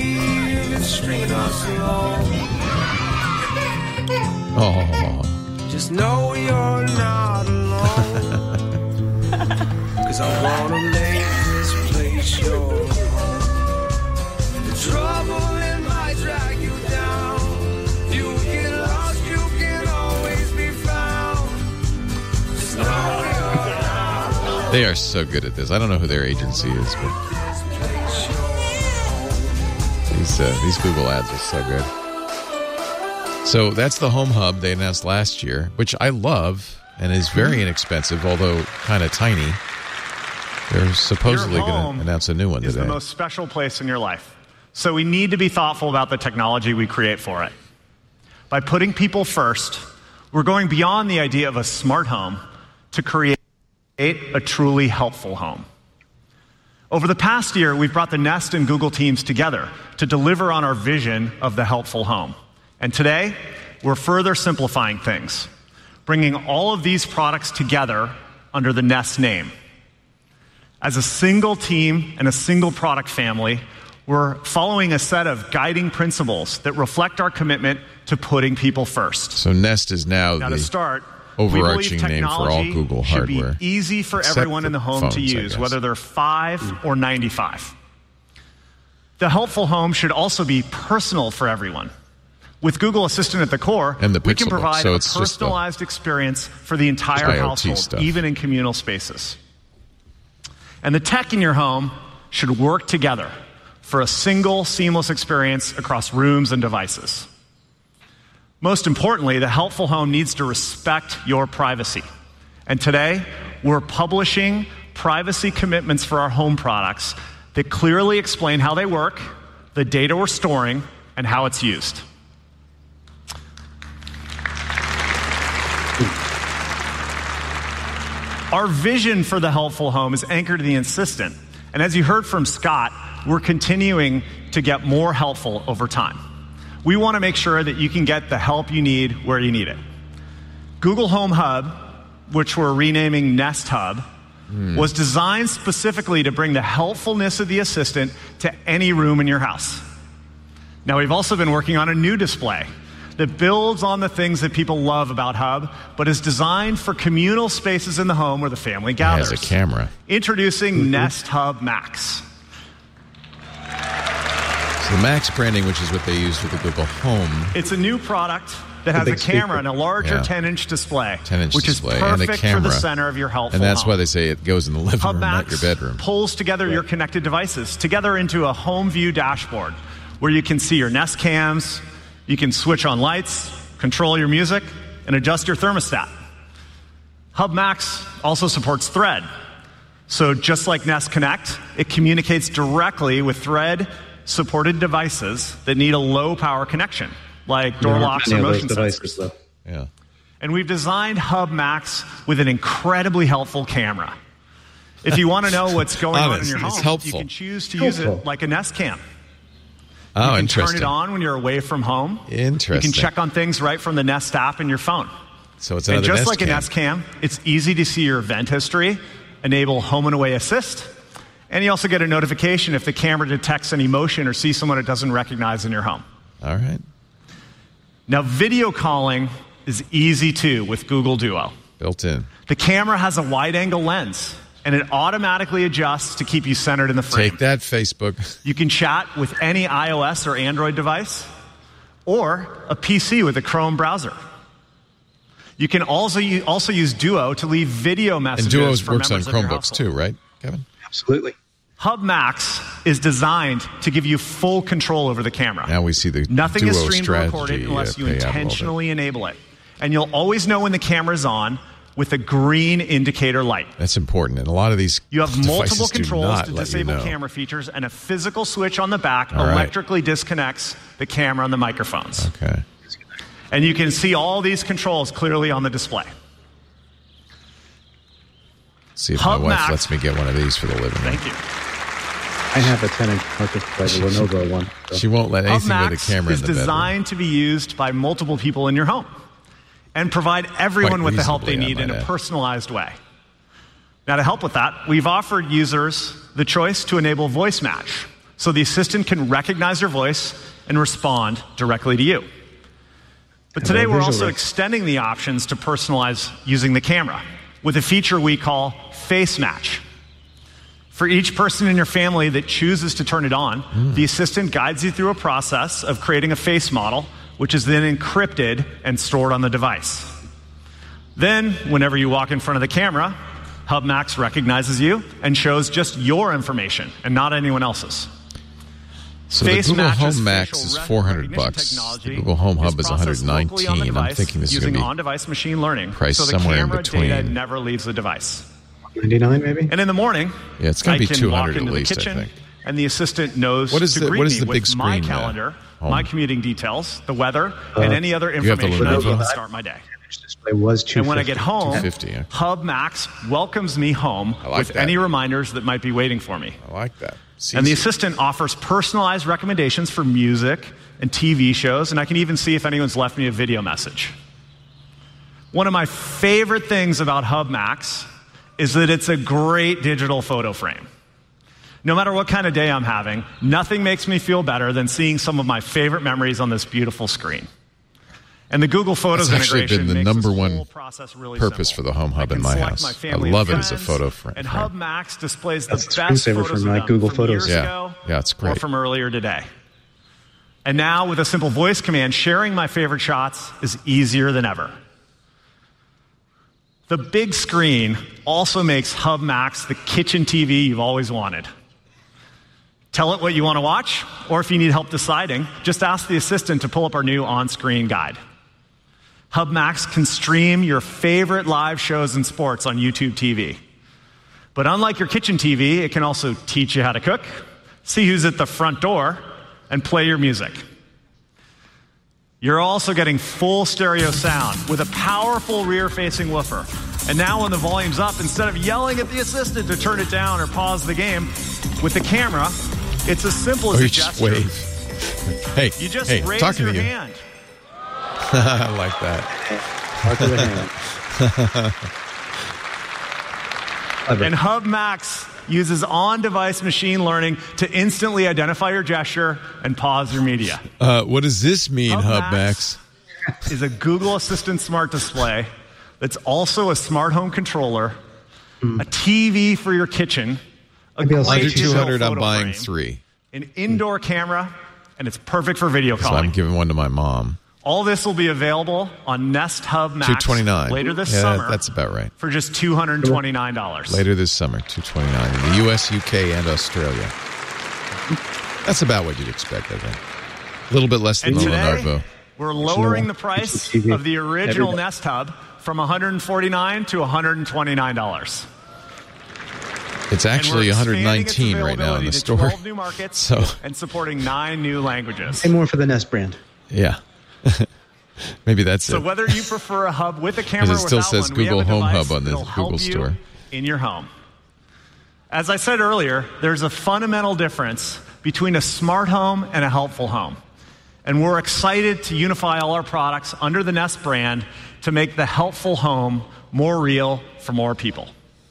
Speaker 9: is stringing us along,
Speaker 3: Oh,
Speaker 9: Just know you're not alone. Cause I'm gonna make this place your home. The trouble it might drag you down. You get lost, you can always be found. Just know you're not alone.
Speaker 3: They are so good at this. I don't know who their agency is, but these uh, these Google ads are so good. So that's the Home Hub they announced last year, which I love and is very inexpensive, although kind of tiny. They're supposedly going to announce a new one
Speaker 8: is
Speaker 3: today.
Speaker 8: The most special place in your life. So we need to be thoughtful about the technology we create for it. By putting people first, we're going beyond the idea of a smart home to create a truly helpful home. Over the past year, we've brought the Nest and Google teams together to deliver on our vision of the helpful home. And today, we're further simplifying things, bringing all of these products together under the Nest name. As a single team and a single product family, we're following a set of guiding principles that reflect our commitment to putting people first.
Speaker 3: So Nest is now,
Speaker 8: now
Speaker 3: the
Speaker 8: to start,
Speaker 3: overarching name for all Google
Speaker 8: should
Speaker 3: hardware.
Speaker 8: Be easy for everyone in the home
Speaker 3: phones,
Speaker 8: to use, whether they're five or ninety-five. The helpful home should also be personal for everyone. With Google Assistant at the core,
Speaker 3: and the
Speaker 8: we can
Speaker 3: Pixel,
Speaker 8: provide
Speaker 3: so
Speaker 8: a
Speaker 3: it's
Speaker 8: personalized experience for the entire
Speaker 3: I O T
Speaker 8: household,
Speaker 3: stuff.
Speaker 8: even in communal spaces. And the tech in your home should work together for a single, seamless experience across rooms and devices. Most importantly, the helpful home needs to respect your privacy. And today, we're publishing privacy commitments for our home products that clearly explain how they work, the data we're storing, and how it's used. Our vision for the helpful home is anchored in the Assistant. And as you heard from Scott, we're continuing to get more helpful over time. We want to make sure that you can get the help you need where you need it. Google Home Hub, which we're renaming Nest Hub, mm. was designed specifically to bring the helpfulness of the Assistant to any room in your house. Now, we've also been working on a new display that builds on the things that people love about Hub, but is designed for communal spaces in the home where the family gathers.
Speaker 3: It has a camera.
Speaker 8: Introducing
Speaker 3: mm-hmm.
Speaker 8: Nest Hub Max.
Speaker 3: So the Max branding, which is what they use for the Google Home.
Speaker 8: It's a new product that has a camera
Speaker 3: speaker.
Speaker 8: and a larger
Speaker 3: yeah.
Speaker 8: ten-inch display,
Speaker 3: ten-inch
Speaker 8: which
Speaker 3: display
Speaker 8: is perfect
Speaker 3: and a camera.
Speaker 8: for the center of your helpful
Speaker 3: And that's
Speaker 8: home.
Speaker 3: why they say it goes in the living
Speaker 8: Hub
Speaker 3: room,
Speaker 8: Max
Speaker 3: not your bedroom.
Speaker 8: Pulls together your connected devices together into a home view dashboard where you can see your Nest cams, you can switch on lights, control your music, and adjust your thermostat. Hub Max also supports Thread. So just like Nest Connect, it communicates directly with Thread-supported devices that need a low-power connection, like door locks or motion sensors.
Speaker 4: Though.
Speaker 3: Yeah.
Speaker 8: And we've designed Hub Max with an incredibly helpful camera. If you want to know what's going
Speaker 3: Honest,
Speaker 8: on in your home,
Speaker 3: it's helpful.
Speaker 8: you can choose to
Speaker 4: helpful.
Speaker 8: use it like a Nest Cam.
Speaker 3: Oh,
Speaker 8: you can
Speaker 3: interesting.
Speaker 8: turn it on when you're away from home.
Speaker 3: Interesting.
Speaker 8: You can check on things right from the Nest app in your phone.
Speaker 3: So it's
Speaker 8: and
Speaker 3: another
Speaker 8: just
Speaker 3: Nest
Speaker 8: like
Speaker 3: Cam.
Speaker 8: a Nest Cam, it's easy to see your event history, enable home and away assist, and you also get a notification if the camera detects any motion or sees someone it doesn't recognize in your home.
Speaker 3: All right.
Speaker 8: Now, video calling is easy too with Google Duo.
Speaker 3: Built in.
Speaker 8: The camera has a wide-angle lens, and it automatically adjusts to keep you centered in the frame.
Speaker 3: Take that, Facebook.
Speaker 8: You can chat with any iOS or Android device, or a P C with a Chrome browser. You can also use, also use Duo to leave video messages.
Speaker 3: And Duo
Speaker 8: for
Speaker 3: works on
Speaker 8: members of your
Speaker 3: Chromebooks
Speaker 8: household.
Speaker 3: too, right, Kevin?
Speaker 4: Absolutely.
Speaker 8: Hub Max is designed to give you full control over the camera.
Speaker 3: Now we see the
Speaker 8: Nothing
Speaker 3: Duo
Speaker 8: is streamed or
Speaker 3: strategy,
Speaker 8: recorded unless
Speaker 3: uh,
Speaker 8: you
Speaker 3: pay out a little bit.
Speaker 8: intentionally enable it. And you'll always know when the camera's on with a green indicator light.
Speaker 3: That's important. And a lot of these
Speaker 8: You have multiple
Speaker 3: devices do
Speaker 8: controls
Speaker 3: not
Speaker 8: to
Speaker 3: let
Speaker 8: disable
Speaker 3: you know.
Speaker 8: camera features, and a physical switch on the back
Speaker 3: All right.
Speaker 8: electrically disconnects the camera and the microphones.
Speaker 3: Okay.
Speaker 8: And you can see all these controls clearly on the display.
Speaker 3: See if
Speaker 8: Hub
Speaker 3: my wife
Speaker 8: Max.
Speaker 3: lets me get one of these for the living room.
Speaker 8: Thank you.
Speaker 4: I have a ten-inch Marcus by the Lenovo one. So.
Speaker 3: She won't let
Speaker 8: Hub
Speaker 3: anything with
Speaker 8: Max
Speaker 3: a camera
Speaker 8: is
Speaker 3: in the bedroom.
Speaker 8: designed to be used by multiple people in your home and provide everyone
Speaker 3: Quite
Speaker 8: with the help they
Speaker 3: reasonably, I
Speaker 8: need in
Speaker 3: might
Speaker 8: a
Speaker 3: add.
Speaker 8: personalized way. Now, to help with that, we've offered users the choice to enable voice match, so the assistant can recognize your voice and respond directly to you. But today we're also extending the options to personalize using the camera with a feature we call Face Match. For each person in your family that chooses to turn it on, mm. the assistant guides you through a process of creating a face model, which is then encrypted and stored on the device. Then, whenever you walk in front of the camera, HubMax recognizes you and shows just your information and not anyone else's.
Speaker 3: So Face the Google Home Max is four hundred bucks. The Google Home Hub is one hundred nineteen. I'm thinking this is going to be
Speaker 8: on-device machine learning,
Speaker 3: priced
Speaker 8: so the
Speaker 3: somewhere in
Speaker 8: camera
Speaker 3: between.
Speaker 8: Data never leaves the device.
Speaker 4: ninety-nine maybe?
Speaker 8: And in the morning,
Speaker 3: yeah, it's going to be two hundred
Speaker 8: at
Speaker 3: least,
Speaker 8: kitchen,
Speaker 3: I think.
Speaker 8: And the assistant knows
Speaker 3: what is
Speaker 8: to
Speaker 3: the,
Speaker 8: greet
Speaker 3: what is
Speaker 8: me
Speaker 3: the big
Speaker 8: with
Speaker 3: screen,
Speaker 8: my calendar,
Speaker 3: uh,
Speaker 8: my commuting details, the weather,
Speaker 4: uh,
Speaker 8: and any other information I need to
Speaker 4: that?
Speaker 8: start my day.
Speaker 4: Display was two fifty.
Speaker 8: And when I get home,
Speaker 3: two fifty, yeah.
Speaker 8: HubMax welcomes me home
Speaker 3: like
Speaker 8: with
Speaker 3: that.
Speaker 8: any reminders that might be waiting for me.
Speaker 3: I like that. See,
Speaker 8: and the assistant offers personalized recommendations for music and T V shows, and I can even see if anyone's left me a video message. One of my favorite things about HubMax is that it's a great digital photo frame. No matter what kind of day I'm having, nothing makes me feel better than seeing some of my favorite memories on this beautiful screen. And the Google Photos
Speaker 3: That's actually
Speaker 8: integration
Speaker 3: been the
Speaker 8: makes
Speaker 3: number
Speaker 8: this
Speaker 3: one
Speaker 8: whole process really
Speaker 3: purpose
Speaker 8: simple.
Speaker 3: for the Home Hub in my house.
Speaker 8: My
Speaker 3: I love it as a photo frame.
Speaker 8: And HubMax displays the
Speaker 4: That's
Speaker 8: best
Speaker 4: screensaver
Speaker 8: photos
Speaker 4: from my
Speaker 8: of them
Speaker 4: Google
Speaker 8: from
Speaker 4: Photos.
Speaker 8: years
Speaker 3: Yeah.
Speaker 8: ago
Speaker 3: Yeah, it's
Speaker 8: or
Speaker 3: great.
Speaker 8: from earlier today. And now, with a simple voice command, sharing my favorite shots is easier than ever. The big screen also makes HubMax the kitchen T V you've always wanted. Tell it what you want to watch, or if you need help deciding, just ask the assistant to pull up our new on-screen guide. HubMax can stream your favorite live shows and sports on YouTube T V. But unlike your kitchen T V, it can also teach you how to cook, see who's at the front door, and play your music. You're also getting full stereo sound with a powerful rear-facing woofer. And now when the volume's up, instead of yelling at the assistant to turn it down or pause the game, with the camera, it's as simple as
Speaker 3: or
Speaker 8: a
Speaker 3: you
Speaker 8: gesture.
Speaker 3: just wave. Hey,
Speaker 8: you just
Speaker 3: hey,
Speaker 8: raise
Speaker 3: talking
Speaker 8: your
Speaker 3: to you.
Speaker 8: hand.
Speaker 3: I like that.
Speaker 4: Mark of the hand.
Speaker 8: And HubMax uses on-device machine learning to instantly identify your gesture and pause your media.
Speaker 3: Uh, what does this mean, HubMax?
Speaker 8: HubMax is a Google Assistant smart display that's also a smart home controller, mm. a T V for your kitchen, a
Speaker 3: under two hundred,
Speaker 8: photo
Speaker 3: I'm buying
Speaker 8: frame,
Speaker 3: three.
Speaker 8: An indoor camera, and it's perfect for video calling.
Speaker 3: So I'm giving one to my mom.
Speaker 8: All this will be available on Nest Hub Max
Speaker 3: two twenty-nine
Speaker 8: later this
Speaker 3: yeah,
Speaker 8: summer.
Speaker 3: That's about right.
Speaker 8: For just two hundred twenty-nine dollars.
Speaker 3: Later this summer, two twenty-nine in the U S, U K, and Australia. That's about what you'd expect, I think. A little bit less than
Speaker 8: and
Speaker 3: the
Speaker 8: today,
Speaker 3: Lenovo.
Speaker 8: We're lowering the price of the original Everybody. Nest Hub from one hundred forty-nine dollars to one hundred twenty-nine dollars.
Speaker 3: It's actually one hundred nineteen right now in the store.
Speaker 8: twelve new markets
Speaker 3: so.
Speaker 8: And supporting nine new languages.
Speaker 4: Pay more for the Nest brand.
Speaker 3: Yeah. Maybe that's
Speaker 8: so
Speaker 3: it.
Speaker 8: So whether you prefer a hub with a camera or
Speaker 3: it still
Speaker 8: without
Speaker 3: says
Speaker 8: one,
Speaker 3: Google
Speaker 8: we have a
Speaker 3: Home
Speaker 8: device
Speaker 3: Hub on the
Speaker 8: that'll
Speaker 3: Google
Speaker 8: help
Speaker 3: Store.
Speaker 8: You in your home. As I said earlier, there's a fundamental difference between a smart home and a helpful home. And we're excited to unify all our products under the Nest brand to make the helpful home more real for more people.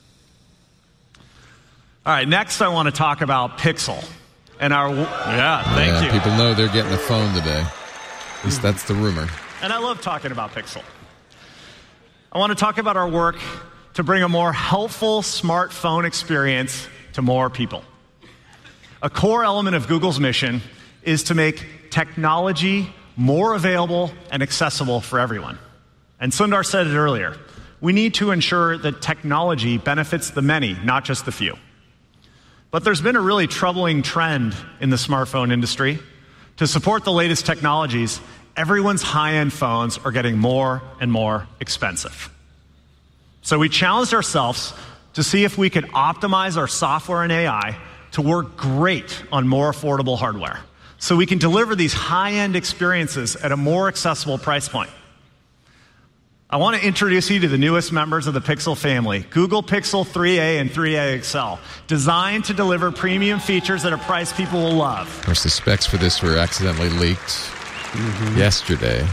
Speaker 8: All right, next I want to talk about Pixel. And our, yeah, thank
Speaker 3: yeah,
Speaker 8: you.
Speaker 3: People know they're getting a phone today. At least that's the rumor.
Speaker 8: And I love talking about Pixel. I want to talk about our work to bring a more helpful smartphone experience to more people. A core element of Google's mission is to make technology more available and accessible for everyone. And Sundar said it earlier. We need to ensure that technology benefits the many, not just the few. But there's been a really troubling trend in the smartphone industry. To support the latest technologies, everyone's high-end phones are getting more and more expensive. So we challenged ourselves to see if we could optimize our software and A I to work great on more affordable hardware, so we can deliver these high-end experiences at a more accessible price point. I want to introduce you to the newest members of the Pixel family, Google Pixel three A and three A X L, designed to deliver premium features at a price people will love.
Speaker 3: Of course, the specs for this were accidentally leaked mm-hmm. yesterday.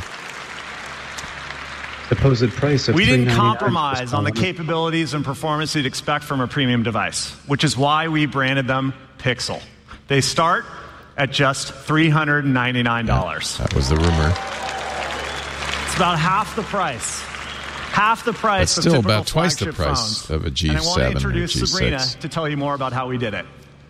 Speaker 4: Supposed price of
Speaker 8: We didn't compromise on the capabilities and performance you'd expect from a premium device, which is why we branded them Pixel. They start at just three hundred ninety-nine dollars.
Speaker 3: Yeah, that was the rumor.
Speaker 8: about half the price. Half the price
Speaker 3: That's
Speaker 8: of
Speaker 3: still
Speaker 8: typical
Speaker 3: about twice the
Speaker 8: flagship
Speaker 3: price
Speaker 8: phones.
Speaker 3: of a G
Speaker 8: And I want to
Speaker 3: seven or
Speaker 8: introduce
Speaker 3: G six.
Speaker 8: Sabrina to tell you more about how we did it.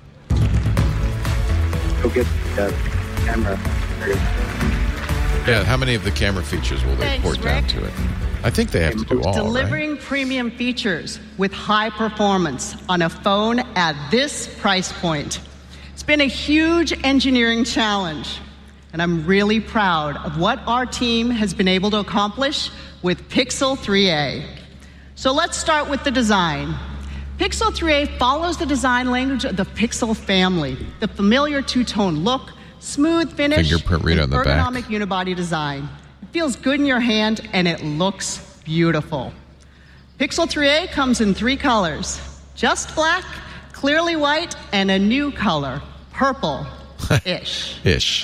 Speaker 13: Go get the camera.
Speaker 3: Yeah, how many of the camera features will they
Speaker 15: Thanks,
Speaker 3: port down
Speaker 15: Rick.
Speaker 3: to it? I think they have to do all, right?
Speaker 15: Delivering premium features with high performance on a phone at this price point. It's been a huge engineering challenge, and I'm really proud of what our team has been able to accomplish with Pixel three a. So let's start with the design. Pixel three a follows the design language of the Pixel family, the familiar two-tone look, smooth finish,
Speaker 3: Fingerprint reader
Speaker 15: and
Speaker 3: on the back.
Speaker 15: ergonomic unibody design. It feels good in your hand, and it looks beautiful. Pixel three a comes in three colors: just black, clearly white, and a new color, purple-ish.
Speaker 3: Ish.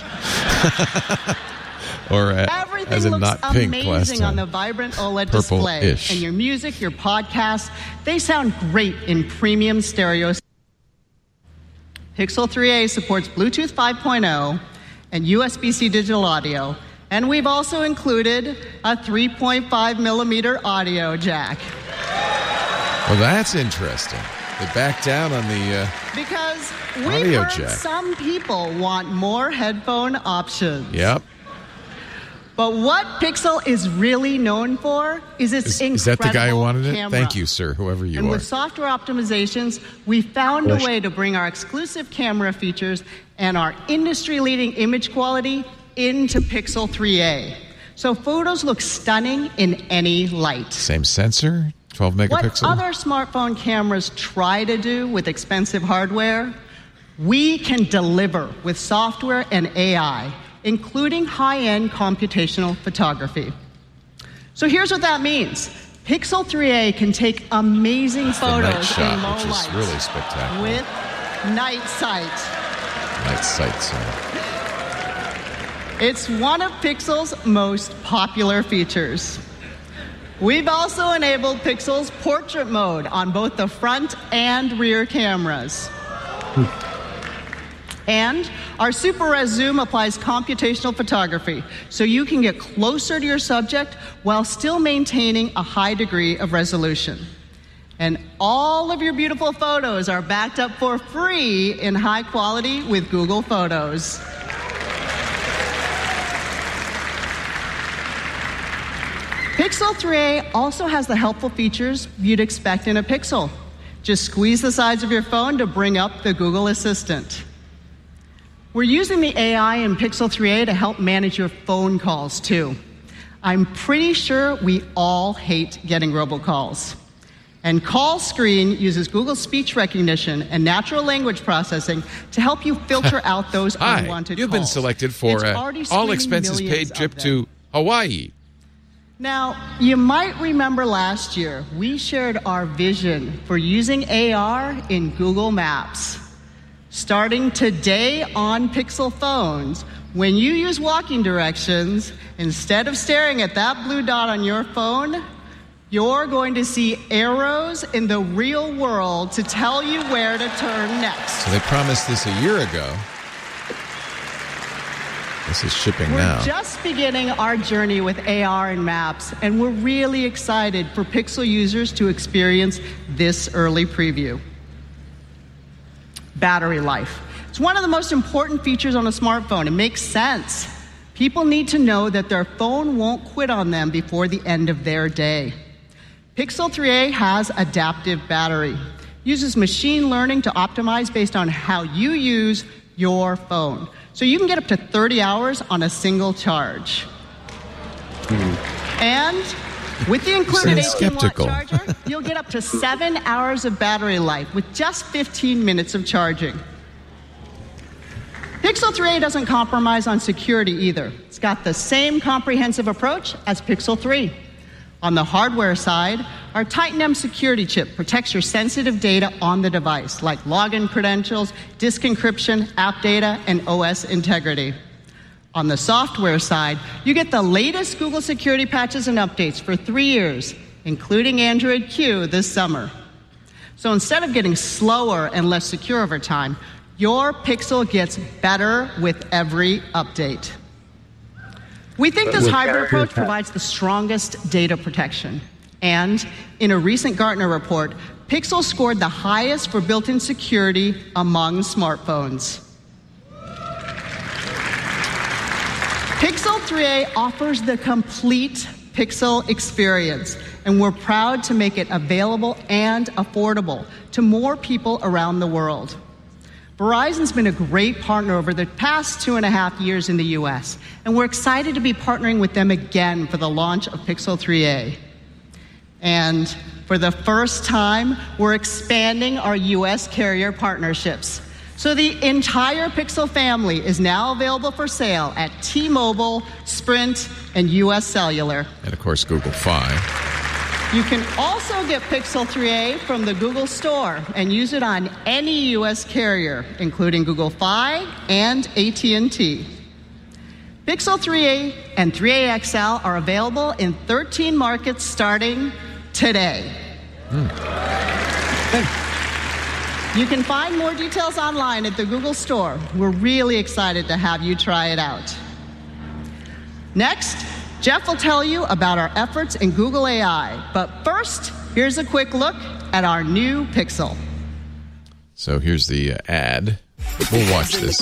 Speaker 3: Or uh,
Speaker 15: Everything
Speaker 3: as in
Speaker 15: looks
Speaker 3: not pink last
Speaker 15: amazing
Speaker 3: time.
Speaker 15: on the vibrant OLED display.
Speaker 3: Purple-ish.
Speaker 15: And your music, your podcasts, they sound great in premium stereo. Pixel three a supports Bluetooth five point oh and U S B C digital audio. And we've also included a three point five millimeter audio jack.
Speaker 3: Well, that's interesting. They back down on the uh,
Speaker 15: Because we've
Speaker 3: audio
Speaker 15: heard
Speaker 3: jack.
Speaker 15: some people want more headphone options.
Speaker 3: Yep.
Speaker 15: But what Pixel is really known for is its
Speaker 3: Is,
Speaker 15: incredible
Speaker 3: is that the guy who wanted it?
Speaker 15: camera.
Speaker 3: Thank you, sir, whoever you
Speaker 15: And
Speaker 3: are.
Speaker 15: with software optimizations, we found
Speaker 3: Bush.
Speaker 15: a way to bring our exclusive camera features and our industry-leading image quality into Pixel three a. So photos look stunning in any light.
Speaker 3: Same sensor, twelve
Speaker 15: What
Speaker 3: megapixel.
Speaker 15: other smartphone cameras try to do with expensive hardware, we can deliver with software and A I, including high-end computational photography. So here's what that means. Pixel three a can take amazing
Speaker 3: It's the night
Speaker 15: photos
Speaker 3: shot,
Speaker 15: in low
Speaker 3: which is
Speaker 15: light
Speaker 3: really spectacular.
Speaker 15: with night sight.
Speaker 3: Night sight, sorry.
Speaker 15: It's one of Pixel's most popular features. We've also enabled Pixel's portrait mode on both the front and rear cameras. And our Super Res Zoom applies computational photography, so you can get closer to your subject while still maintaining a high degree of resolution. And all of your beautiful photos are backed up for free in high quality with Google Photos. Pixel three a also has the helpful features you'd expect in a Pixel. Just squeeze the sides of your phone to bring up the Google Assistant. We're using the A I in Pixel three a to help manage your phone calls, too. I'm pretty sure we all hate getting robocalls. And Call Screen uses Google speech recognition and natural language processing to help you filter out those
Speaker 3: Hi,
Speaker 15: unwanted
Speaker 3: you've
Speaker 15: calls.
Speaker 3: been selected for
Speaker 15: It's
Speaker 3: uh,
Speaker 15: already
Speaker 3: all
Speaker 15: screening
Speaker 3: expenses
Speaker 15: millions
Speaker 3: paid
Speaker 15: of
Speaker 3: trip
Speaker 15: them.
Speaker 3: to Hawaii.
Speaker 15: Now, you might remember last year, we shared our vision for using A R in Google Maps. Starting today on Pixel phones, when you use walking directions, instead of staring at that blue dot on your phone, you're going to see arrows in the real world to tell you where to turn next.
Speaker 3: So they promised this a year ago. This is shipping
Speaker 15: We're
Speaker 3: now.
Speaker 15: just beginning our journey with A R and Maps, and we're really excited for Pixel users to experience this early preview. Battery life. It's one of the most important features on a smartphone. It makes sense. People need to know that their phone won't quit on them before the end of their day. Pixel three a has adaptive battery. Uses machine learning to optimize based on how you use your phone. So you can get up to thirty hours on a single charge. And with the included eighteen watt charger, you'll get up to seven hours of battery life with just fifteen minutes of charging. Pixel three a doesn't compromise on security either. It's got the same comprehensive approach as Pixel three. On the hardware side, our Titan M security chip protects your sensitive data on the device, like login credentials, disk encryption, app data, and O S integrity. On the software side, you get the latest Google security patches and updates for three years, including Android Q this summer. So instead of getting slower and less secure over time, your Pixel gets better with every update. We think this
Speaker 13: With
Speaker 15: hybrid
Speaker 13: carrier
Speaker 15: approach
Speaker 13: tech.
Speaker 15: provides the strongest data protection. And in a recent Gartner report, Pixel scored the highest for built-in security among smartphones. Pixel three a offers the complete Pixel experience, and we're proud to make it available and affordable to more people around the world. Verizon's been a great partner over the past two and a half years in the U S, and we're excited to be partnering with them again for the launch of Pixel three a. And for the first time, we're expanding our U S carrier partnerships. So the entire Pixel family is now available for sale at T-Mobile, Sprint, and U S Cellular.
Speaker 3: And of course, Google Fi.
Speaker 15: You can also get Pixel three a from the Google Store and use it on any U S carrier, including Google Fi and A T and T. Pixel three a and three a X L are available in thirteen markets starting today.
Speaker 3: Mm.
Speaker 15: You can find more details online at the Google Store. We're really excited to have you try it out. Next, Jeff will tell you about our efforts in Google A I. But first, here's a quick look at our new Pixel.
Speaker 3: So here's the uh, ad. We'll watch this.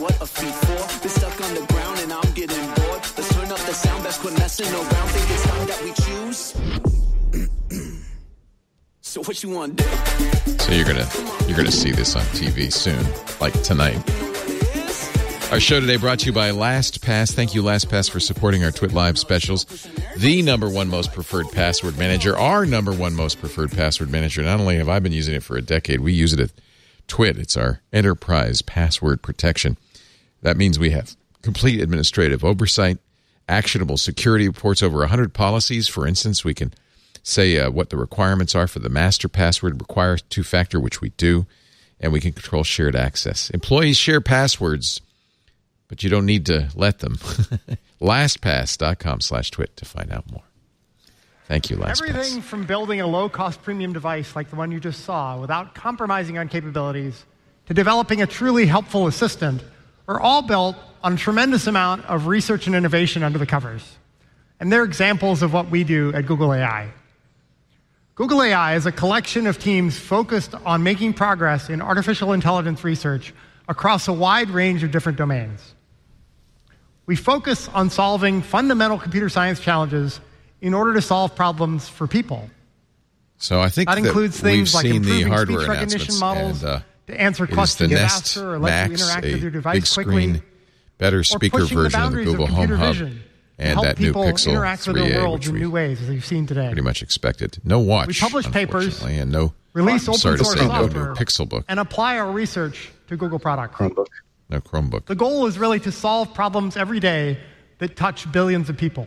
Speaker 9: So what you want to do?
Speaker 3: So you're gonna you're gonna see this on T V soon, like tonight. Our show today brought to you by LastPass. Thank you, LastPass, for supporting our Twit Live specials. The number one most preferred password manager, our number one most preferred password manager. Not only have I been using it for a decade, we use it at Twit. It's our enterprise password protection. That means we have complete administrative oversight, actionable security reports, over one hundred policies. For instance, we can say uh, what the requirements are for the master password, require two-factor, which we do, and we can control shared access. Employees share passwords, but you don't need to let them. LastPass.com slash twit to find out more. Thank you, LastPass.
Speaker 1: Everything from building a low-cost premium device like the one you just saw without compromising on capabilities to developing a truly helpful assistant are all built on a tremendous amount of research and innovation under the covers. And they're examples of what we do at Google A I. Google A I is a collection of teams focused on making progress in artificial intelligence research across a wide range of different domains. We focus on solving fundamental computer science challenges in order to solve problems for people.
Speaker 3: So I think
Speaker 1: that includes
Speaker 3: that
Speaker 1: things like
Speaker 3: seen the
Speaker 1: improving
Speaker 3: hardware
Speaker 1: speech recognition models,
Speaker 3: and, uh,
Speaker 1: to answer questions faster or let you interact with your device
Speaker 3: big screen,
Speaker 1: quickly,
Speaker 3: better speaker version of the Google Home Hub, and
Speaker 1: help
Speaker 3: that new
Speaker 1: people
Speaker 3: Pixel
Speaker 1: interact with
Speaker 3: three
Speaker 1: their
Speaker 3: A,
Speaker 1: worlds
Speaker 3: which
Speaker 1: in
Speaker 3: we
Speaker 1: new ways, as you've seen today.
Speaker 3: pretty much expected. No watch,
Speaker 1: We publish papers,
Speaker 3: and no,
Speaker 1: release
Speaker 3: I'm
Speaker 1: open
Speaker 3: sorry to
Speaker 1: source
Speaker 3: say, no
Speaker 1: software,
Speaker 3: new Pixel book,
Speaker 1: and apply our research to Google products.
Speaker 13: Chromebook.
Speaker 3: no Chromebook.
Speaker 1: The goal is really to solve problems every day that touch billions of people.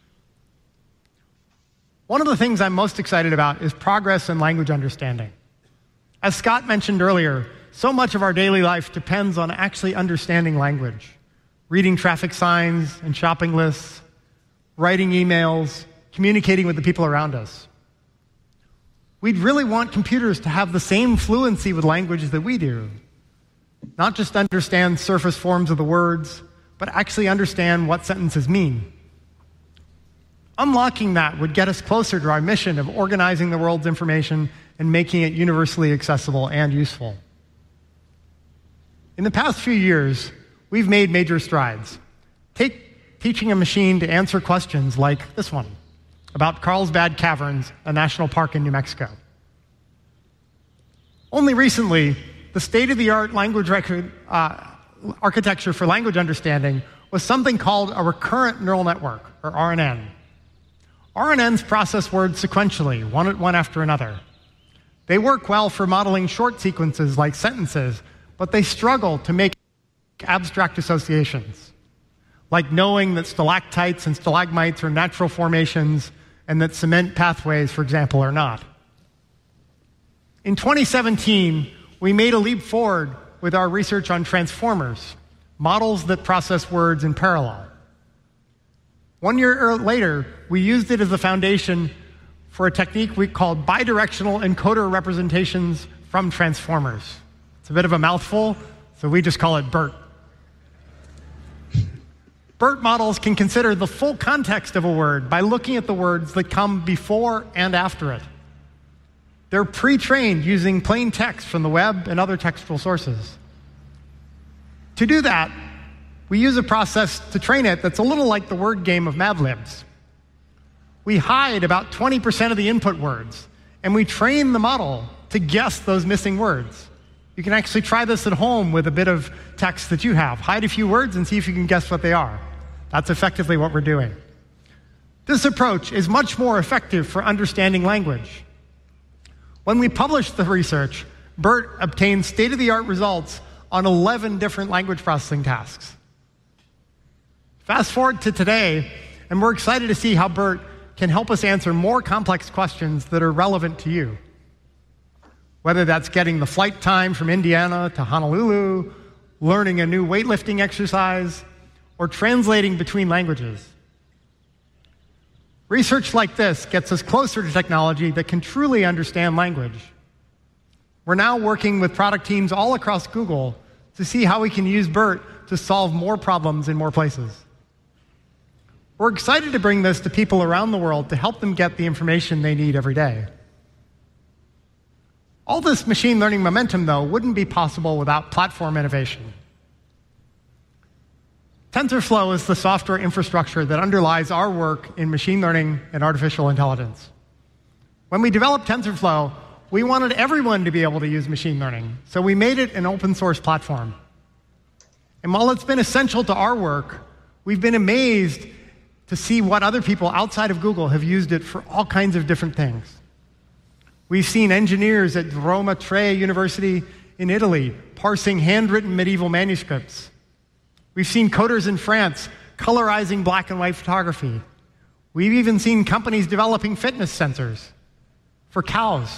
Speaker 1: One of the things I'm most excited about is progress in language understanding. As Scott mentioned earlier, so much of our daily life depends on actually understanding language, reading traffic signs and shopping lists, writing emails, communicating with the people around us. We'd really want computers to have the same fluency with language that we do, not just understand surface forms of the words, but actually understand what sentences mean. Unlocking that would get us closer to our mission of organizing the world's information and making it universally accessible and useful. In the past few years, we've made major strides. Take teaching a machine to answer questions like this one about Carlsbad Caverns, a national park in New Mexico. Only recently, the state-of-the-art language record, uh, architecture for language understanding was something called a recurrent neural network, or R N N. R N Ns process words sequentially, one, one after another. They work well for modeling short sequences like sentences, but they struggle to make abstract associations, like knowing that stalactites and stalagmites are natural formations and that cement pathways, for example, are not. In twenty seventeen, we made a leap forward with our research on transformers, models that process words in parallel. One year later, we used it as the foundation for a technique we called bidirectional encoder representations from transformers. It's a bit of a mouthful, so we just call it BERT. BERT models can consider the full context of a word by looking at the words that come before and after it. They're pre-trained using plain text from the web and other textual sources. To do that, we use a process to train it that's a little like the word game of Mad Libs. We hide about twenty percent of the input words, and we train the model to guess those missing words. You can actually try this at home with a bit of text that you have. Hide a few words and see if you can guess what they are. That's effectively what we're doing. This approach is much more effective for understanding language. When we published the research, BERT obtained state-of-the-art results on eleven different language processing tasks. Fast forward to today, and we're excited to see how BERT can help us answer more complex questions that are relevant to you. Whether that's getting the flight time from Indiana to Honolulu, learning a new weightlifting exercise, or translating between languages. Research like this gets us closer to technology that can truly understand language. We're now working with product teams all across Google to see how we can use BERT to solve more problems in more places. We're excited to bring this to people around the world to help them get the information they need every day. All this machine learning momentum, though, wouldn't be possible without platform innovation. TensorFlow is the software infrastructure that underlies our work in machine learning and artificial intelligence. When we developed TensorFlow, we wanted everyone to be able to use machine learning, so we made it an open source platform. And while it's been essential to our work, we've been amazed to see what other people outside of Google have used it for all kinds of different things. We've seen engineers at Roma Tre University in Italy parsing handwritten medieval manuscripts. We've seen coders in France colorizing black and white photography. We've even seen companies developing fitness sensors for cows.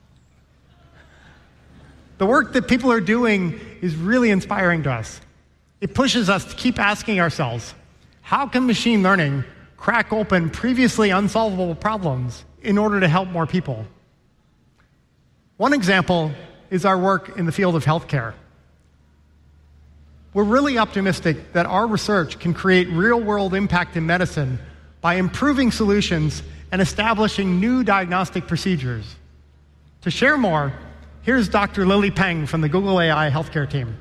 Speaker 1: The work that people are doing is really inspiring to us. It pushes us to keep asking ourselves, how can machine learning crack open previously unsolvable problems in order to help more people? One example is our work in the field of healthcare. We're really optimistic that our research can create real-world impact in medicine by improving solutions and establishing new diagnostic procedures. To share more, here's Doctor Lily Peng from the Google A I healthcare team.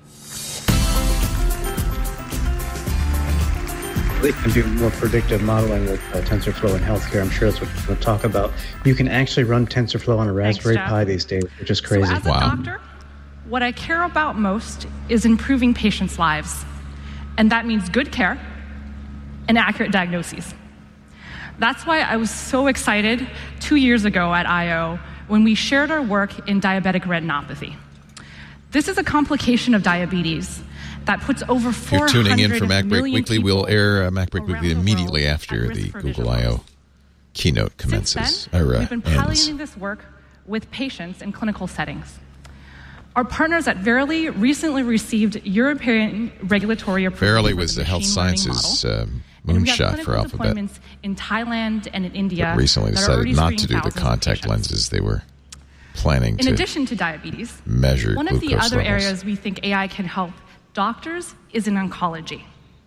Speaker 4: They can do more predictive modeling with uh, TensorFlow in healthcare. I'm sure that's what we'll talk about. You can actually run TensorFlow on a Raspberry
Speaker 21: Thanks,
Speaker 4: Pi these days, which is crazy.
Speaker 21: So as a
Speaker 4: wow.
Speaker 21: doctor, what I care about most is improving patients' lives. And that means good care and accurate diagnoses. That's why I was so excited two years ago at I O when we shared our work in diabetic retinopathy. This is a complication of diabetes that puts over four hundred
Speaker 3: If you're tuning in for MacBreak Weekly, we'll air uh, MacBreak Weekly immediately after the Google I O keynote commences.
Speaker 21: Since then,
Speaker 3: or, uh,
Speaker 21: we've been
Speaker 3: ends.
Speaker 21: piloting this work with patients in clinical settings. Our partners at Verily recently received European regulatory approval.
Speaker 3: Verily
Speaker 21: for
Speaker 3: was the,
Speaker 21: the
Speaker 3: health sciences uh, moonshot for Alphabet.
Speaker 21: Deployments in Thailand and in India.
Speaker 3: But recently
Speaker 21: that are
Speaker 3: decided
Speaker 21: already
Speaker 3: not to
Speaker 21: screening
Speaker 3: do the
Speaker 21: thousands of
Speaker 3: contact
Speaker 21: patients.
Speaker 3: lenses they were planning
Speaker 21: In
Speaker 3: to
Speaker 21: addition to diabetes,
Speaker 3: measure
Speaker 21: one of the
Speaker 3: glucose
Speaker 21: other
Speaker 3: levels.
Speaker 21: areas we think A I can help doctors is in oncology.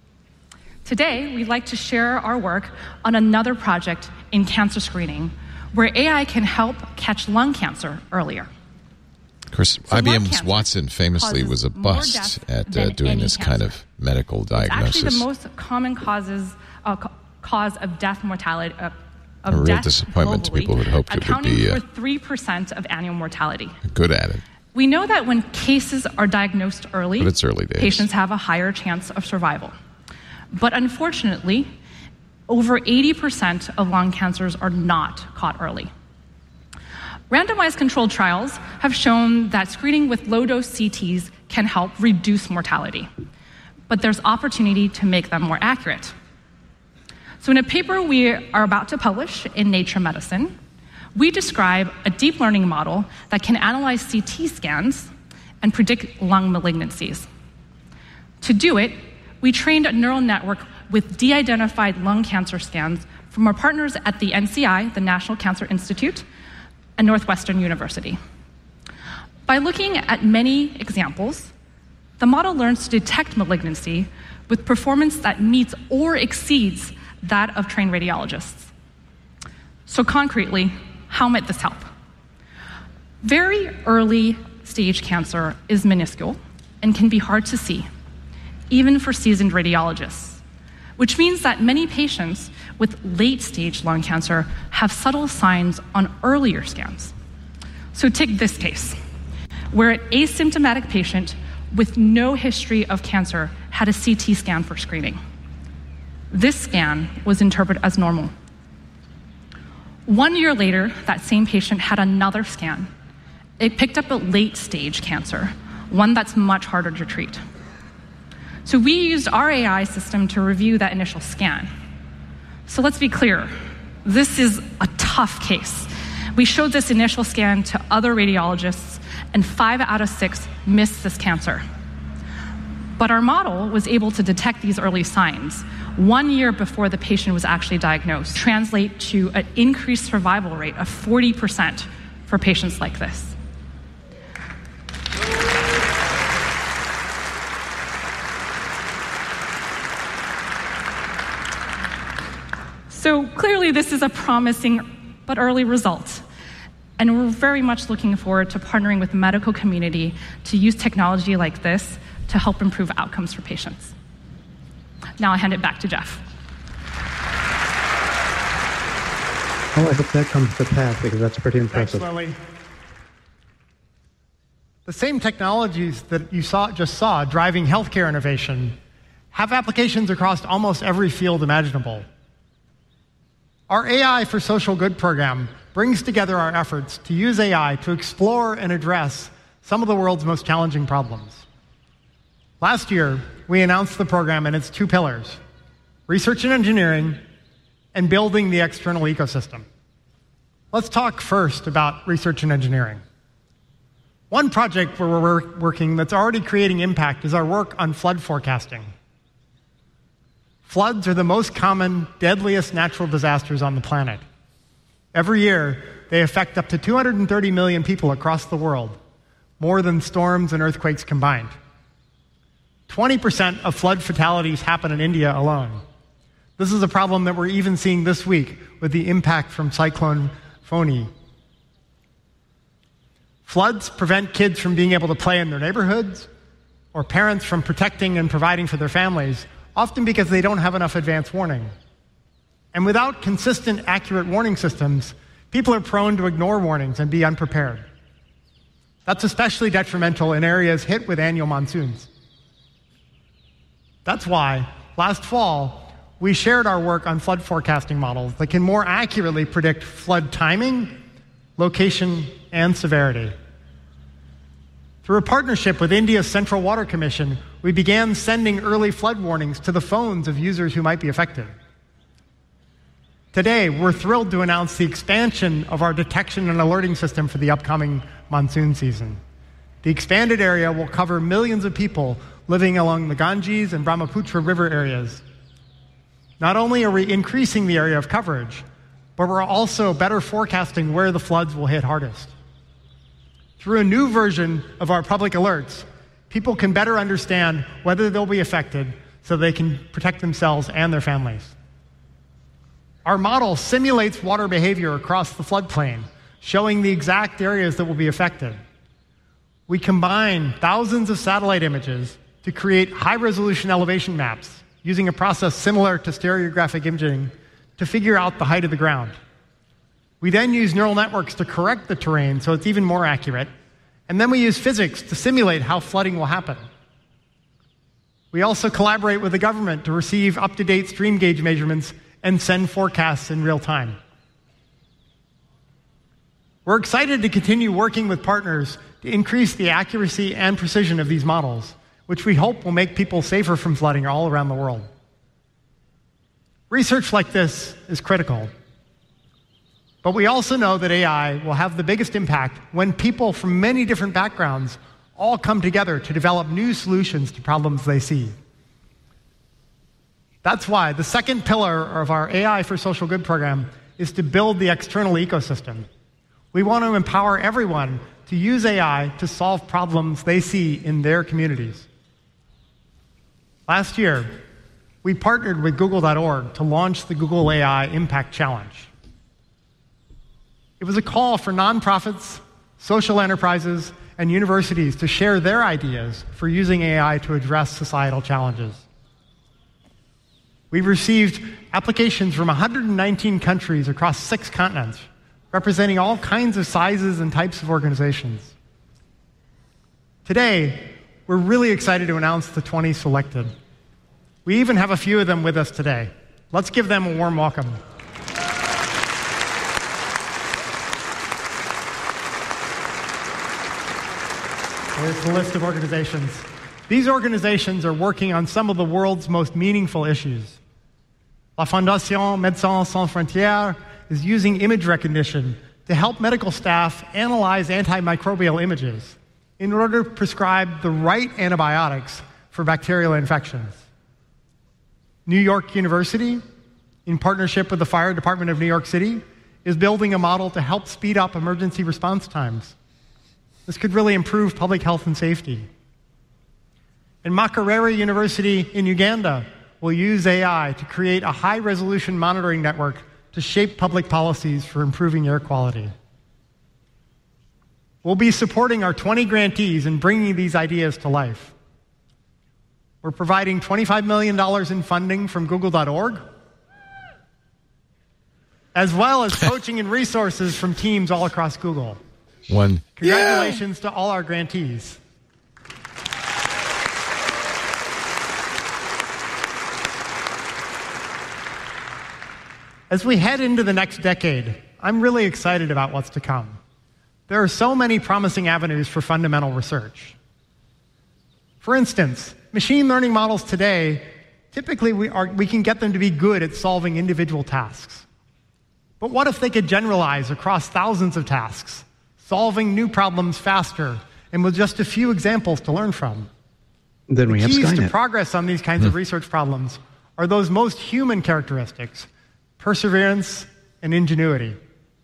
Speaker 21: Today, we'd like to share our work on another project in cancer screening, where A I can help catch lung cancer earlier.
Speaker 3: Of course,
Speaker 21: So
Speaker 3: I B M's
Speaker 21: lung cancer
Speaker 3: Watson famously
Speaker 21: causes
Speaker 3: was a
Speaker 21: more
Speaker 3: bust
Speaker 21: death
Speaker 3: at uh,
Speaker 21: than
Speaker 3: doing
Speaker 21: any
Speaker 3: this
Speaker 21: cancer.
Speaker 3: kind of medical
Speaker 21: It's
Speaker 3: diagnosis.
Speaker 21: actually the most common causes, uh, ca- cause of death mortality. Uh, of
Speaker 3: A real
Speaker 21: death
Speaker 3: disappointment to
Speaker 21: globally,
Speaker 3: people who'd hoped it would
Speaker 21: accounting
Speaker 3: be, uh,
Speaker 21: for three percent of annual mortality.
Speaker 3: Good at it.
Speaker 21: We know that when cases are diagnosed early,
Speaker 3: But it's early days.
Speaker 21: patients have a higher chance of survival. But unfortunately, over eighty percent of lung cancers are not caught early. Randomized controlled trials have shown that screening with low-dose C Ts can help reduce mortality, but there's opportunity to make them more accurate. So in a paper we are about to publish in Nature Medicine, we describe a deep learning model that can analyze C T scans and predict lung malignancies. To do it, we trained a neural network with de-identified lung cancer scans from our partners at the N C I, the National Cancer Institute, and Northwestern University. By looking at many examples, the model learns to detect malignancy with performance that meets or exceeds that of trained radiologists. So concretely, how might this help? Very early stage cancer is minuscule and can be hard to see, even for seasoned radiologists, which means that many patients with late-stage lung cancer have subtle signs on earlier scans. So take this case, where an asymptomatic patient with no history of cancer had a C T scan for screening. This scan was interpreted as normal. One year later, that same patient had another scan. It picked up a late-stage cancer, one that's much harder to treat. So we used our A I system to review that initial scan. So let's be clear, this is a tough case. We showed this initial scan to other radiologists, and five out of six missed this cancer. But our model was able to detect these early signs one year before the patient was actually diagnosed, translate to an increased survival rate of forty percent for patients like this. So clearly this is a promising but early result. And we're very much looking forward to partnering with the medical community to use technology like this to help improve outcomes for patients. Now I hand it back to Jeff.
Speaker 4: Oh, I hope that comes to pass because that's pretty impressive.
Speaker 1: Thanks, Lily. The same technologies that you saw, just saw driving healthcare innovation have applications across almost every field imaginable. Our A I for Social Good program brings together our efforts to use A I to explore and address some of the world's most challenging problems. Last year, we announced the program and its two pillars: research and engineering, and building the external ecosystem. Let's talk first about research and engineering. One project where we're working that's already creating impact is our work on flood forecasting. Floods are the most common, deadliest natural disasters on the planet. Every year, they affect up to two hundred thirty million people across the world, more than storms and earthquakes combined. twenty percent of flood fatalities happen in India alone. This is a problem that we're even seeing this week with the impact from Cyclone Fani. Floods prevent kids from being able to play in their neighborhoods, or parents from protecting and providing for their families, often because they don't have enough advance warning. And without consistent, accurate warning systems, people are prone to ignore warnings and be unprepared. That's especially detrimental in areas hit with annual monsoons. That's why, last fall, we shared our work on flood forecasting models that can more accurately predict flood timing, location, and severity. Through a partnership with India's Central Water Commission, we began sending early flood warnings to the phones of users who might be affected. Today, we're thrilled to announce the expansion of our detection and alerting system for the upcoming monsoon season. The expanded area will cover millions of people living along the Ganges and Brahmaputra river areas. Not only are we increasing the area of coverage, but we're also better forecasting where the floods will hit hardest. Through a new version of our public alerts, people can better understand whether they'll be affected so they can protect themselves and their families. Our model simulates water behavior across the floodplain, showing the exact areas that will be affected. We combine thousands of satellite images to create high-resolution elevation maps using a process similar to stereographic imaging to figure out the height of the ground. We then use neural networks to correct the terrain so it's even more accurate, and then we use physics to simulate how flooding will happen. We also collaborate with the government to receive up-to-date stream gauge measurements and send forecasts in real time. We're excited to continue working with partners to increase the accuracy and precision of these models, which we hope will make people safer from flooding all around the world. Research like this is critical. But we also know that A I will have the biggest impact when people from many different backgrounds all come together to develop new solutions to problems they see. That's why the second pillar of our A I for Social Good program is to build the external ecosystem. We want to empower everyone to use A I to solve problems they see in their communities. Last year, we partnered with Google dot org to launch the Google A I Impact Challenge. It was a call for nonprofits, social enterprises, and universities to share their ideas for using A I to address societal challenges. We've received applications from one hundred nineteen countries across six continents, representing all kinds of sizes and types of organizations. Today, we're really excited to announce the twenty selected. We even have a few of them with us today. Let's give them a warm welcome. Here's the list of organizations. These organizations are working on some of the world's most meaningful issues. La Fondation Médecins Sans Frontières is using image recognition to help medical staff analyze antimicrobial images in order to prescribe the right antibiotics for bacterial infections. New York University, in partnership with the Fire Department of New York City, is building a model to help speed up emergency response times. This could really improve public health and safety. And Makerere University in Uganda will use A I to create a high-resolution monitoring network to shape public policies for improving air quality. We'll be supporting our twenty grantees in bringing these ideas to life. We're providing twenty-five million dollars in funding from Google dot org, as well as coaching and resources from teams all across Google.
Speaker 3: One.
Speaker 1: Congratulations yeah. to all our grantees. As we head into the next decade, I'm really excited about what's to come. There are so many promising avenues for fundamental research. For instance, machine learning models today, typically we, are, we can get them to be good at solving individual tasks. But what if they could generalize across thousands of tasks, solving new problems faster, and with just a few examples to learn from?
Speaker 4: Then we
Speaker 1: the
Speaker 4: have
Speaker 1: keys
Speaker 4: Skynet.
Speaker 1: to progress on these kinds
Speaker 4: Hmm.
Speaker 1: of research problems are those most human characteristics: perseverance and ingenuity.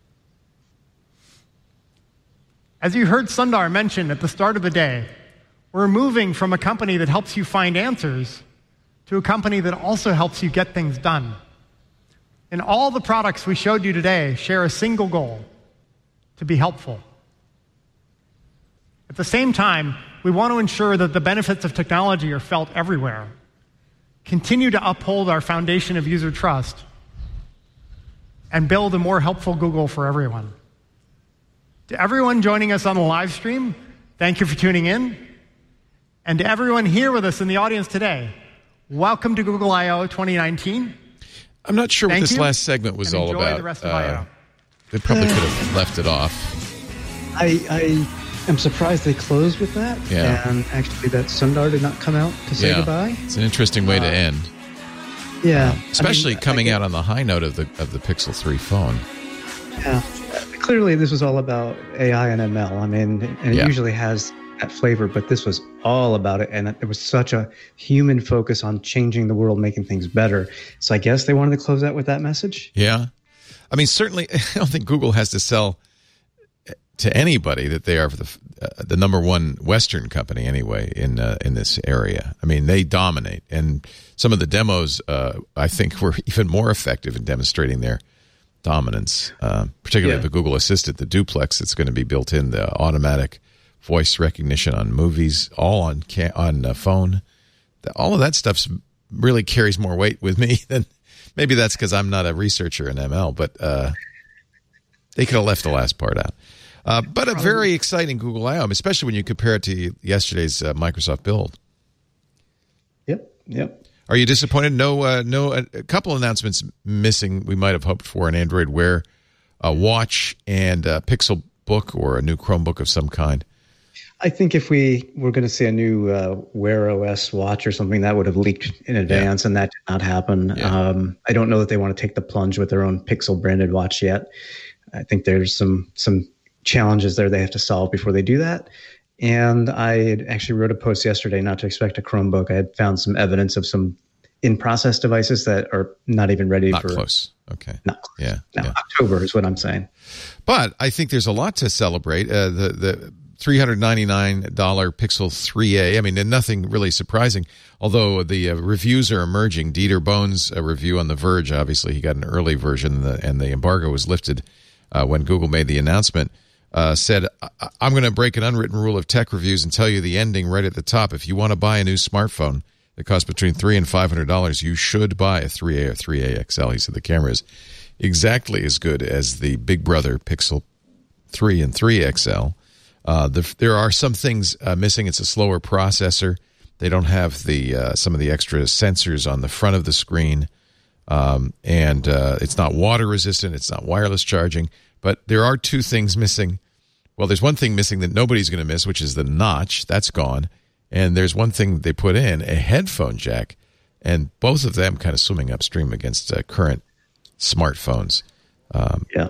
Speaker 1: As you heard Sundar mention at the start of the day, we're moving from a company that helps you find answers to a company that also helps you get things done. And all the products we showed you today share a single goal: to be helpful. At the same time, we want to ensure that the benefits of technology are felt everywhere, continue to uphold our foundation of user trust, and build a more helpful Google for everyone. To everyone joining us on the live stream, thank you for tuning in. And to everyone here with us in the audience today, welcome to Google I O twenty nineteen.
Speaker 3: I'm not sure
Speaker 1: Thank
Speaker 3: what this
Speaker 1: you,
Speaker 3: last segment was
Speaker 1: and
Speaker 3: all
Speaker 1: enjoy
Speaker 3: about.
Speaker 1: the rest of I O.
Speaker 3: They probably could have left it off.
Speaker 4: I, I am surprised they closed with that.
Speaker 3: Yeah.
Speaker 4: And actually that Sundar did not come out to say
Speaker 3: yeah.
Speaker 4: goodbye.
Speaker 3: It's an interesting way
Speaker 4: Uh,
Speaker 3: to end.
Speaker 4: Yeah.
Speaker 3: Especially
Speaker 4: I mean,
Speaker 3: coming
Speaker 4: I,
Speaker 3: out on the high note of the of the Pixel three phone.
Speaker 4: Yeah. Clearly this was all about A I and M L. I mean, and it
Speaker 3: Yeah.
Speaker 4: usually has that flavor, but this was all about it. And there was such a human focus on changing the world, making things better. So I guess they wanted to close out with that message.
Speaker 3: Yeah. I mean, certainly, I don't think Google has to sell to anybody that they are the uh, the number one Western company anyway in uh, in this area. I mean, they dominate, and some of the demos uh, I think were even more effective in demonstrating their dominance. Uh, particularly
Speaker 4: Yeah.
Speaker 3: the Google Assistant, the duplex that's going to be built in, the automatic voice recognition on movies, all on ca- on uh, phone. The, all of that stuff really carries more weight with me than. Maybe that's because I'm not a researcher in M L, but uh, they could have left the last part out. Uh, but a very exciting Google I O, especially when you compare it to yesterday's uh, Microsoft Build.
Speaker 4: Yep, yep.
Speaker 3: Are you disappointed? No, uh, no. A, a couple announcements missing. We might have hoped for an Android Wear uh, watch and a Pixel Book or a new Chromebook of some kind.
Speaker 4: I think if we were going to see a new uh, Wear O S watch or something, that would have leaked in advance, yeah. and that did not happen. Yeah. Um, I don't know that they want to take the plunge with their own Pixel branded watch yet. I think there's some some challenges there they have to solve before they do that. And I actually wrote a post yesterday not to expect a Chromebook. I had found some evidence of some in-process devices that are not even ready
Speaker 3: not
Speaker 4: for...
Speaker 3: Not close. Okay.
Speaker 4: Not close.
Speaker 3: Yeah.
Speaker 4: No,
Speaker 3: yeah.
Speaker 4: October is what I'm saying.
Speaker 3: But I think there's a lot to celebrate. Uh, the the three hundred ninety-nine dollars Pixel three A. I mean, nothing really surprising, although the uh, reviews are emerging. Dieter Bohn's uh, review on The Verge, obviously, he got an early version, and the, and the embargo was lifted uh, when Google made the announcement, uh, said, I'm going to break an unwritten rule of tech reviews and tell you the ending right at the top. If you want to buy a new smartphone that costs between three hundred dollars and five hundred dollars, you should buy a three A or three A X L. He said the camera is exactly as good as the Big Brother Pixel three and three X L. Uh, the, there are some things uh, missing. It's a slower processor. They don't have the uh, some of the extra sensors on the front of the screen, um, and uh, it's not water resistant. It's not wireless charging. But there are two things missing. Well, there's one thing missing that nobody's going to miss, which is the notch. That's gone. And there's one thing they put in, a headphone jack, and both of them kind of swimming upstream against uh, current smartphones. Um,
Speaker 4: yeah.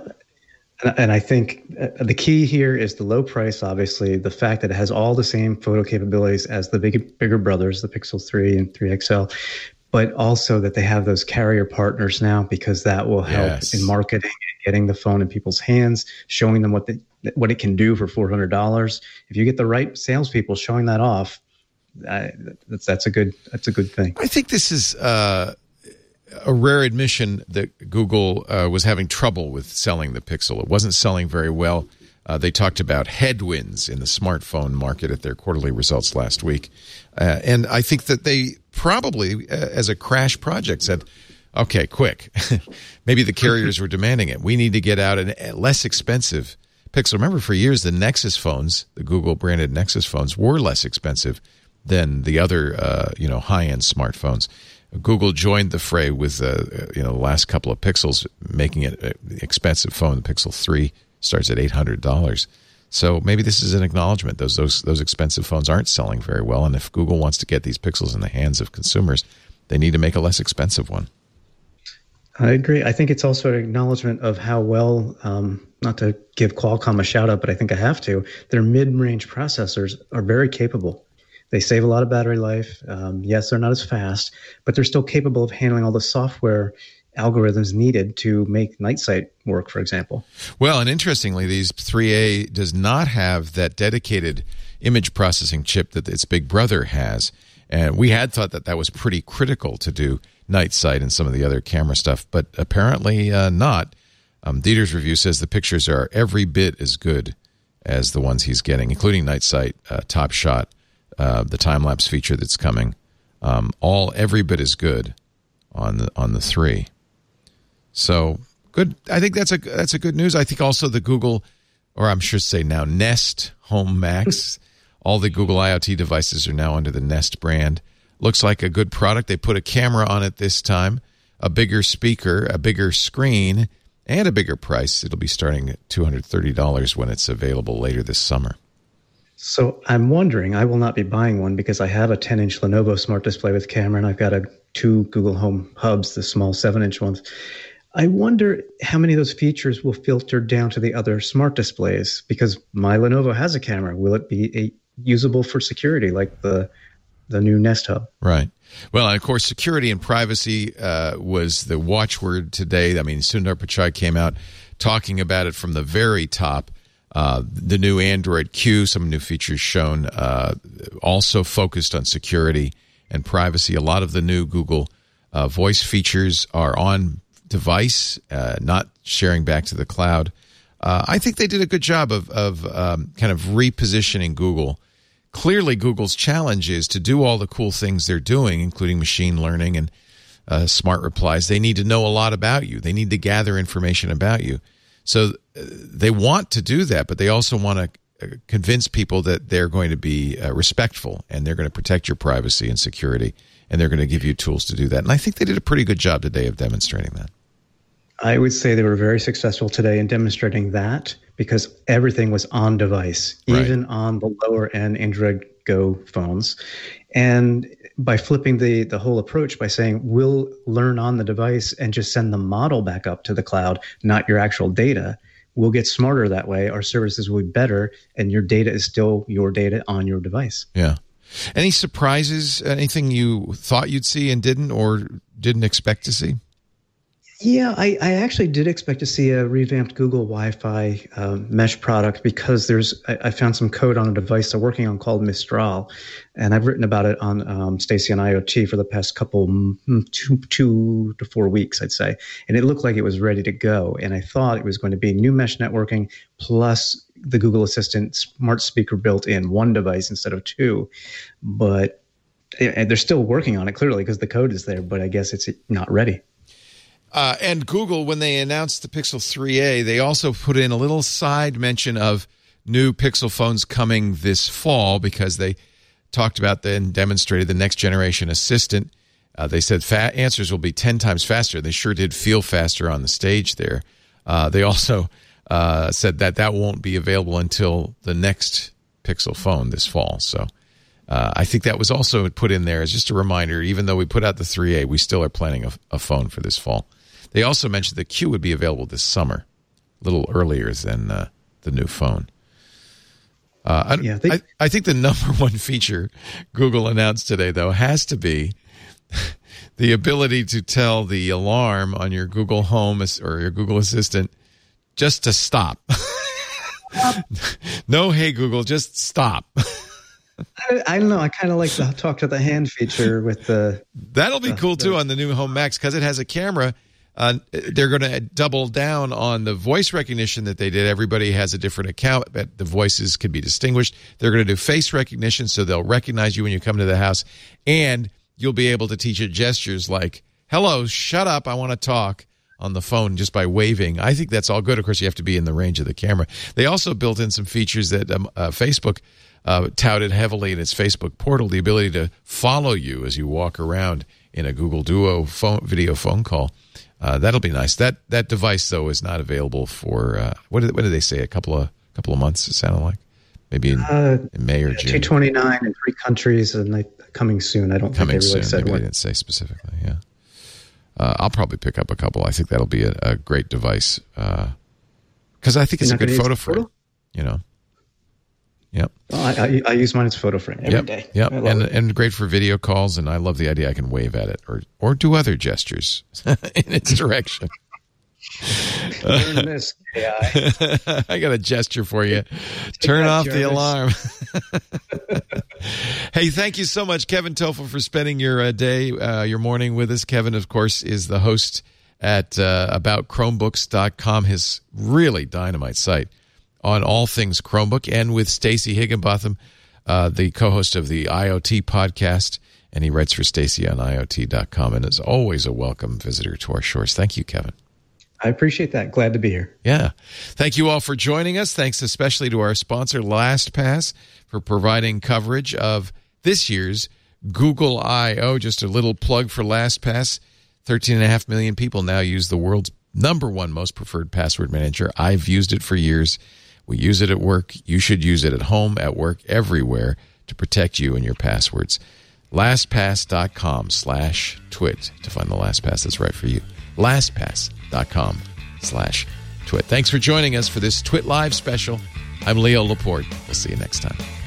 Speaker 4: And I think the key here is the low price, obviously, the fact that it has all the same photo capabilities as the big, bigger brothers, the Pixel three and three X L, but also that they have those carrier partners now, because that will help yes. in marketing and getting the phone in people's hands, showing them what the, what it can do for four hundred dollars. If you get the right salespeople showing that off, uh, that's, that's a good that's a good thing.
Speaker 3: I think this is uh, a rare admission that Google uh, was having trouble with selling the Pixel. It wasn't selling very well. Uh, they talked about headwinds in the smartphone market at their quarterly results last week. Uh, and I think that they probably, uh, as a crash project, said, okay, quick. Maybe the carriers were demanding it. We need to get out a less expensive Pixel. Remember, for years, the Nexus phones, the Google-branded Nexus phones, were less expensive than the other uh, you know, high-end smartphones. Google joined the fray with uh, you know the last couple of Pixels, making it an expensive phone. The Pixel three starts at eight hundred dollars. So maybe this is an acknowledgement. Those, those, those expensive phones aren't selling very well, and if Google wants to get these Pixels in the hands of consumers, they need to make a less expensive one.
Speaker 4: I agree. I think it's also an acknowledgement of how well, um, not to give Qualcomm a shout-out, but I think I have to, their mid-range processors are very capable. They save a lot of battery life. Um, yes, they're not as fast, but they're still capable of handling all the software algorithms needed to make night sight work, for example.
Speaker 3: Well, and interestingly, these three A does not have that dedicated image processing chip that its big brother has. And we had thought that that was pretty critical to do night sight and some of the other camera stuff, but apparently uh, not. Um, Dieter's review says the pictures are every bit as good as the ones he's getting, including night sight, uh, top shot, Uh, the time-lapse feature that's coming, um, all every bit as good on the on the three. So good. I think that's a that's a good news. I think also the Google, or I'm sure to say now Nest Home Max, all the Google IoT devices are now under the Nest brand. Looks like a good product. They put a camera on it this time, a bigger speaker, a bigger screen, and a bigger price. It'll be starting at two hundred thirty dollars when it's available later this summer.
Speaker 4: So I'm wondering, I will not be buying one because I have a ten-inch Lenovo Smart Display with camera, and I've got a two Google Home Hubs, the small seven-inch ones. I wonder how many of those features will filter down to the other smart displays, because my Lenovo has a camera. Will it be a, usable for security like the the new Nest Hub?
Speaker 3: Right. Well, and of course, security and privacy uh, was the watchword today. I mean, Sundar Pichai came out talking about it from the very top. Uh, the new Android Q, some new features shown, uh, also focused on security and privacy. A lot of the new Google uh, voice features are on device, uh, not sharing back to the cloud. Uh, I think they did a good job of, of um, kind of repositioning Google. Clearly, Google's challenge is to do all the cool things they're doing, including machine learning and uh, smart replies. They need to know a lot about you. They need to gather information about you. So they want to do that, but they also want to convince people that they're going to be uh, respectful and they're going to protect your privacy and security, and they're going to give you tools to do that. And I think they did a pretty good job today of demonstrating that.
Speaker 4: I would say they were very successful today in demonstrating that, because everything was on device,
Speaker 3: Right.
Speaker 4: even on the lower end Android Go phones. And by flipping the, the whole approach by saying, we'll learn on the device and just send the model back up to the cloud, not your actual data, we'll get smarter that way. Our services will be better, and your data is still your data on your device.
Speaker 3: Yeah. Any surprises, anything you thought you'd see and didn't, or didn't expect to see?
Speaker 4: Yeah, I, I actually did expect to see a revamped Google Wi-Fi uh, mesh product because there's I, I found some code on a device they're working on called Mistral, and I've written about it on um, Stacey on IoT for the past couple two two to four weeks, I'd say, and it looked like it was ready to go. And I thought it was going to be new mesh networking plus the Google Assistant smart speaker built in one device instead of two, but and they're still working on it clearly because the code is there, but I guess it's not ready.
Speaker 3: Uh, and Google, when they announced the Pixel three A, they also put in a little side mention of new Pixel phones coming this fall because they talked about and demonstrated the next generation assistant. Uh, they said fa- answers will be ten times faster. They sure did feel faster on the stage there. Uh, they also uh, said that that won't be available until the next Pixel phone this fall. So uh, I think that was also put in there as just a reminder, even though we put out the three A, we still are planning a, a phone for this fall. They also mentioned the Q would be available this summer, a little earlier than uh, the new phone. Uh, I,
Speaker 4: yeah, they-
Speaker 3: I, I think the number one feature Google announced today, though, has to be the ability to tell the alarm on your Google Home or your Google Assistant just to stop. No, hey, Google, just stop.
Speaker 4: I, I don't know. I kind of like the talk to the hand feature with the...
Speaker 3: That'll be
Speaker 4: the,
Speaker 3: cool,
Speaker 4: the,
Speaker 3: too, on the new Home Max because it has a camera. Uh, they're going to double down on the voice recognition that they did. Everybody has a different account, but the voices can be distinguished. They're going to do face recognition, so they'll recognize you when you come to the house, and you'll be able to teach it gestures like, hello, shut up, I want to talk, on the phone just by waving. I think that's all good. Of course, you have to be in the range of the camera. They also built in some features that um, uh, Facebook uh, touted heavily in its Facebook portal, the ability to follow you as you walk around in a Google Duo phone, video phone call. Uh, that'll be nice. That that device, though, is not available for, uh, what, did, what did they say, a couple of couple of months, it sounded like? Maybe in, uh, in May or June.
Speaker 4: two twenty-nine in three countries and like, coming soon. I don't
Speaker 3: coming
Speaker 4: think they really
Speaker 3: soon.
Speaker 4: said
Speaker 3: Maybe
Speaker 4: what.
Speaker 3: They didn't say specifically, yeah. Uh, I'll probably pick up a couple. I think that'll be a, a great device because uh, I think it's a good photo frame, photo? you know. Yep.
Speaker 4: Well, I, I, I use mine as photo frame every
Speaker 3: yep.
Speaker 4: day.
Speaker 3: Yep. And it. and great for video calls. And I love the idea I can wave at it or or do other gestures in its direction.
Speaker 4: Learn this, A I.
Speaker 3: I got a gesture for you. Turn off Jarvis. the alarm. Hey, thank you so much, Kevin Tofel, for spending your uh, day, uh, your morning with us. Kevin, of course, is the host at uh, about chromebooks dot com, his really dynamite site on all things Chromebook, and with Stacey Higginbotham, uh, the co-host of the IoT podcast, and he writes for Stacey on I O T dot com, and is always a welcome visitor to our shores. Thank you, Kevin.
Speaker 4: I appreciate that. Glad to be here.
Speaker 3: Yeah. Thank you all for joining us. Thanks especially to our sponsor, LastPass, for providing coverage of this year's Google I O. Just a little plug for LastPass. thirteen point five million people now use the world's number one most preferred password manager. I've used it for years. We use it at work. You should use it at home, at work, everywhere to protect you and your passwords. LastPass.com slash twit to find the LastPass that's right for you. LastPass.com slash twit. Thanks for joining us for this Twit Live special. I'm Leo Laporte. We'll see you next time.